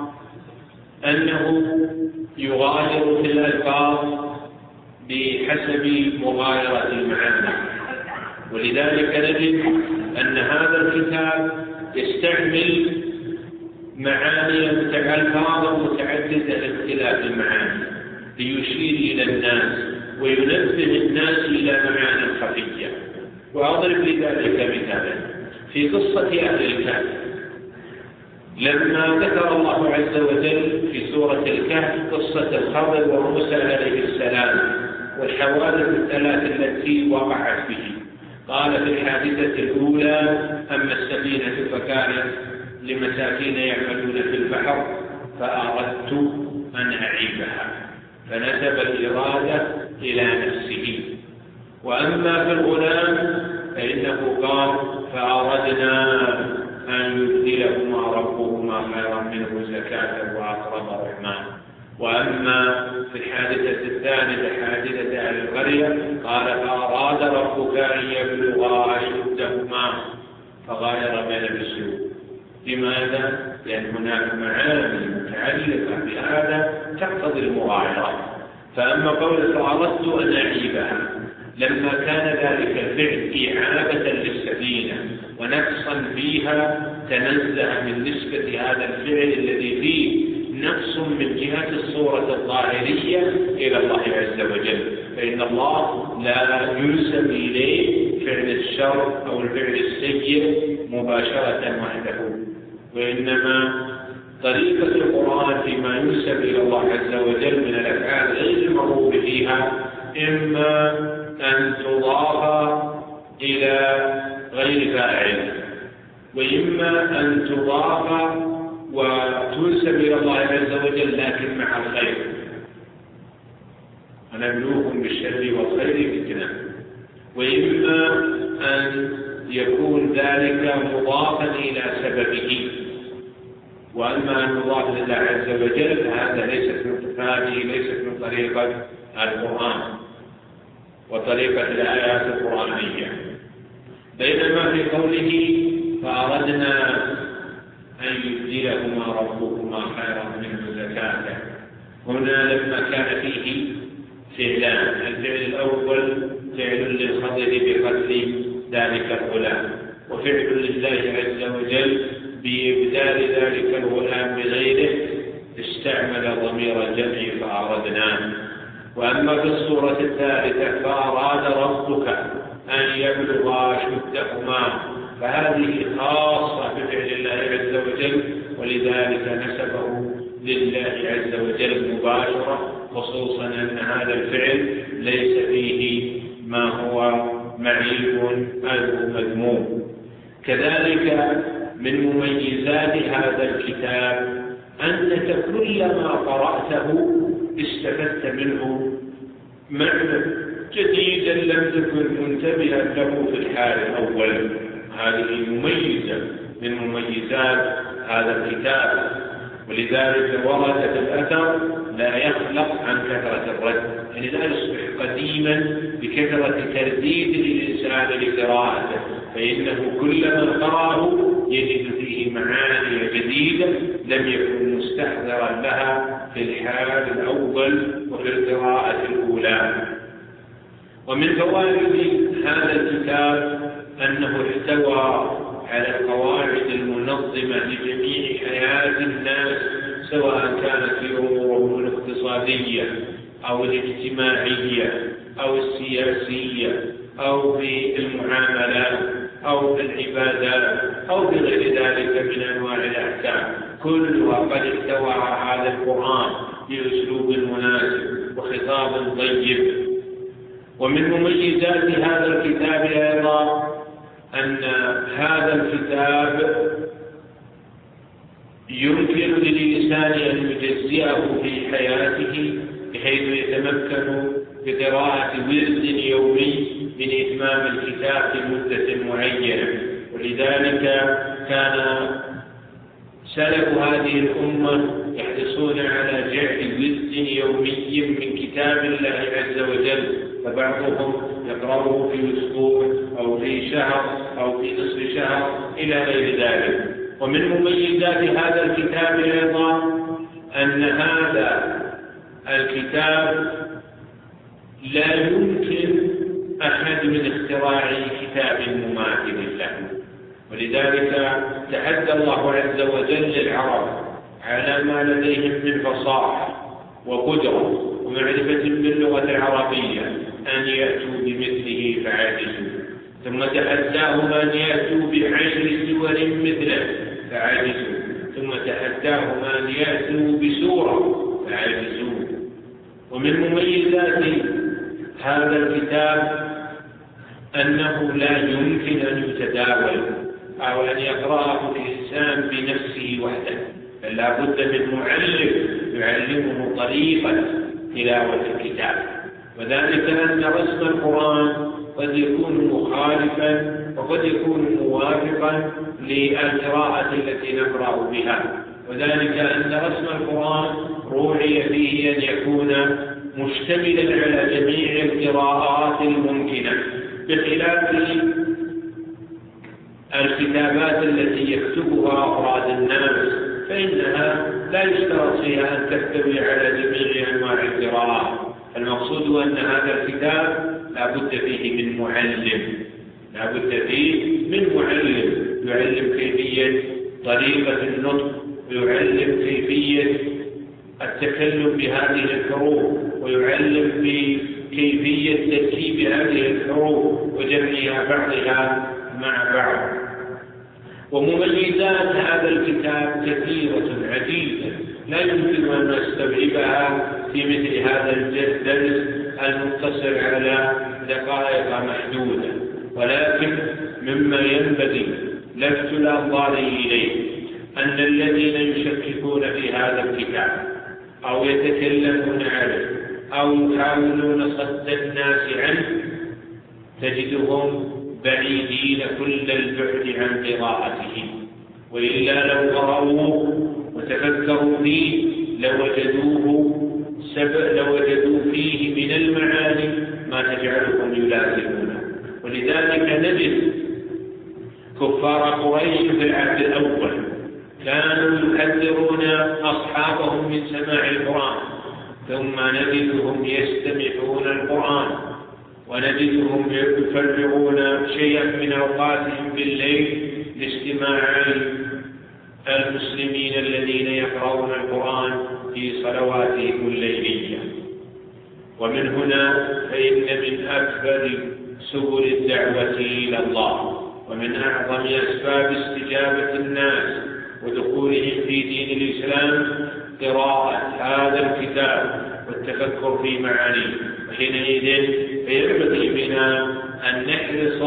أنه يغاير في الألفاظ بحسب مغايرة المعاني، ولذلك نجد أن هذا الكتاب يستعمل معاني ألفاظ متعددة لاختلاف المعاني ليشير إلى الناس وينبه الناس إلى معاني خفية. وأضرب لذلك مثالا في قصة أهل الكهف، لما ذكر الله عز وجل في سورة الكهف قصة الخضر وموسى عليه السلام والحوادث الثلاث التي وقعت به، قال في الحادثة الأولى: أما السفينة فكانت لمساكين يعملون في البحر فأردت أن أعيبها، فنسب الإرادة إلى نفسه. وأما في الغلام فإنه قال فأردنا أن يبدلهما ربهما خيرا منه زكاة وأقرب رحمًا. وأما في الحادثة الثالثة حادثة أهل القرية قال فأراد ربك أن يبلغا أشدهما فغاير بين الأسلوب. لماذا؟ لأن هناك معاني متعلقة بهذا تقتضي المغايرة. فأما قول فأردت أن أعيبها لما كان ذلك الفعل إعابة للسفينة ونقصا فيها تنزه من نسبة هذا الفعل الذي فيه نقص من جهة الصورة الظاهرية إلى الله عز وجل، فإن الله لا ينسب إليه فعل الشر أو الفعل السيء مباشرة وحده، وإنما طريقة القرآن فيما ينسب إلى الله عز وجل من الأفعال غير المرغوب فيها إما أن تضاف إلى غير فاعل، وإما أن تضاف وتنسب إلى الله عز وجل لكن مع الخير، ونبلوكم بالشر والخير فتنة، وإما أن يكون ذلك مضافا إلى سببه. وأما أن يضاف لله عز وجل هذا ليست من هذه ليست من طريقة القرآن وطريقة الآيات القرآنية. بينما في قوله فأردنا أن يبدلهما ربهما خيرا منه زكاة، هنا لما كان فيه فعلان، الفعل الأول فعل للخضر بقتل ذلك الغلام، وفعل لله عز وجل بإبدال ذلك الغلام بغيره استعمل ضمير الجمع فأردنا. وأما في الصورة الثالثة فأراد ربك أن يبلغا أشدهما فهذه خاصة بفعل الله عز وجل، ولذلك نسبه لله عز وجل مباشرة، خصوصا أن هذا الفعل ليس فيه ما هو معيب أو مذموم. كذلك من مميزات هذا الكتاب أنك كلما قرأته استفدت منه معنى جديدا لم تكن منتبها له في الحال الأول. هذه مميزة من مميزات هذا الكتاب، ولذلك ورد في الأثر لا يخلق عن كثرة الرد، يعني لا يصبح قديما بكثرة ترديد الإنسان لقراءته، فإنه كلما قرأه يجد فيه معاني جديدة لم يكن مستحضرا لها في الحال الأول وفي القراءة الأولى. ومن فوائد هذا الكتاب أنه احتوى على القواعد المنظمة لجميع حياة الناس، سواء كانت في أمورهم الاقتصادية أو الاجتماعية أو السياسية أو في المعاملات أو في العبادات أو في غير ذلك من أنواع الأحكام، كلها قد احتوى هذا القرآن بأسلوب مناسب وخطاب طيب. ومن مميزات هذا الكتاب أيضا أن هذا الكتاب يمكن للإنسان أن يجزئه في حياته بحيث يتمكن بقراءة ورد يومي من إتمام الكتاب في مدة معينة. ولذلك كان سلف هذه الأمة يحرصون على جعل ورد يومي من كتاب الله عز وجل، فبعضهم يقرأه في أسبوع أو في شهر أو في نصف شهر إلى غير ذلك. ومن مميزات هذا الكتاب أيضا أن هذا الكتاب لا يمكن أحد من اختراع كتاب مماثل له، ولذلك تحدى الله عز وجل العرب على ما لديهم من فصاحة وقدرة ومعرفة باللغة العربية أن يأتوا بمثله فعجزوا، ثم تحداهم أن يأتوا بعشر سور مثله فعجزوا، ثم تحداهم أن يأتوا بسورة فعجزوا. ومن مميزات هذا الكتاب أنه لا يمكن أن يتداول أو أن يقرأه الإنسان بنفسه وحده، بل لا بد من معلم يعلمه طريقة تلاوة الكتاب. وذلك أن رسم القرآن قد يكون مخالفا وقد يكون موافقا للقراءة التي نقرأ بها، وذلك أن رسم القرآن روعي فيه أن يكون مشتملا على جميع القراءات الممكنة، بخلاف الكتابات التي يكتبها أفراد الناس فإنها لا يشترط فيها أن تحتوي على جميع أنواع القراءات. المقصود أن هذا الكتاب لا بد فيه من معلم، لا بد فيه من معلم يعلم كيفية طريقة النطق، ويعلم كيفية التكلم بهذه الحروف، ويعلم بكيفية تركيب هذه الحروف وجمعها بعضها مع بعض. ومميزات هذا الكتاب كثيرة عديدة لا يمكن أن نستوعبها في مثل هذا الدرس المقتصر على دقائق محدودة، ولكن مما ينبغي لفت الأنظار إليه أن الذين يشككون في هذا الكتاب أو يتكلمون عنه أو يحاولون صد الناس عنه تجدهم بعيدين كل البعد عن قراءته، وإلا لو قرأوه وتفكروا فيه لوجدوه سبب لوجدوا فيه من المعاني ما تجعلهم يلازمونه. ولذلك نجد كفار قريش في العهد الأول كانوا يحذرون أصحابهم من سماع القرآن، ثم نجدهم يستمعون القرآن، ونجدهم يفرغون شيئا من أوقاتهم بالليل لاستماع المسلمين الذين يقرؤون القرآن في صلواتهم الليلية. ومن هنا فإن من أكبر سبل الدعوة إلى الله ومن أعظم أسباب استجابة الناس ودخولهم في دين الإسلام قراءة هذا الكتاب والتفكر في معانيه. وحينئذ فينبغي بنا أن نحرص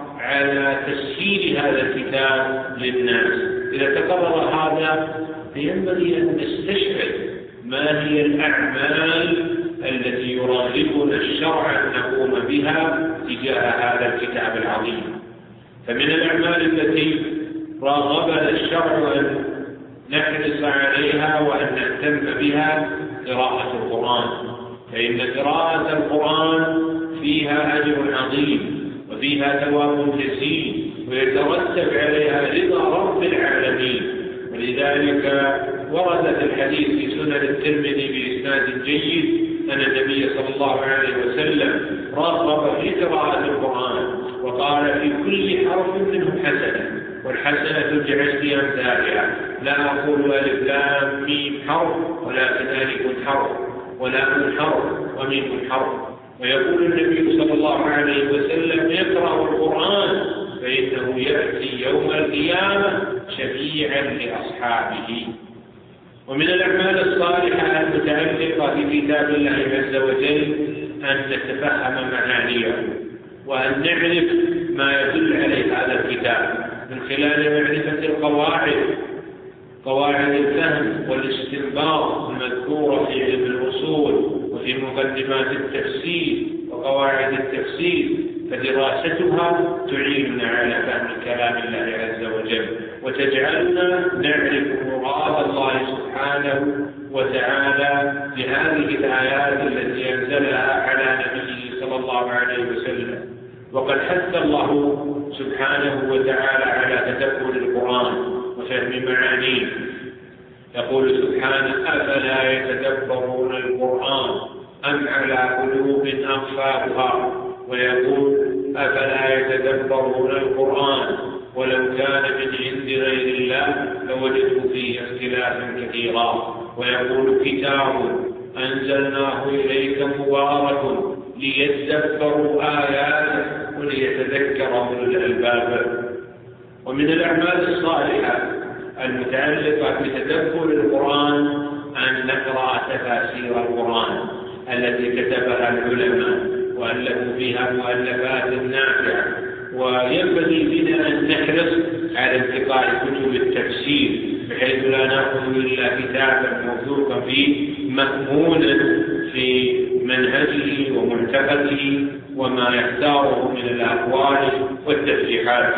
على تسهيل هذا الكتاب للناس. إذا تقرر هذا فينبغي أن نستشعر ما هي الأعمال التي يرغبنا الشرع أن نقوم بها تجاه هذا الكتاب العظيم. فمن الأعمال التي رغبنا الشرع أن نحرص عليها وأن نهتم بها قراءة القرآن، فإن قراءة القرآن فيها أجر عظيم وفيها ثواب جزيل ويترتب عليها رضا رب العالمين. ولذلك ورد في الحديث في سنن الترمذي بإسناد جيد أن النبي صلى الله عليه وسلم رغب في قراءة القرآن وقال في كل حرف منه حسنة، والحسنة بعشر أمثالها، لا أقول ألف لام ميم حرف ولكن ألف حرف ولام حرف وميم حرف. ويقول النبي صلى الله عليه وسلم يقرأ القرآن فإنه يأتي يوم القيامة شفيعا لأصحابه. ومن الأعمال الصالحة المتعلقة بكتاب الله عز وجل أن نتفهم معانيه وأن نعرف ما يدل عليه هذا الكتاب من خلال معرفة القواعد، قواعد الفهم والاستنباط المذكورة في علم الأصول وفي مقدمات التفسير وقواعد التفسير، فدراستها تعيننا على فهم كلام الله عز وجل وتجعلنا نعرف مراد الله سبحانه وتعالى بهذه الآيات التي أنزلها على نبيه صلى الله عليه وسلم. وقد حث الله سبحانه وتعالى على تدبر القرآن وفهم معانيه. يقول سبحانه: أفلا يتدبرون القرآن أم على قلوب أقفالها؟ ويقول: أفلا يتدبرون القرآن ولو كان من عند غير الله لوجدوا فيه اختلافا كثيرا. ويقول: كتاب أنزلناه إليك مبارك ليتدبروا آياته وليتذكر أولو الألباب. ومن الأعمال الصالحة المتعلقة بتدبر القرآن أن نقرأ تفاسير القرآن التي كتبها العلماء وألفوا فيها مؤلفات نافعة. وينبغي بنا أن نحرص على انتقاء كتب التفسير بحيث لا نأخذ إلا كتابا موثوقا فيه مأمونا في منهجه ومعتقده وما يختاره من الأقوال والتفريحات.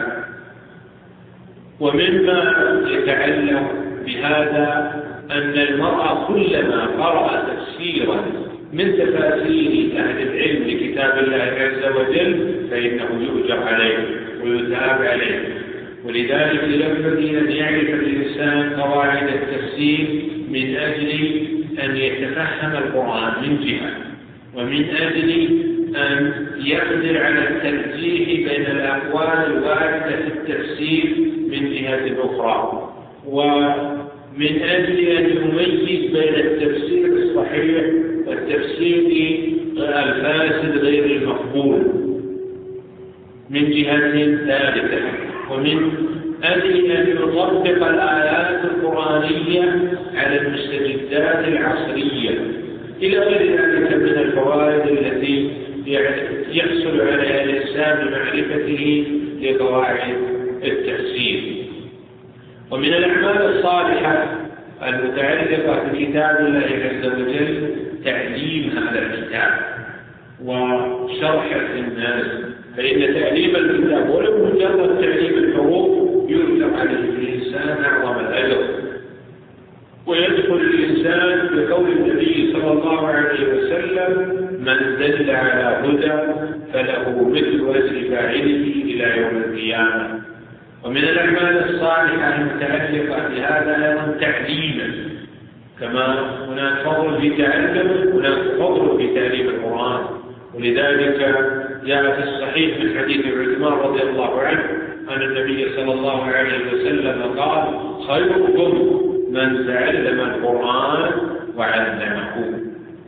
ومما يتعلق بهذا أن المرأة كلما قرأ تفسيرا من تفاسير أهل العلم لكتاب الله عز وجل فإنه يؤجر عليه ويثاب عليه. ولذلك ينبغي أن يعرف الإنسان قواعد التفسير من أجل أن يتفهم القرآن من جهة، ومن أجل أن يقدر على الترجيح بين الأقوال الواردة في التفسير من جهة أخرى، ومن أجل أن يميز بين التفسير الصحيح والتفسير الفاسد غير المقبول من جهة ثالثة، ومن أجل أن يطبق الآيات القرآنية على المستجدات العصرية إلى غير ذلك من الفوائد التي يحصل عليها الإنسان بمعرفته لقواعد التفسير. ومن الأعمال الصالحة المتعلقة بكتاب الله عز وجل تعليم هذا الكتاب وشرحه للناس، فإن تعليم الكتاب ولو مجرد تعليم الحروف يؤثر عليه الإنسان أعظم الأجر. ويدخل الإنسان بقول النبي صلى الله عليه وسلم: من دل على هدى فله مثل أجر فاعله إلى يوم القيامة. ومن الأعمال الصالحة المتعلقة بهذا أيضا تعليما، كما هناك فضل في تعلم هناك فضل في تعليم القرآن. ولذلك جاء في الصحيح من حديث عثمان رضي الله عنه أن النبي صلى الله عليه وسلم قال: خيركم من تعلم القرآن وعلمه.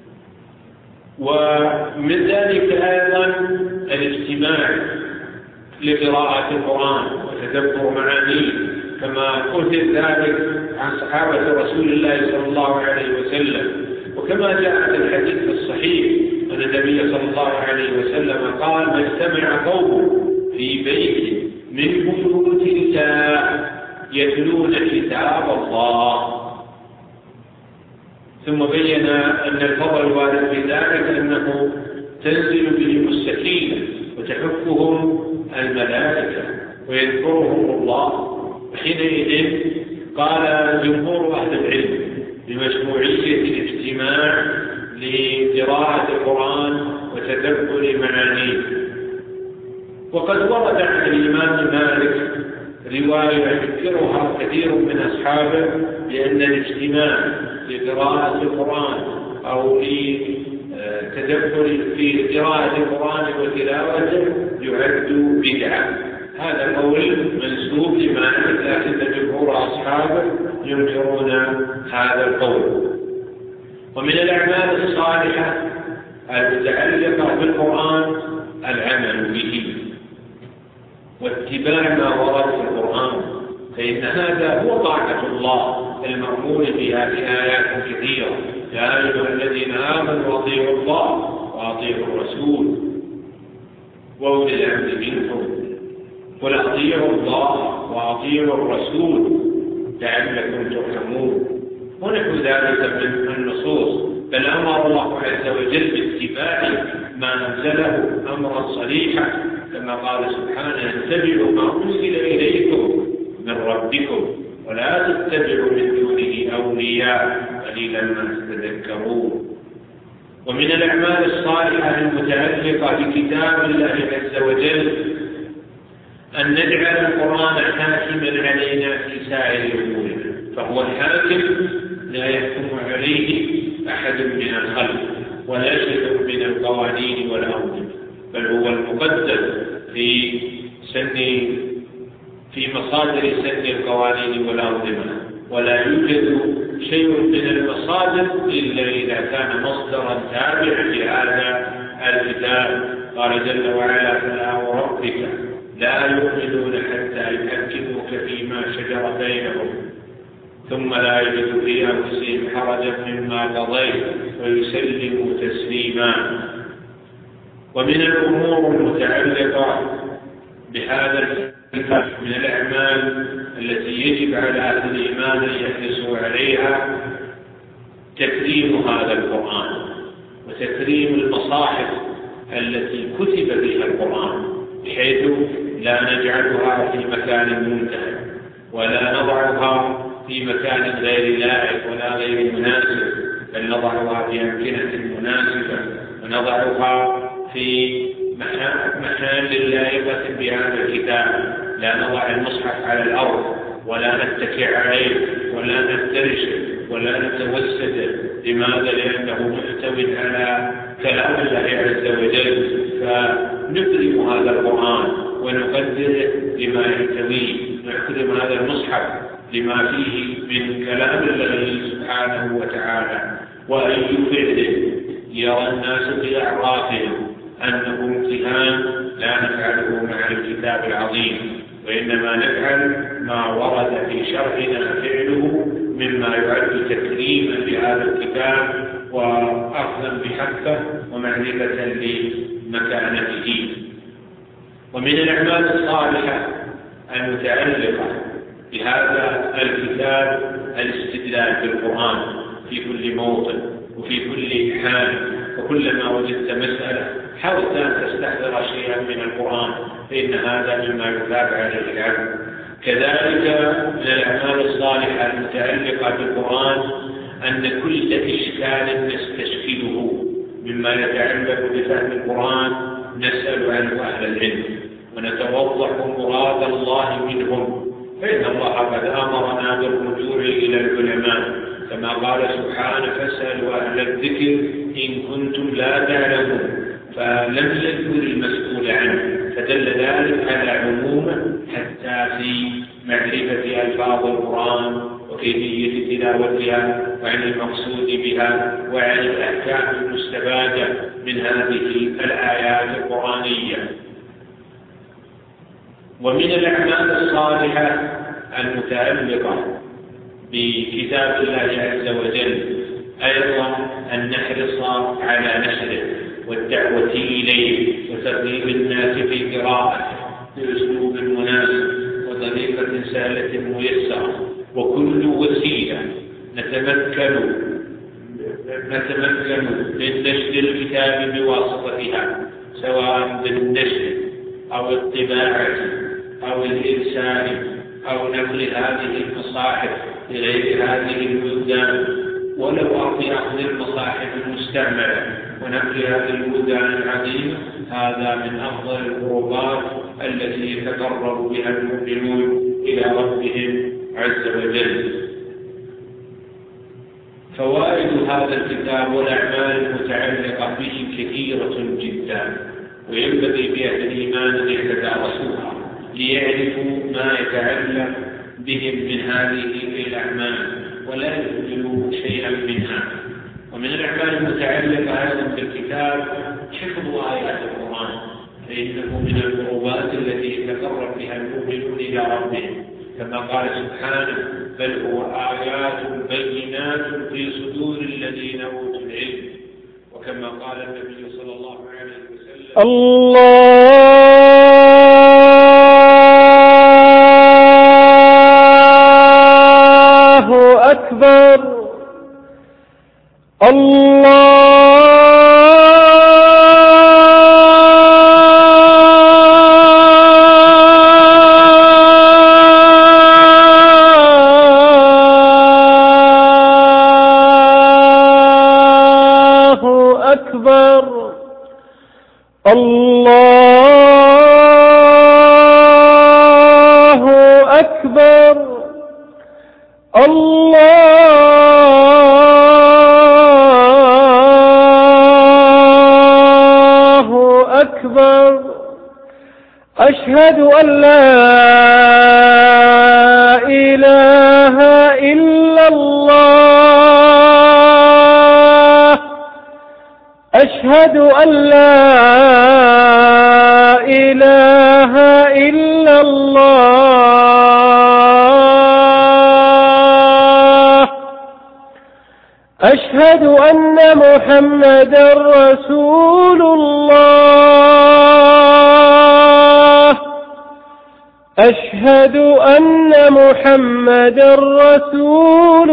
ومن ذلك أيضا الاجتماع لقراءة القرآن وتدبر معانيه، كما قلت ذلك عن صحابة رسول الله صلى الله عليه وسلم، وكما جاء في الحديث الصحيح أن النبي صلى الله عليه وسلم قال: ما اجتمع قوم في بيت من بيوت الله يتلون كتاب الله. ثم بين أن الفضل الوارد في ذلك أنه تنزل بهم السكينة وتحفهم الملائكة ويذكرهم الله. حينئذ قال جمهور أهل العلم بمشروعية الاجتماع لقراءة القرآن وتدبر معانيه. وقد ورد عن الإمام مالك رواية يذكرها كثير من أصحابه بأن الاجتماع لقراءة القرآن أو لتدبر في قراءة القرآن وتلاوته يعد بدعة. هذا قول منسوب لمالك، لكن جمهور أصحابه ينكرون هذا القول. ومن الأعمال الصالحة المتعلقة بالقرآن العمل به واتباع ما ورد في القرآن، فإن هذا هو طاعة الله المأمور بها في آيات كثيرة: يا أيها الذين آمنوا أطيعوا الله وأطيعوا الرسول وأولي الأمر منكم، قل أطيعوا الله وأطيعوا الرسول لعلكم ترحمون، ونحو ذلك من النصوص. بل أمر الله عز وجل باتباع ما أنزله أمرا صريحا، كما قال سبحانه: اتبعوا ما أنزل إليكم من ربكم ولا تتبعوا من دونه أولياء قليلا ما تتذكرون. ومن الأعمال الصالحة المتعلقة بكتاب الله عز وجل أن نجعل القرآن حاكما علينا في سائر أمورنا، فهو الحاكم لا يحكم عليه أحد من الخلق ولا شيء من القوانين والأمور، بل هو المقدم في سن في مصادر سن القوانين والأنظمة، ولا يوجد شيء من المصادر إلا إذا كان مصدرا تابعا لهذا الكتاب. قال جل وعلا: فلا وربك لا يؤمنون حتى يحكموك فيما شجر بينهم ثم لا يجدوا في أنفسهم حرجا مما قضيت ويسلموا تسليما. ومن الأمور المتعلقة بهذا الكتاب من الأعمال التي يجب على أهل الإيمان أن يحرصوا عليها تكريم هذا القرآن وتكريم المصاحف التي كتب فيها القرآن، بحيث لا نجعلها في مكان منتهى ولا نضعها في مكان غير لائق ولا غير مناسب، بل نضعها في أمكنة مناسبة ونضعها في محل لائقة بهذا الكتاب. لا نضع المصحف على الأرض ولا نتكئ عليه ولا نفترشه ولا نتوسد. لماذا؟ لأنه محتوى على كلام الله عز وجل، فنكرم هذا القرآن ونقدره لما يحتويه، نكرم هذا المصحف لما فيه من كلام الله سبحانه وتعالى. وأي فعل يرى الناس بأعرافهم أنه امتهان لا نفعله مع الكتاب العظيم، وإنما نفعل ما ورد في شرعنا فعله مما يعد تكريما لهذا الكتاب وأخذا بحقه ومعرفة لمكانته. ومن الأعمال الصالحة المتعلقة بهذا الكتاب الاستدلال بالقرآن في كل موطن وفي كل حال، وكلما وجدت مسألة حاولت أن تستحضر شيئا من القرآن فإن هذا مما يثاب عليه العبد. كذلك من الأعمال الصالحة المتعلقة بالقرآن أن كل إشكال نستشكله مما يتعلق بفهم القرآن نسأل عنه أهل العلم ونتوضح مراد الله منهم، فإن الله قد أمرنا بالرجوع إلى العلماء كما قال سبحانه: فاسألوا أهل الذكر إن كنتم لا تعلمون، فلم يذكر المسؤول عنه، فدل ذلك على عمومه حتى في معرفة ألفاظ القرآن وكيفية تلاوتها وعن المقصود بها وعن الأحكام المستفادة من هذه الآيات القرآنية. ومن الأعمال الصالحة المتعلقة بكتاب الله عز وجل أيضا أن نحرص على نشره والدعوة إليه وترغيب الناس في قراءته بأسلوب مناسب وطريقة سهلة ميسرة، وكل وسيلة نتمكن نتمكن من نشر الكتاب بواسطتها سواء بالنشر أو الطباعة أو الإرسال أو نقل هذه المصاحف لغير هذه البلدان، ولو أرض أخذ المصاحف المستعملة ونقل هذه البلدان العظيمة، هذا من أفضل القربات التي يتقرب بها المؤمنون إلى ربهم عز وجل. فوائد هذا الكتاب والأعمال المتعلقة به كثيرة جدا، وينبغي بأهل الإيمان أن يتدارسوها ليعرفوا ما يتعلق بهم من هذه الأعمال ولا يهملوا شيئا منها. ومن الأعمال المتعلقة أيضا بالكتاب حفظ آيات القرآن، فإنه من القربات التي يتقرب بها المؤمنون إلى ربهم كما قال سبحانه: بل هو آيات بينات في صدور الذين أوتوا العلم، وكما قال النبي صلى الله عليه وسلم: الله أكبر الله أكبر الله أكبر الله أكبر. أشهد أن لا إله إلا الله أشهد أن لا إله إلا الله أشهد أن محمدا رسول الله أشهد أن محمدا رسول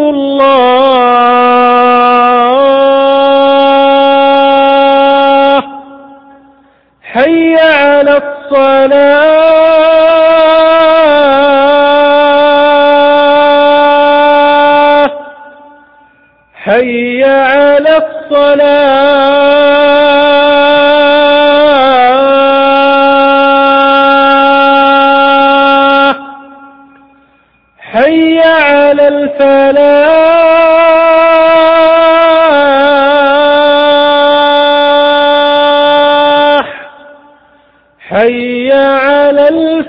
الله. حي على الصلاة. حي على الصلاة. حي على الفلاح. حي على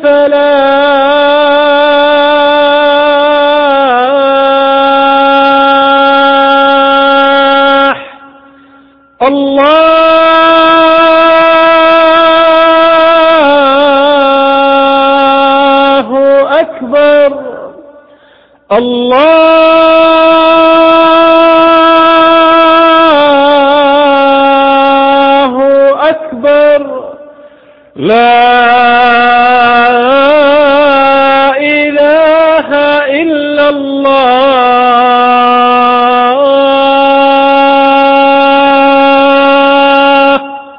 الفلاح. الله أكبر. الله أكبر. لا إله إلا الله.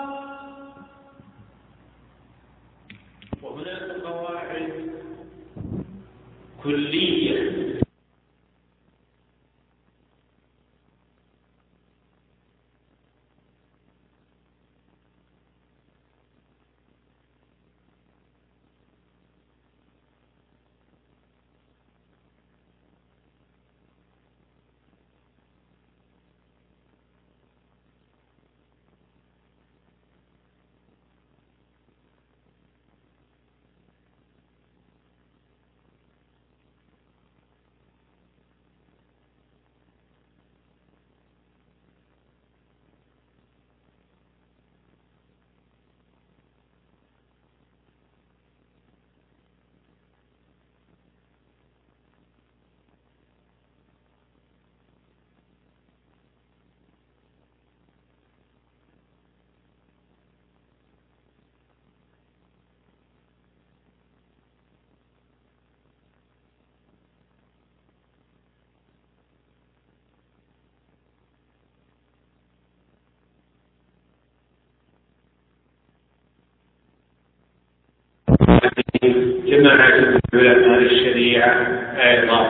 وهناك قواعد كلية جماعة علماء الشريعة أيضا.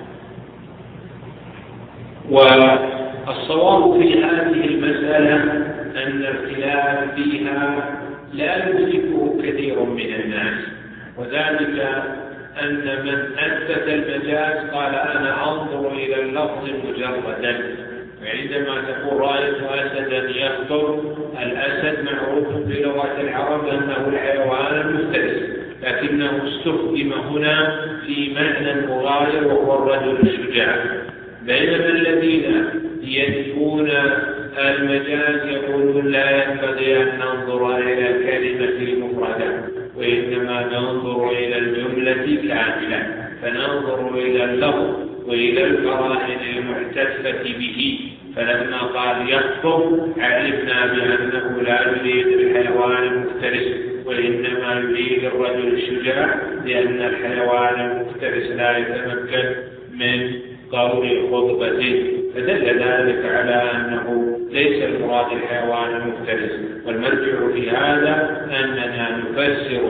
والصواب في هذه المسألة أن الخلاف فيها لا يدركه كثير من الناس، وذلك أن من أثبت المجاز قال أنا أنظر إلى اللفظ مجردا. وعندما تقول رأيت أسدا يخطر، الأسد معروف بلغة العرب أنه الحيوان المفترس، لكنه استخدم هنا في معنى مغاير وهو الرجل الشجاع. بينما الذين ينفون المجاز يقولون لا ينبغي أن ننظر إلى الكلمة المفردة، وإنما ننظر إلى الجملة كاملة، فننظر إلى اللفظ وإلى القرائن المحتفة به. فلما قال يخطب علمنا بأنه لا يريد الحيوان المفترس، وإنما يريد الرجل الشجاع، لأن الحيوان المفترس لا يتمكن من قول خطبته. فدل ذلك على أنه ليس المراد الحيوان المفترس. والمرجع في هذا أننا نفسر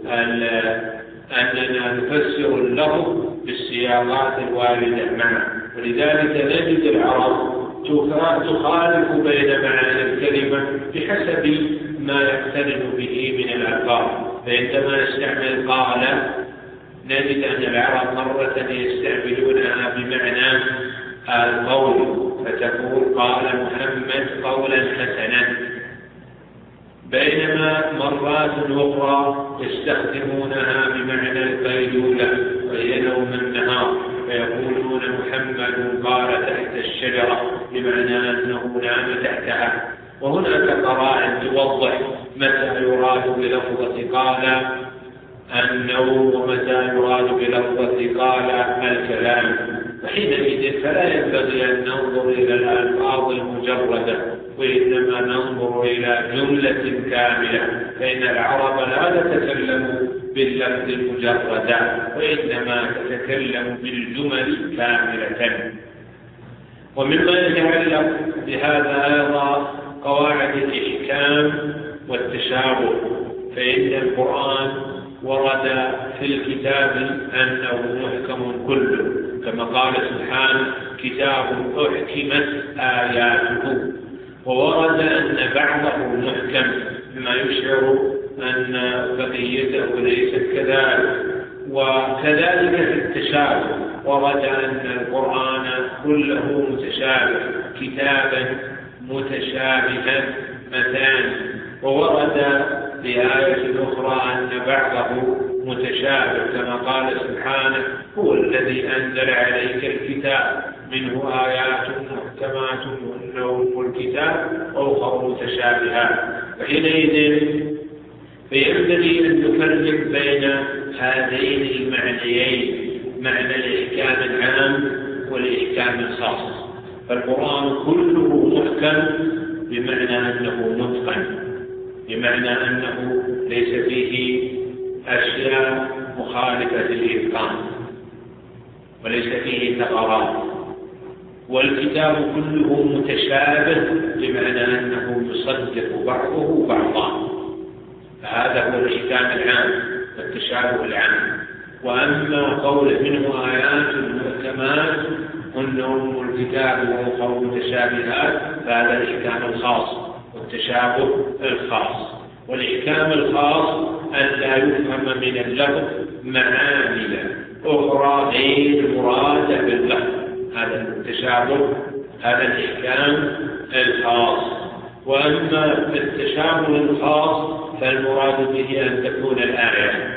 أننا نفسر اللفظ بالسياقات الواردة معه. ولذلك نجد العرب تخالف بين معاني الكلمة بحسب ما يقترن به من الألفاظ. فعندما نستعمل قال نجد أن العرب مرة يستعملونها بمعنى القول، فتقول قال محمد قولا حسنا، بينما مرات أخرى يستخدمونها بمعنى القيلولة وهي نوم النهار، فيقولون محمد قال تحت الشجرة بمعنى أنه نام تحتها. وهناك قرائن توضح متى يراد بلفظة قال النوم ومتى يراد بلفظة قال الكلام. فحينئذ فلا ينبغي أن ننظر إلى الألفاظ المجردة، وإنما ننظر إلى جملة كاملة. فإن العرب لا تتكلم باللفظ المجرد، وإنما تتكلم بالجمل كاملة. ومما يتعلق بهذا أيضا قواعد الإحكام والتشابه، فإن القرآن ورد في الكتاب أنه محكم كله، كما قال سبحانه: كتاب أحكمت آياته. وورد أن بعضه محكم بما يشعر أن بقيته ليست كذلك. وكذلك في التشابه ورد أن القرآن كله متشابه، كتابا متشابها مثاني. وورد في آية أخرى أن بعضه متشابه، كما قال سبحانه: هو الذي أنزل عليك الكتاب منه آيات محكمات هن أم الكتاب وأخر متشابهات. وحينئذ فينبغي أن نفرق بين هذين المعنيين، معنى الإحكام العام والإحكام الخاص. فالقرآن كله محكم بمعنى أنه متقن، بمعنى أنه ليس فيه أشياء مخالفة للإتقان وليس فيه ثغرات. والكتاب كله متشابه بمعنى أنه يصدق بعضه بعضا، فهذا هو الإحكام العام والتشابه العام. وأما قوله منه آيات محكمات هن أم الكتاب وأخر متشابهات، فهذا الإحكام الخاص والتشابه الخاص. والإحكام الخاص أن لا يفهم من اللفظ معاني أخرى غير مرادة باللفظ، هذا التشابه، هذا الإحكام الخاص. وأما التشابه الخاص فالمراد به أن تكون الآية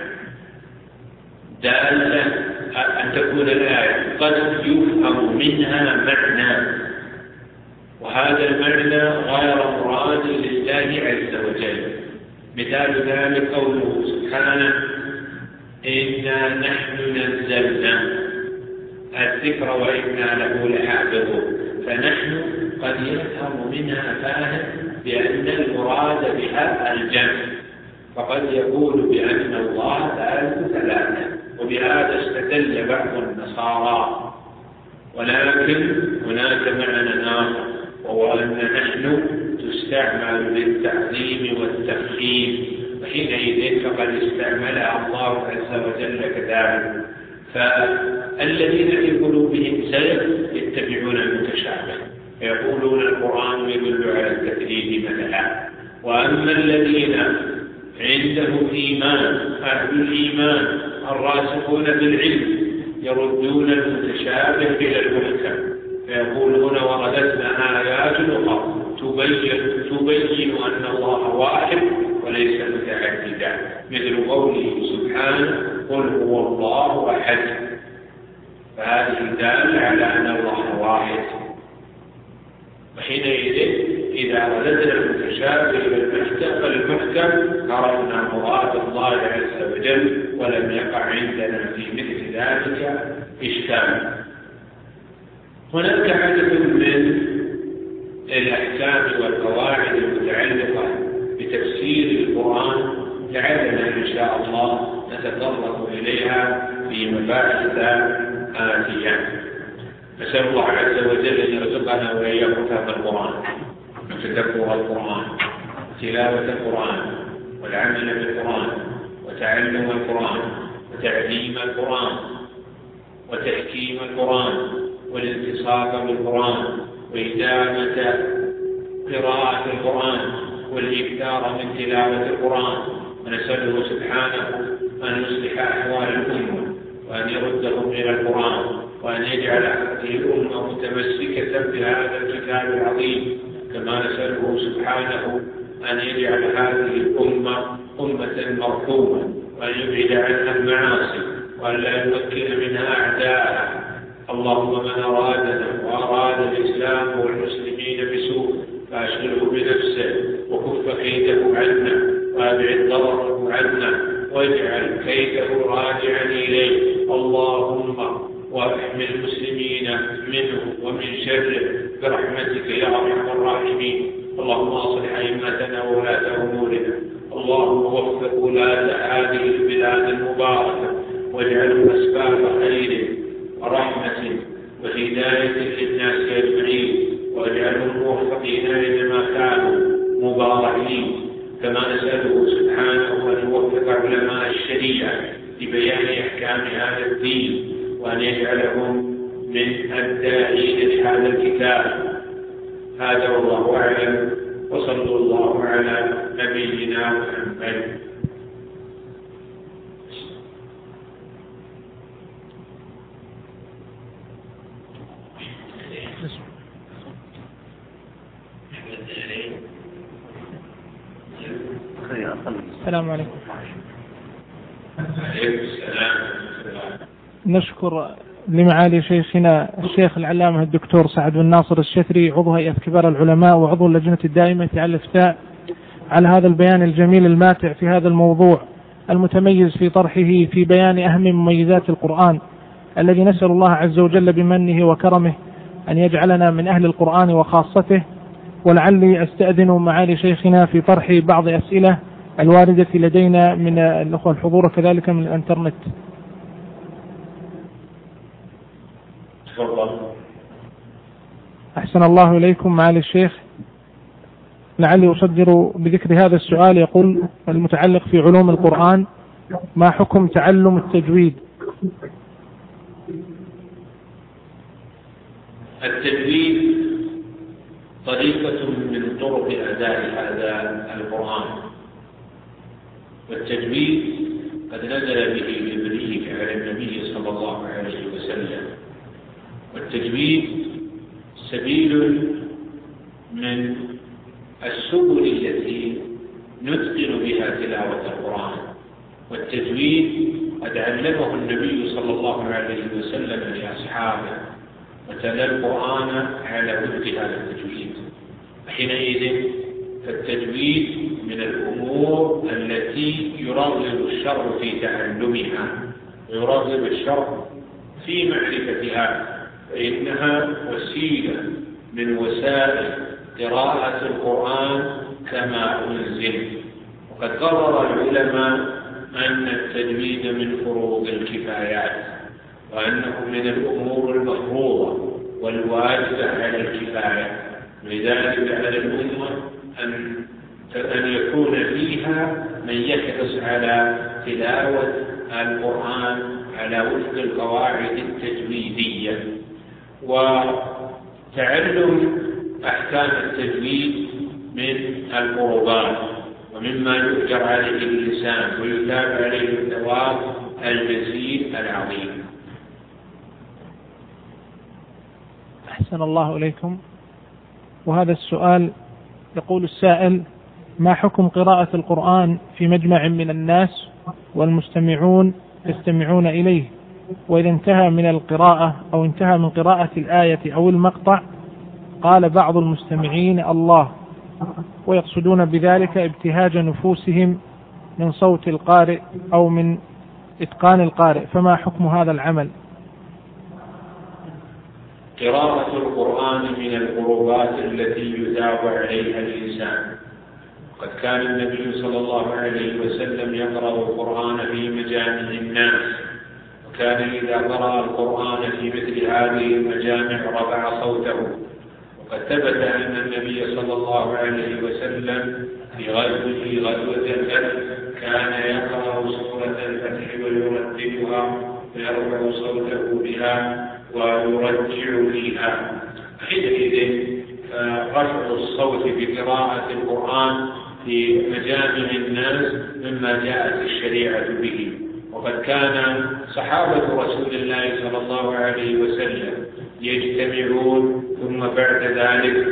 دالة، أن تكون الآية قد يفهم منها معنى، وهذا المعنى غير مراد لله عز وجل. مثال ذلك قوله سبحانه: إنا نحن نزلنا الذكر وإنا له لحافظون. فنحن قد يفهم منها فاهم بأن المراد بها الجمع، فقد يقول بأن الله ثالث ثلاثة، وبهذا استدل بعض النصارى. ولكن هناك معنى آخر، وهو أن نحن تستعمل للتعظيم والتفخيم، وحينئذ فقد استعملها الله عز وجل كذلك. فالذين في قلوبهم زيغ يتبعون المتشابه، فيقولون القرآن يدل على التكذيب مثلا. وأما الذين عندهم إيمان، أهل الإيمان الراسخون بالعلم، يردون المتشابه إلى المحكم، فيقولون: وردتنا آيات أخرى تبين, تبين أن الله واحد وليس متعددا، مثل قوله سبحانه: قل هو الله أحد. فهذه دالة على أن الله واحد. وحينئذ إذا رددنا المتشابه إلى المحكم فالمحكم عرفنا مراد الله عز وجل، ولم يقع عندنا في مثل ذلك إشكال. هناك عدد من الأحكام والقواعد المتعلقة بتفسير القرآن لعلنا إن شاء الله نتطرق إليها في مباحث آتية. نسأل الله عز وجل أن يرزقنا وإياكم فهم القرآن وتدبر القرآن وتلاوة القرآن والعمل بالقرآن وتعلم القرآن وتعليم القرآن وتحكيم القرآن والالتصاق بالقرآن وإدامة قراءة القرآن والإكثار من تلاوة القرآن. ونسأله سبحانه أن يصلح أحوال الأمة وأن يردهم إلى القرآن، وأن يجعل هذه الأمة متمسكة بهذا الكتاب العظيم، كما نسأله سبحانه أن يجعل هذه الأمة أمة مرحومة، وأن يبعد عنها المعاصي، وأن لا يمكن منها أعداءها. اللهم من أرادنا وأراد الإسلام والمسلمين بسوء فأشغله بنفسه وكف كيده عنا وأبعد ضرره عنا واجعل كيده راجعا إليه. اللهم واحمي المسلمين منه ومن شره برحمتك يا أرحم الراحمين. اللهم أصلح أئمتنا وولاة أمورنا. اللهم وفق ولاة هذه البلاد المباركة واجعلهم أسباب خير ورحمة وهداية للناس أجمعين، واجعلهم موفقين أينما كانوا مباركين. كما نسأله سبحانه أن يوفق علماء الشريعة لبيان أحكام هذا الدين، وأن يجعلهم من الداعين لهذا الكتاب. هذا والله أعلم، وصلى الله على نبينا محمد. السلام عليكم. السلام. نشكر لمعالي شيخنا الشيخ العلامة الدكتور سعد بن ناصر الشثري عضو هيئة كبار العلماء وعضو اللجنة الدائمة على الإفتاء على هذا البيان الجميل الماتع في هذا الموضوع المتميز في طرحه في بيان أهم مميزات القرآن، الذي نسأل الله عز وجل بمنه وكرمه أن يجعلنا من أهل القرآن وخاصته. ولعلي أستأذن معالي شيخنا في طرح بعض أسئلة الواردة لدينا من الأخوة الحضور وكذلك من الإنترنت. تفضل. أحسن الله إليكم معالي الشيخ، لعلي أصدر بذكر هذا السؤال. يقول المتعلق في علوم القرآن: ما حكم تعلم التجويد؟ التجويد طريقة من طرق أداء هذا القرآن، والتجويد قد نزل به جبريل على النبي صلى الله عليه وسلم. والتجويد سبيل من السبل التي نتقن بها تلاوة القرآن. والتجويد قد علمه النبي صلى الله عليه وسلم لأصحابه، وتلا القرآن على وفق هذا التجويد. حينئذ فالتجويد من الأمور التي يرغب الشرع في تعلمها ويرغب الشرع في معرفتها، فإنها وسيلة من وسائل قراءة القرآن كما أنزل. وقد قرر العلماء أن التجويد من فروض الكفايات، وأنه من الأمور المفروضة والواجبة على الكفاية. لذلك على الأمة أن أن يكون فيها من يحرص على تلاوة القرآن على وفق القواعد التجويدية. وتعلم أحكام التجويد من القربات ومما يؤجر عليه الإنسان ويتابع عليه الثواب الجزيل العظيم. أحسن الله إليكم. وهذا السؤال يقول السائل: ما حكم قراءة القرآن في مجمع من الناس والمستمعون يستمعون إليه، وإذا انتهى من القراءة أو انتهى من قراءة الآية أو المقطع قال بعض المستمعين الله، ويقصدون بذلك ابتهاج نفوسهم من صوت القارئ أو من إتقان القارئ، فما حكم هذا العمل؟ قراءة القرآن من القربات التي يثاب عليها الإنسان. قد كان النبي صلى الله عليه وسلم يقرأ القرآن في مجامع الناس، وكان إذا قرأ القرآن في مثل هذه المجامع رفع صوته. وقد ثبت أن النبي صلى الله عليه وسلم في غزوة غزوة الفتح كان يقرأ سورة الفتح ويرتبها ويرفع صوته بها ويرجع فيها. حينئذ رفع الصوت بقراءة القرآن في مجامع الناس مما جاءت الشريعة به. وقد كان صحابة رسول الله صلى الله عليه وسلم يجتمعون ثم بعد ذلك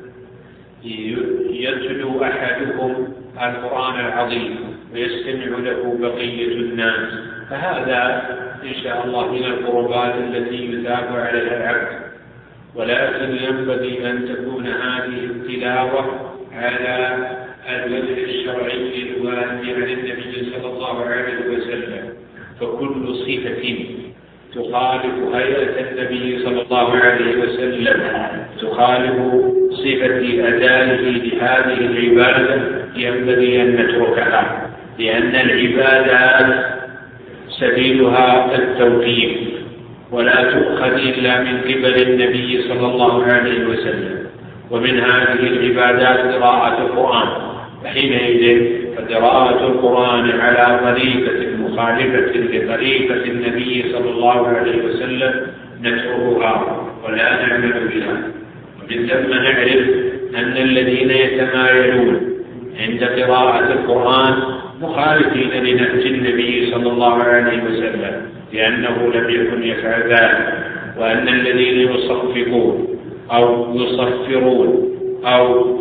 يتلو أحدهم القرآن العظيم ويستمع له بقية الناس. فهذا إن شاء الله من القربات التي يثاب عليها العبد، ولكن ينبغي أن تكون هذه التلاوة على الوجه الشرعي الوارد عن النبي صلى الله عليه وسلم. فكل صفة تخالف هيئة النبي صلى الله عليه وسلم، تخالف صفة أدائه لهذه العبادة، ينبغي أن نتركها، لأن العبادات سبيلها التوقيف ولا تؤخذ إلا من قبل النبي صلى الله عليه وسلم. ومن هذه العبادات قراءة القرآن، فحينئذ فقراءة القرآن على طريقة مخالفة لطريقة النبي صلى الله عليه وسلم نتركها ولا نعمل بها. ومن ثم نعرف أن الذين يتمايلون عند قراءة القرآن مخالفين لنهج النبي صلى الله عليه وسلم، لأنه لم يكن يفعل ذلك. وأن الذين يصفقون أو يصفرون أو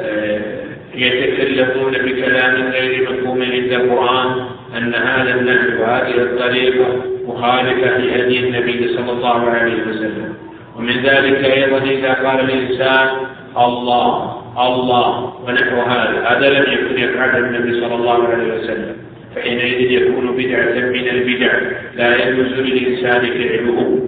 يتكلمون بكلام غير مفهوم عند القرآن أن هذا النهج وهذه الطريقة مخالفة لهدي النبي صلى الله عليه وسلم. ومن ذلك أيضا إذا قال الإنسان الله الله ونحو هذا، هذا لم يكن يفعل النبي صلى الله عليه وسلم، فحينئذ يكون بدعة من البدع لا يجوز للإنسان فعله.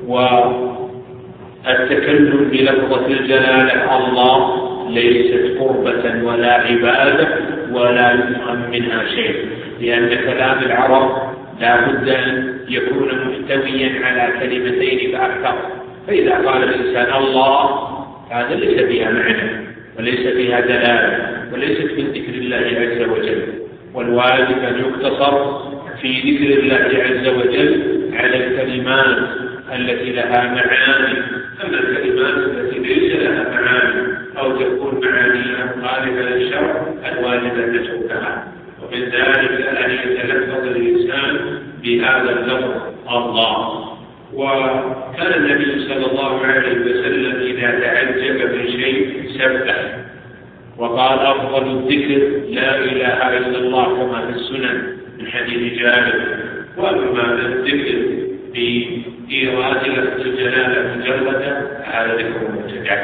والتكلم بلفظة الجلالة الله ليست قربة ولا عبادة ولا يفهم منها شيء، لأن كلام العرب لا بد أن يكون محتويا على كلمتين فأكثر. فإذا قال الإنسان الله هذا ليس فيها معنى وليس فيها دلالة وليست من ذكر الله عز وجل، والواجب أن يقتصر في ذكر الله عز وجل على الكلمات التي لها معاني. أما الكلمات التي ليس لها معاني أو تكون معانيها مخالفة للشرع الواجب أن نتركها. ومن ذلك أن يتلفظ الإنسان بهذا اللفظ الله. وكان النبي صلى الله عليه وسلم إذا تعجب من شيء سبح وقال أفضل الذكر لا إله إلا الله كما في السنن من حديث جابر. وأما الذكر بإيراد لفظ الجلالة مجردا هذا ذكر مبتدع.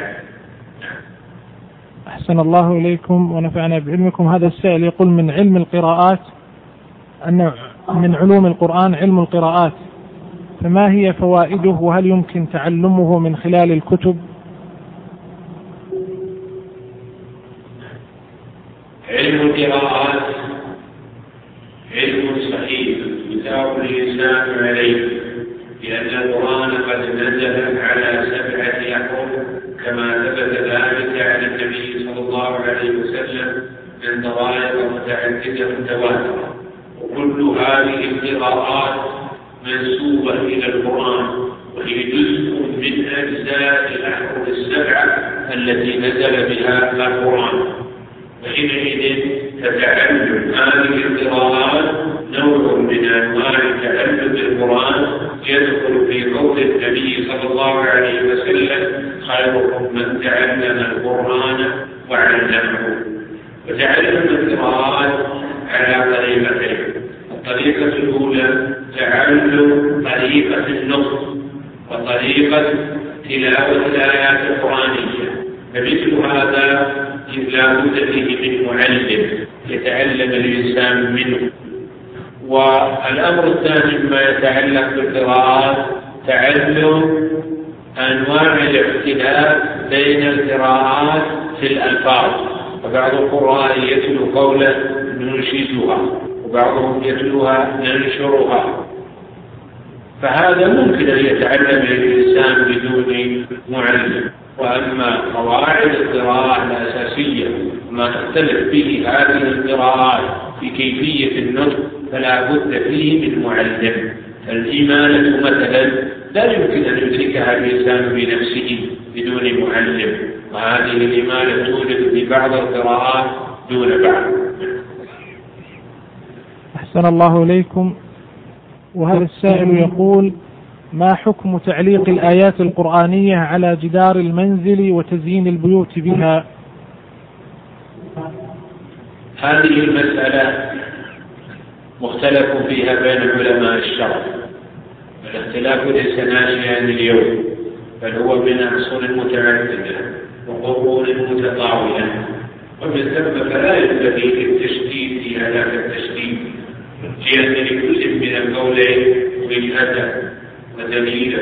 أحسن الله إليكم ونفعنا بعلمكم. هذا السائل يقول من علم القراءات أن من علوم القرآن علم القراءات، فما هي فوائده وهل يمكن تعلمه من خلال الكتب؟ علم القراءات علم صحيح يثاب الإنسان عليه، لأن القرآن قد نزل على سبعة أحرف كما ثبت ذلك عن النبي صلى الله عليه وسلم من طرائق متعددة متواترة، وكل هذه القراءات منسوبة إلى القرآن، وهي جزء من أجزاء الأحرف السبعة التي نزل بها القرآن. وحينئذ تتعلم هذه القراءات نوع من أنواع تعلم القرآن يدخل في قول النبي صلى الله عليه وسلم خيركم من تعلم القرآن وعلمه. وتعلم القراءات على طريقتين: الطريقة الأولى تعلم طريقة النطق وطريقة تلاوة الآيات القرآنية، فمثل هذا لا بد فيه من معلم يتعلم الإنسان منه. والأمر الثاني ما يتعلق بالقراءات تعلم أنواع الاختلاف بين القراءات في الألفاظ، وبعض القراء يتلو قولا ننشدها وبعضهم يتلوها ننشرها، فهذا ممكن أن يتعلم الإنسان بدون معلم. وأما قواعد القراءة الأساسية ما تختلف به هذه القراءات في كيفية النطق فلا بد فيه من معلم. فالإمالة مثلا لا يمكن أن يدركها الإنسان بنفسه بدون معلم، وهذه الإمالة توجد في بعض القراءات دون بعض. أحسن الله إليكم. وهذا السائل يقول: ما حكم تعليق الآيات القرآنية على جدار المنزل وتزيين البيوت بها؟ هذه المسألة مختلف فيها بين علماء الشرع، والاختلاف ليس ناشئا اليوم، بل هو من أصول متعددة وقرون متطاولة، ومن ثم فلا ينبغي التشديد في هذا التشديد، لأن لكل من القولين وجهة ودليلا.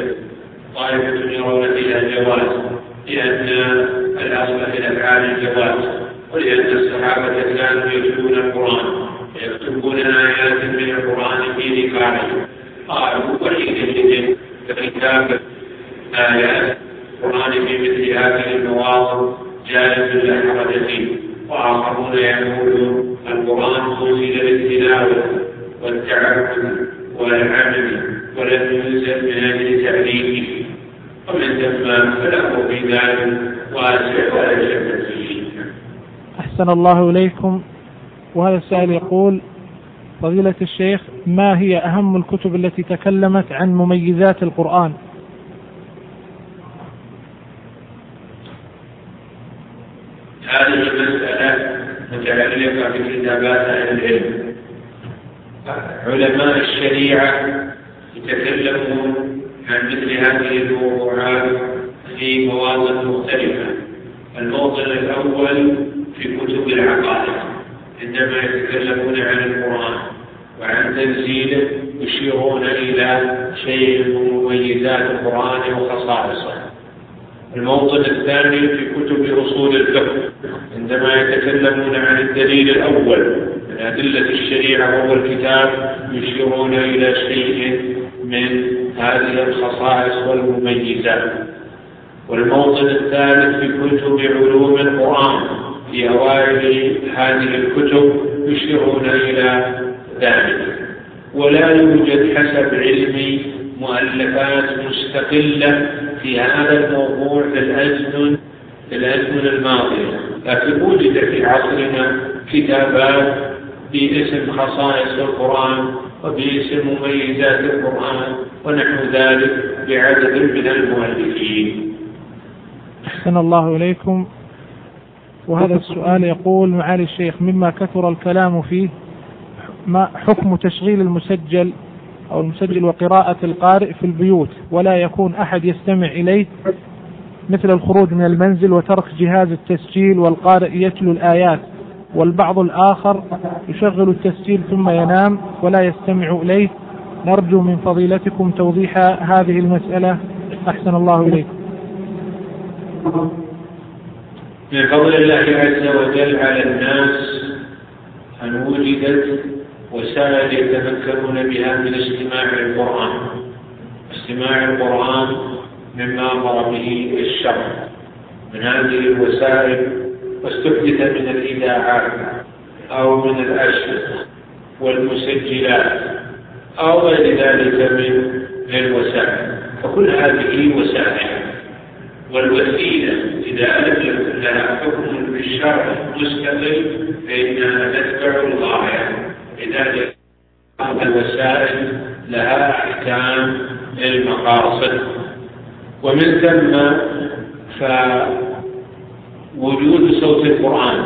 طائفة يرون فيها الجواز لأن الأصل في الأفعال الجواز، ولأن الصحابة كانوا يتلون القرآن ويكتبون آيات من القرآن في رقابهم، قالوا وحينئذ فكتابة آيات القرآن في مثل هذه المواضع جائز لا حرج فيه. وآخرون يقولون القرآن أنزل للتلاوة والتعبد والعمل ولم ينزل من أجل تعليمه، ومن ثم فله في ذلك واسع ولا شك فيه. أحسن الله إليكم. وهذا السائل يقول: فضيلة الشيخ، ما هي أهم الكتب التي تكلمت عن مميزات القرآن؟ هذه المسألة متعلقة بكتابات أهل العلم. علماء الشريعة يتكلمون عن مثل هذه الموضوعات في مواضع مختلفة. الموضع الأول في كتب العقائد، عندما يتكلمون عن القرآن وعن تنزيله يشيرون إلى شيء من مميزات القرآن وخصائصه. الموضع الثاني في كتب أصول الفقه، عندما يتكلمون عن الدليل الأول من أدلة الشريعة وهو الكتاب يشيرون إلى شيء من هذه الخصائص والمميزات. والموضع الثالث في كتب علوم القرآن، في أوائل هذه الكتب يشيرون إلى ذلك. ولا يوجد حسب علمي مؤلفات مستقلة في هذا الموضوع في الأزمنة في الأزمنة الماضية، لكن وجد في عصرنا كتابات باسم خصائص القرآن وباسم مميزات القرآن ونحو ذلك بعدد من المؤلفين. أحسن الله إليكم. وهذا السؤال يقول: معالي الشيخ، مما كثر الكلام فيه ما حكم تشغيل المسجل أو المسجل وقراءة القارئ في البيوت ولا يكون أحد يستمع إليه، مثل الخروج من المنزل وترك جهاز التسجيل والقارئ يتلو الآيات، والبعض الآخر يشغل التسجيل ثم ينام ولا يستمع إليه؟ نرجو من فضيلتكم توضيح هذه المسألة. أحسن الله إليكم. من فضل الله عز وجل على الناس أن وجدت وسائل يتمكنون بها من استماع القرآن. استماع القرآن مما أمر به الشرع من هذه الوسائل، واستحدث من الإذاعات أو من الأشرطة والمسجلات أو غير ذلك من الوسائل، فكل هذه وسائل. والوسيلة إذا لم يكن لها حكم بالشرع مستقل فإنها تتبع الغاية، لذلك الوسائل لها أحكام المقاصد. ومن ثم فوجود صوت القرآن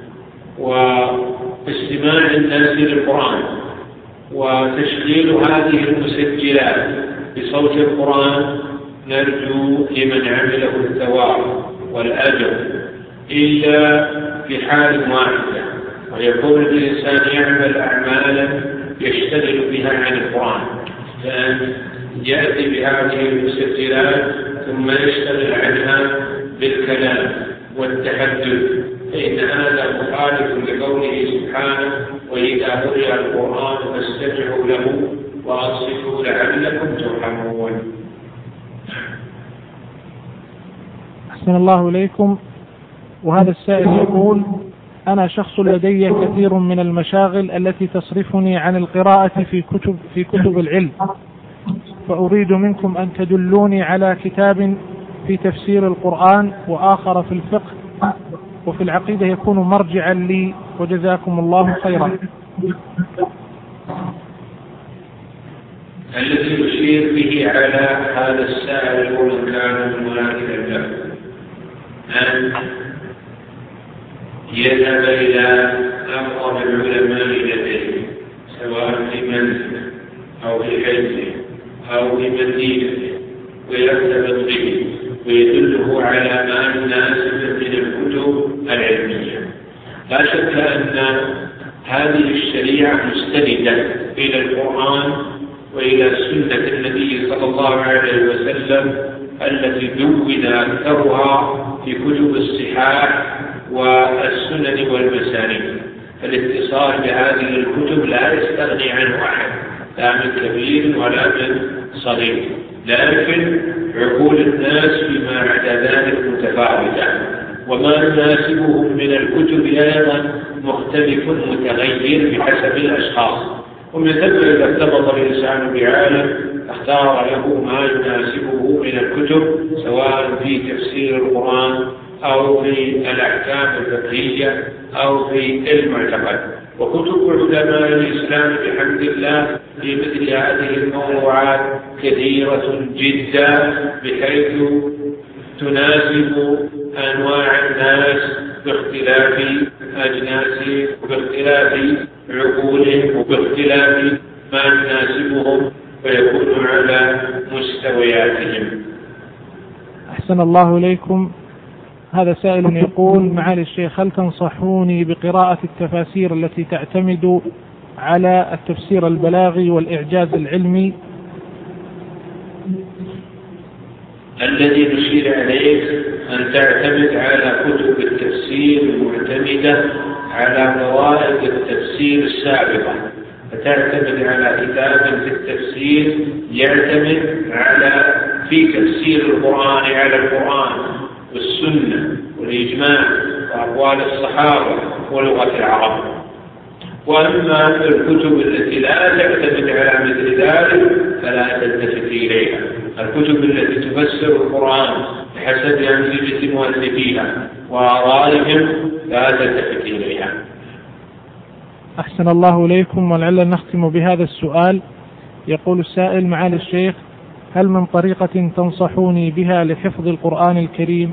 واستماع الناس للقرآن وتشغيل هذه المسجلات بصوت القرآن نرجو لمن عمله الثواب والأجر، إلا في حال واحدة، ويكون الإنسان يعمل أعمالا يشتغل بها عن القرآن، لأن يأتي بهذه المسجلات ثم يشتغل عنها بالكلام والتحدث، فإن هذا مخالف لقوله سبحانه: وإذا قرئ القرآن فاستمعوا له وأنصتوا لعلكم ترحمون. أحسن الله إليكم. وهذا السائل يقول: أنا شخص لدي كثير من المشاغل التي تصرفني عن القراءة في كتب في كتب العلم، فأريد منكم أن تدلوني على كتاب في تفسير القرآن وآخر في الفقه وفي العقيدة يكون مرجعا لي، وجزاكم الله خيرا. الذي يشير به على هذا السائل ومن كان مناسبا له أن يذهب إلى أقرب العلماء لديه، سواء في منزله أو في حجه أو في مدينته، ويرتبط به ويدله على ما يناسب من الكتب العلمية. لا شك أن هذه الشريعة مستندة إلى القرآن وإلى سنة النبي صلى الله عليه وسلم التي دون أكثرها في كتب الصحاح والسنن والمسانيد. فالاتصال بهذه الكتب لا يستغني عنه أحد، لا من كبير ولا من صغير، لكن عقول الناس فيما عدا ذلك متفاوتة، وما يناسبهم من الكتب أيضا مختلف متغير بحسب الأشخاص. ومن ثم إذا ارتبط الإنسان بعالم اختار له ما يناسبه من الكتب، سواء في تفسير القرآن أو في الأحكام الفقهية أو في المعتقد. وكتب علماء الإسلام بحمد الله في مثل هذه الموضوعات كثيرة جدا، بحيث تناسب أنواع الناس باختلاف أجناسهم وباختلاف عقولهم وباختلاف ما يناسبهم، ويكون على مستوياتهم. أحسن الله إليكم. هذا سائل يقول: معالي الشيخ، هل تنصحوني بقراءة التفاسير التي تعتمد على التفسير البلاغي والإعجاز العلمي؟ الذي نشير عليك أن تعتمد على كتب التفسير المعتمدة على قواعد التفسير السابقة، فتعتمد على كتاب في التفسير يعتمد على في تفسير القرآن على القرآن والسنة والإجماع وأقوال الصحابة ولغة العرب. وأما الكتب التي لا تعتمد على مثل ذلك فلا تلتفت إليها. الكتب التي تفسر القرآن بحسب أنسجة مؤلفيها وآرائهم لا تلتفت إليها. أحسن الله إليكم. ولعل نختم بهذا السؤال. يقول السائل: معالي الشيخ، هل من طريقة تنصحوني بها لحفظ القرآن الكريم؟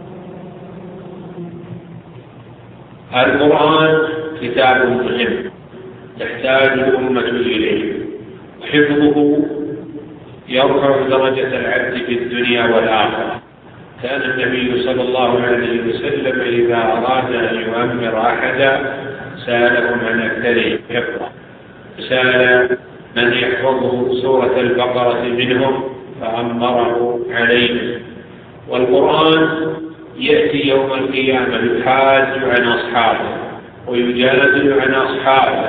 القرآن كتاب مهم تحتاج الأمة إليه، وحفظه يرفع درجة العبد في الدنيا والآخرة. كان النبي صلى الله عليه وسلم إذا أراد أن يؤمر أحدا سألهم عن أكثرهم حفظه، سأل من يحفظه سورة البقرة منهم فأمره عليه. والقرآن يأتي يوم القيامة يحاج عن أصحابه ويجادل عن أصحابه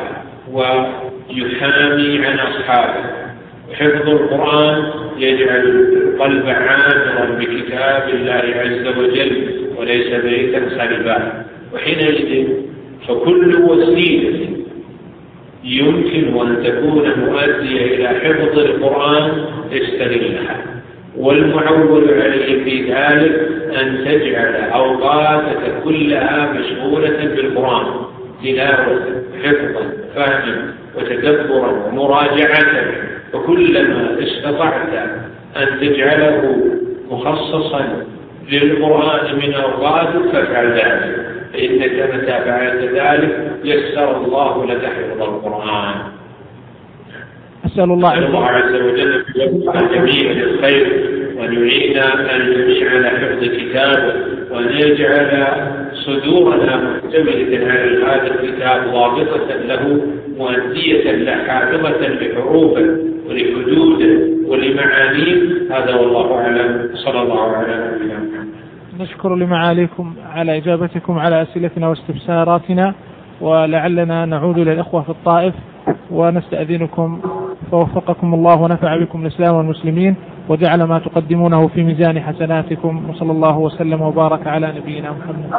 ويحامي عن أصحابه. حفظ القرآن يجعل القلب عامرا بكتاب الله عز وجل وليس بيتا خلبا، وحينئذ فكل وسيلة يمكن أن تكون مؤدية إلى حفظ القرآن استغلها. والمعول عليه في ذلك أن تجعل أوقاتك كلها مشغولة بالقرآن، تلاوة حفظا فهما وتدبرا ومراجعة. وكلما استطعت أن تجعله مخصصا للقرآن من أوقاتك فافعل ذلك، فإنك متى فعلت ذلك يسر الله لك حفظ القرآن. أسأل الله عز وجل يوفق الجميع للخير، وأن يعيننا الجميع على حفظ كتابه، وأن يجعل صدورنا معتمدة على هذا الكتاب ضابطة له مؤدية له حافظة لحروفه ولحدوده ولمعانيه. هذا والله أعلم. صلى الله على نبينا محمد. نشكر لمعاليكم على إجابتكم على أسئلتنا واستفساراتنا، ولعلنا نعود للإخوة في الطائف ونستأذنكم، فوفقكم الله ونفع بكم الإسلام والمسلمين وجعل ما تقدمونه في ميزان حسناتكم، وصلى الله وسلم وبارك على نبينا محمد.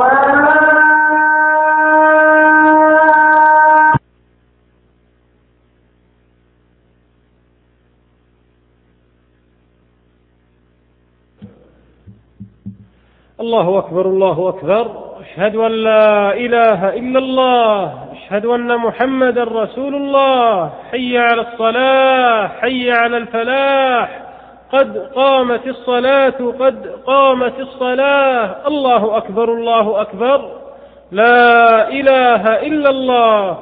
الله أكبر الله أكبر. أشهد أن لا إله إلا الله، أشهد أن محمد رسول الله. حي على الصلاة، حي على الفلاح، قد قامت الصلاة، قد قامت الصلاة. الله أكبر الله أكبر، لا إله إلا الله.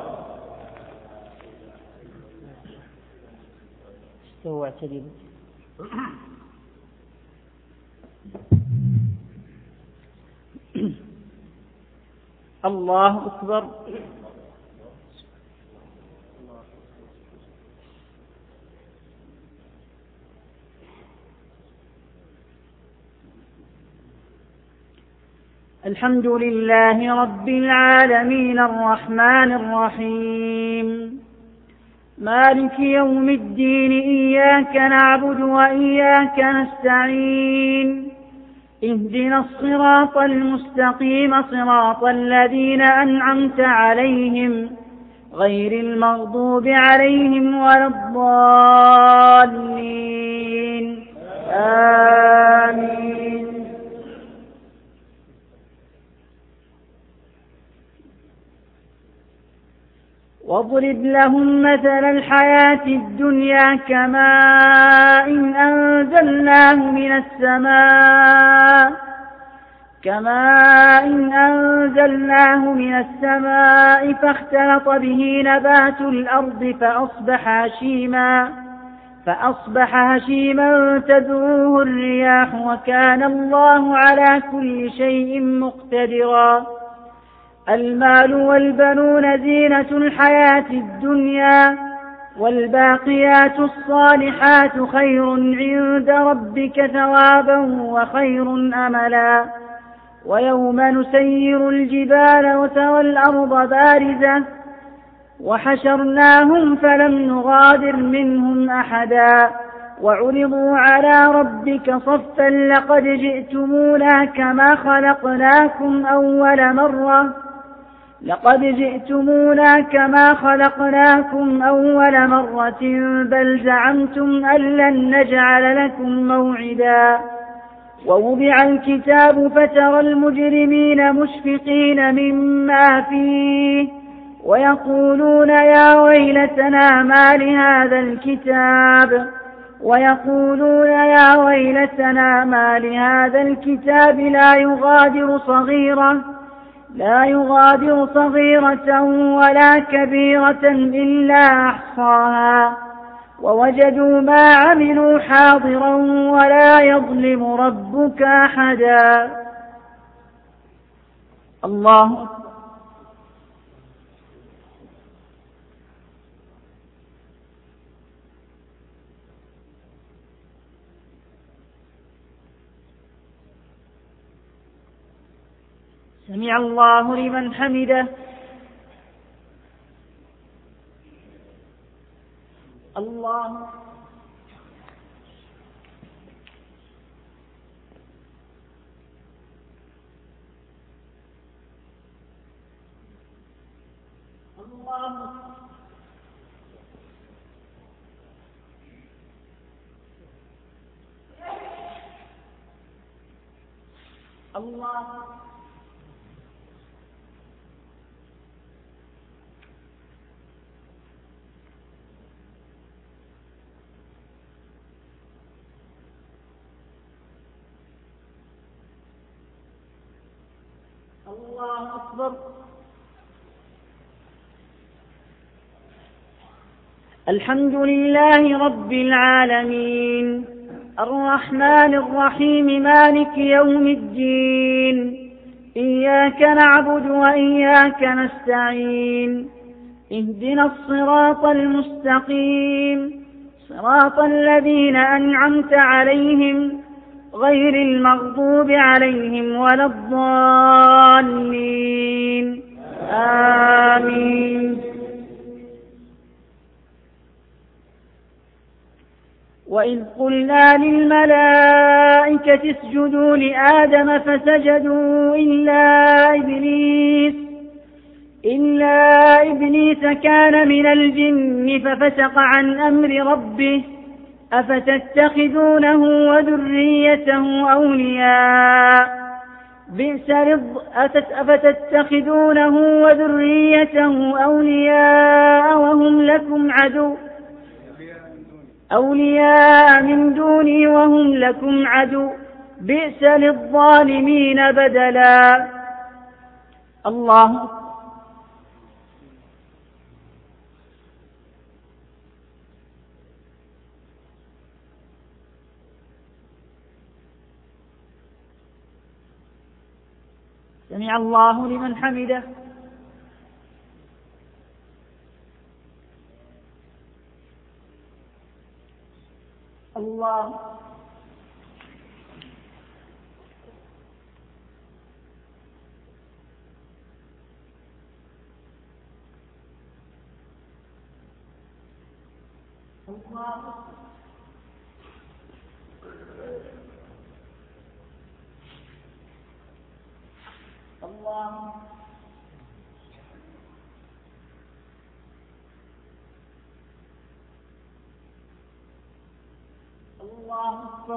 الله أكبر. الحمد لله رب العالمين الرحمن الرحيم مالك يوم الدين إياك نعبد وإياك نستعين اهدنا الصراط المستقيم صراط الذين أنعمت عليهم غير المغضوب عليهم ولا الضالين آمين. واضرب لهم مثل الحياة الدنيا كماء إن أنزلناه من السماء كماء إن أنزلناه من السماء فاختلط به نبات الأرض فأصبح هشيما فأصبح هشيما تذروه الرياح وكان الله على كل شيء مقتدرا. المال والبنون زينة الحياة الدنيا والباقيات الصالحات خير عند ربك ثوابا وخير أملا. ويوم نسير الجبال وترى الأرض بارزة وحشرناهم فلم نغادر منهم أحدا وعرضوا على ربك صفا لقد جئتمونا كما خلقناكم أول مرة لقد جئتمونا كما خلقناكم أول مرة بل زعمتم أن لن نجعل لكم موعدا. ووضع الكتاب فترى المجرمين مشفقين مما فيه ويقولون يا ويلتنا ما لهذا الكتاب ويقولون يا ويلتنا ما لهذا الكتاب لا يغادر صغيرة لا يغادر صغيرة ولا كبيرة إلا أحصاها ووجدوا ما عملوا حاضرا ولا يظلم ربك أحدا. الله سمع الله لمن حمده. الله الله الله الله أكبر. الحمد لله رب العالمين الرحمن الرحيم مالك يوم الدين إياك نعبد وإياك نستعين اهدنا الصراط المستقيم صراط الذين أنعمت عليهم غير المغضوب عليهم ولا الضالين آمين. وإذ قلنا للملائكة اسجدوا لآدم فسجدوا إلا إبليس إلا إبليس كان من الجن ففسق عن أمر ربه أفتتخذونه وذريته أولياء بئس رض أفتتخذونه وذريته أولياء وهم لكم عدو أولياء من دوني وهم لكم عدو بئس للظالمين بدلا. الله سمع الله لمن حمده. الله الله الله الله أكبر.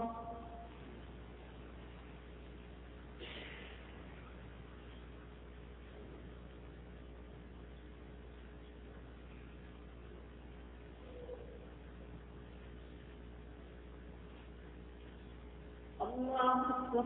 الله أكبر.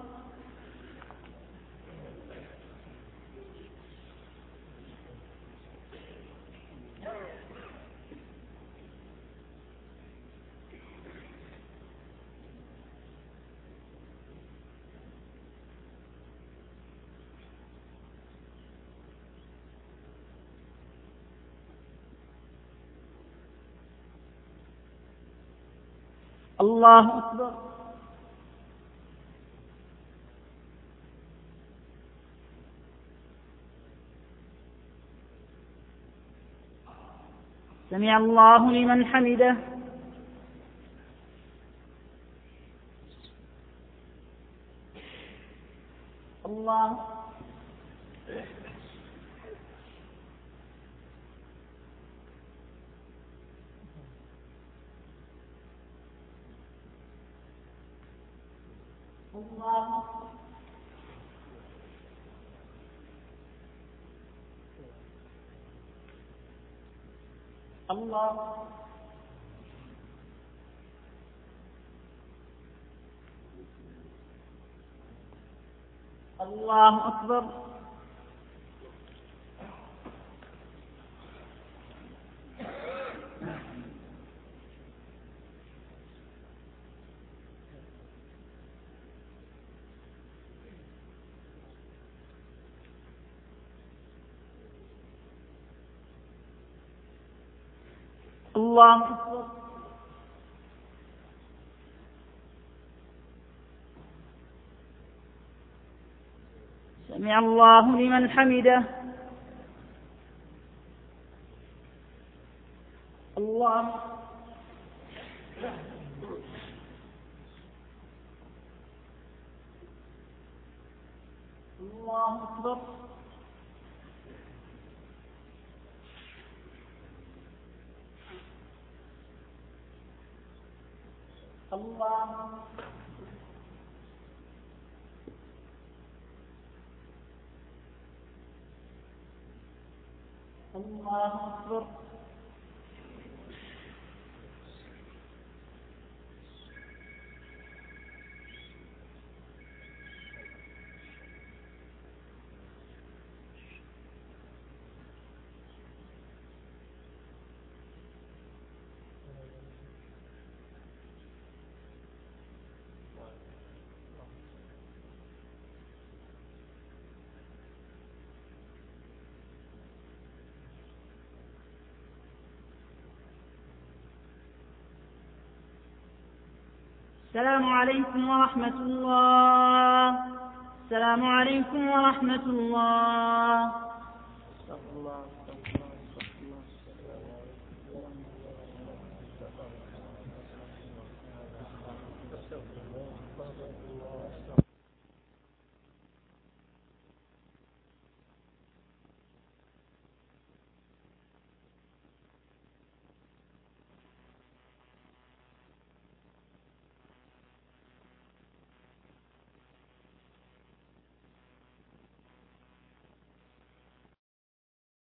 الله أكبر. سمع الله لمن حمده. الله الله الله الله أكبر. الله أكبر. سمع الله لمن حمده. الله الله أكبر. الله الله أكبر. السلام عليكم ورحمة الله. السلام عليكم ورحمة الله.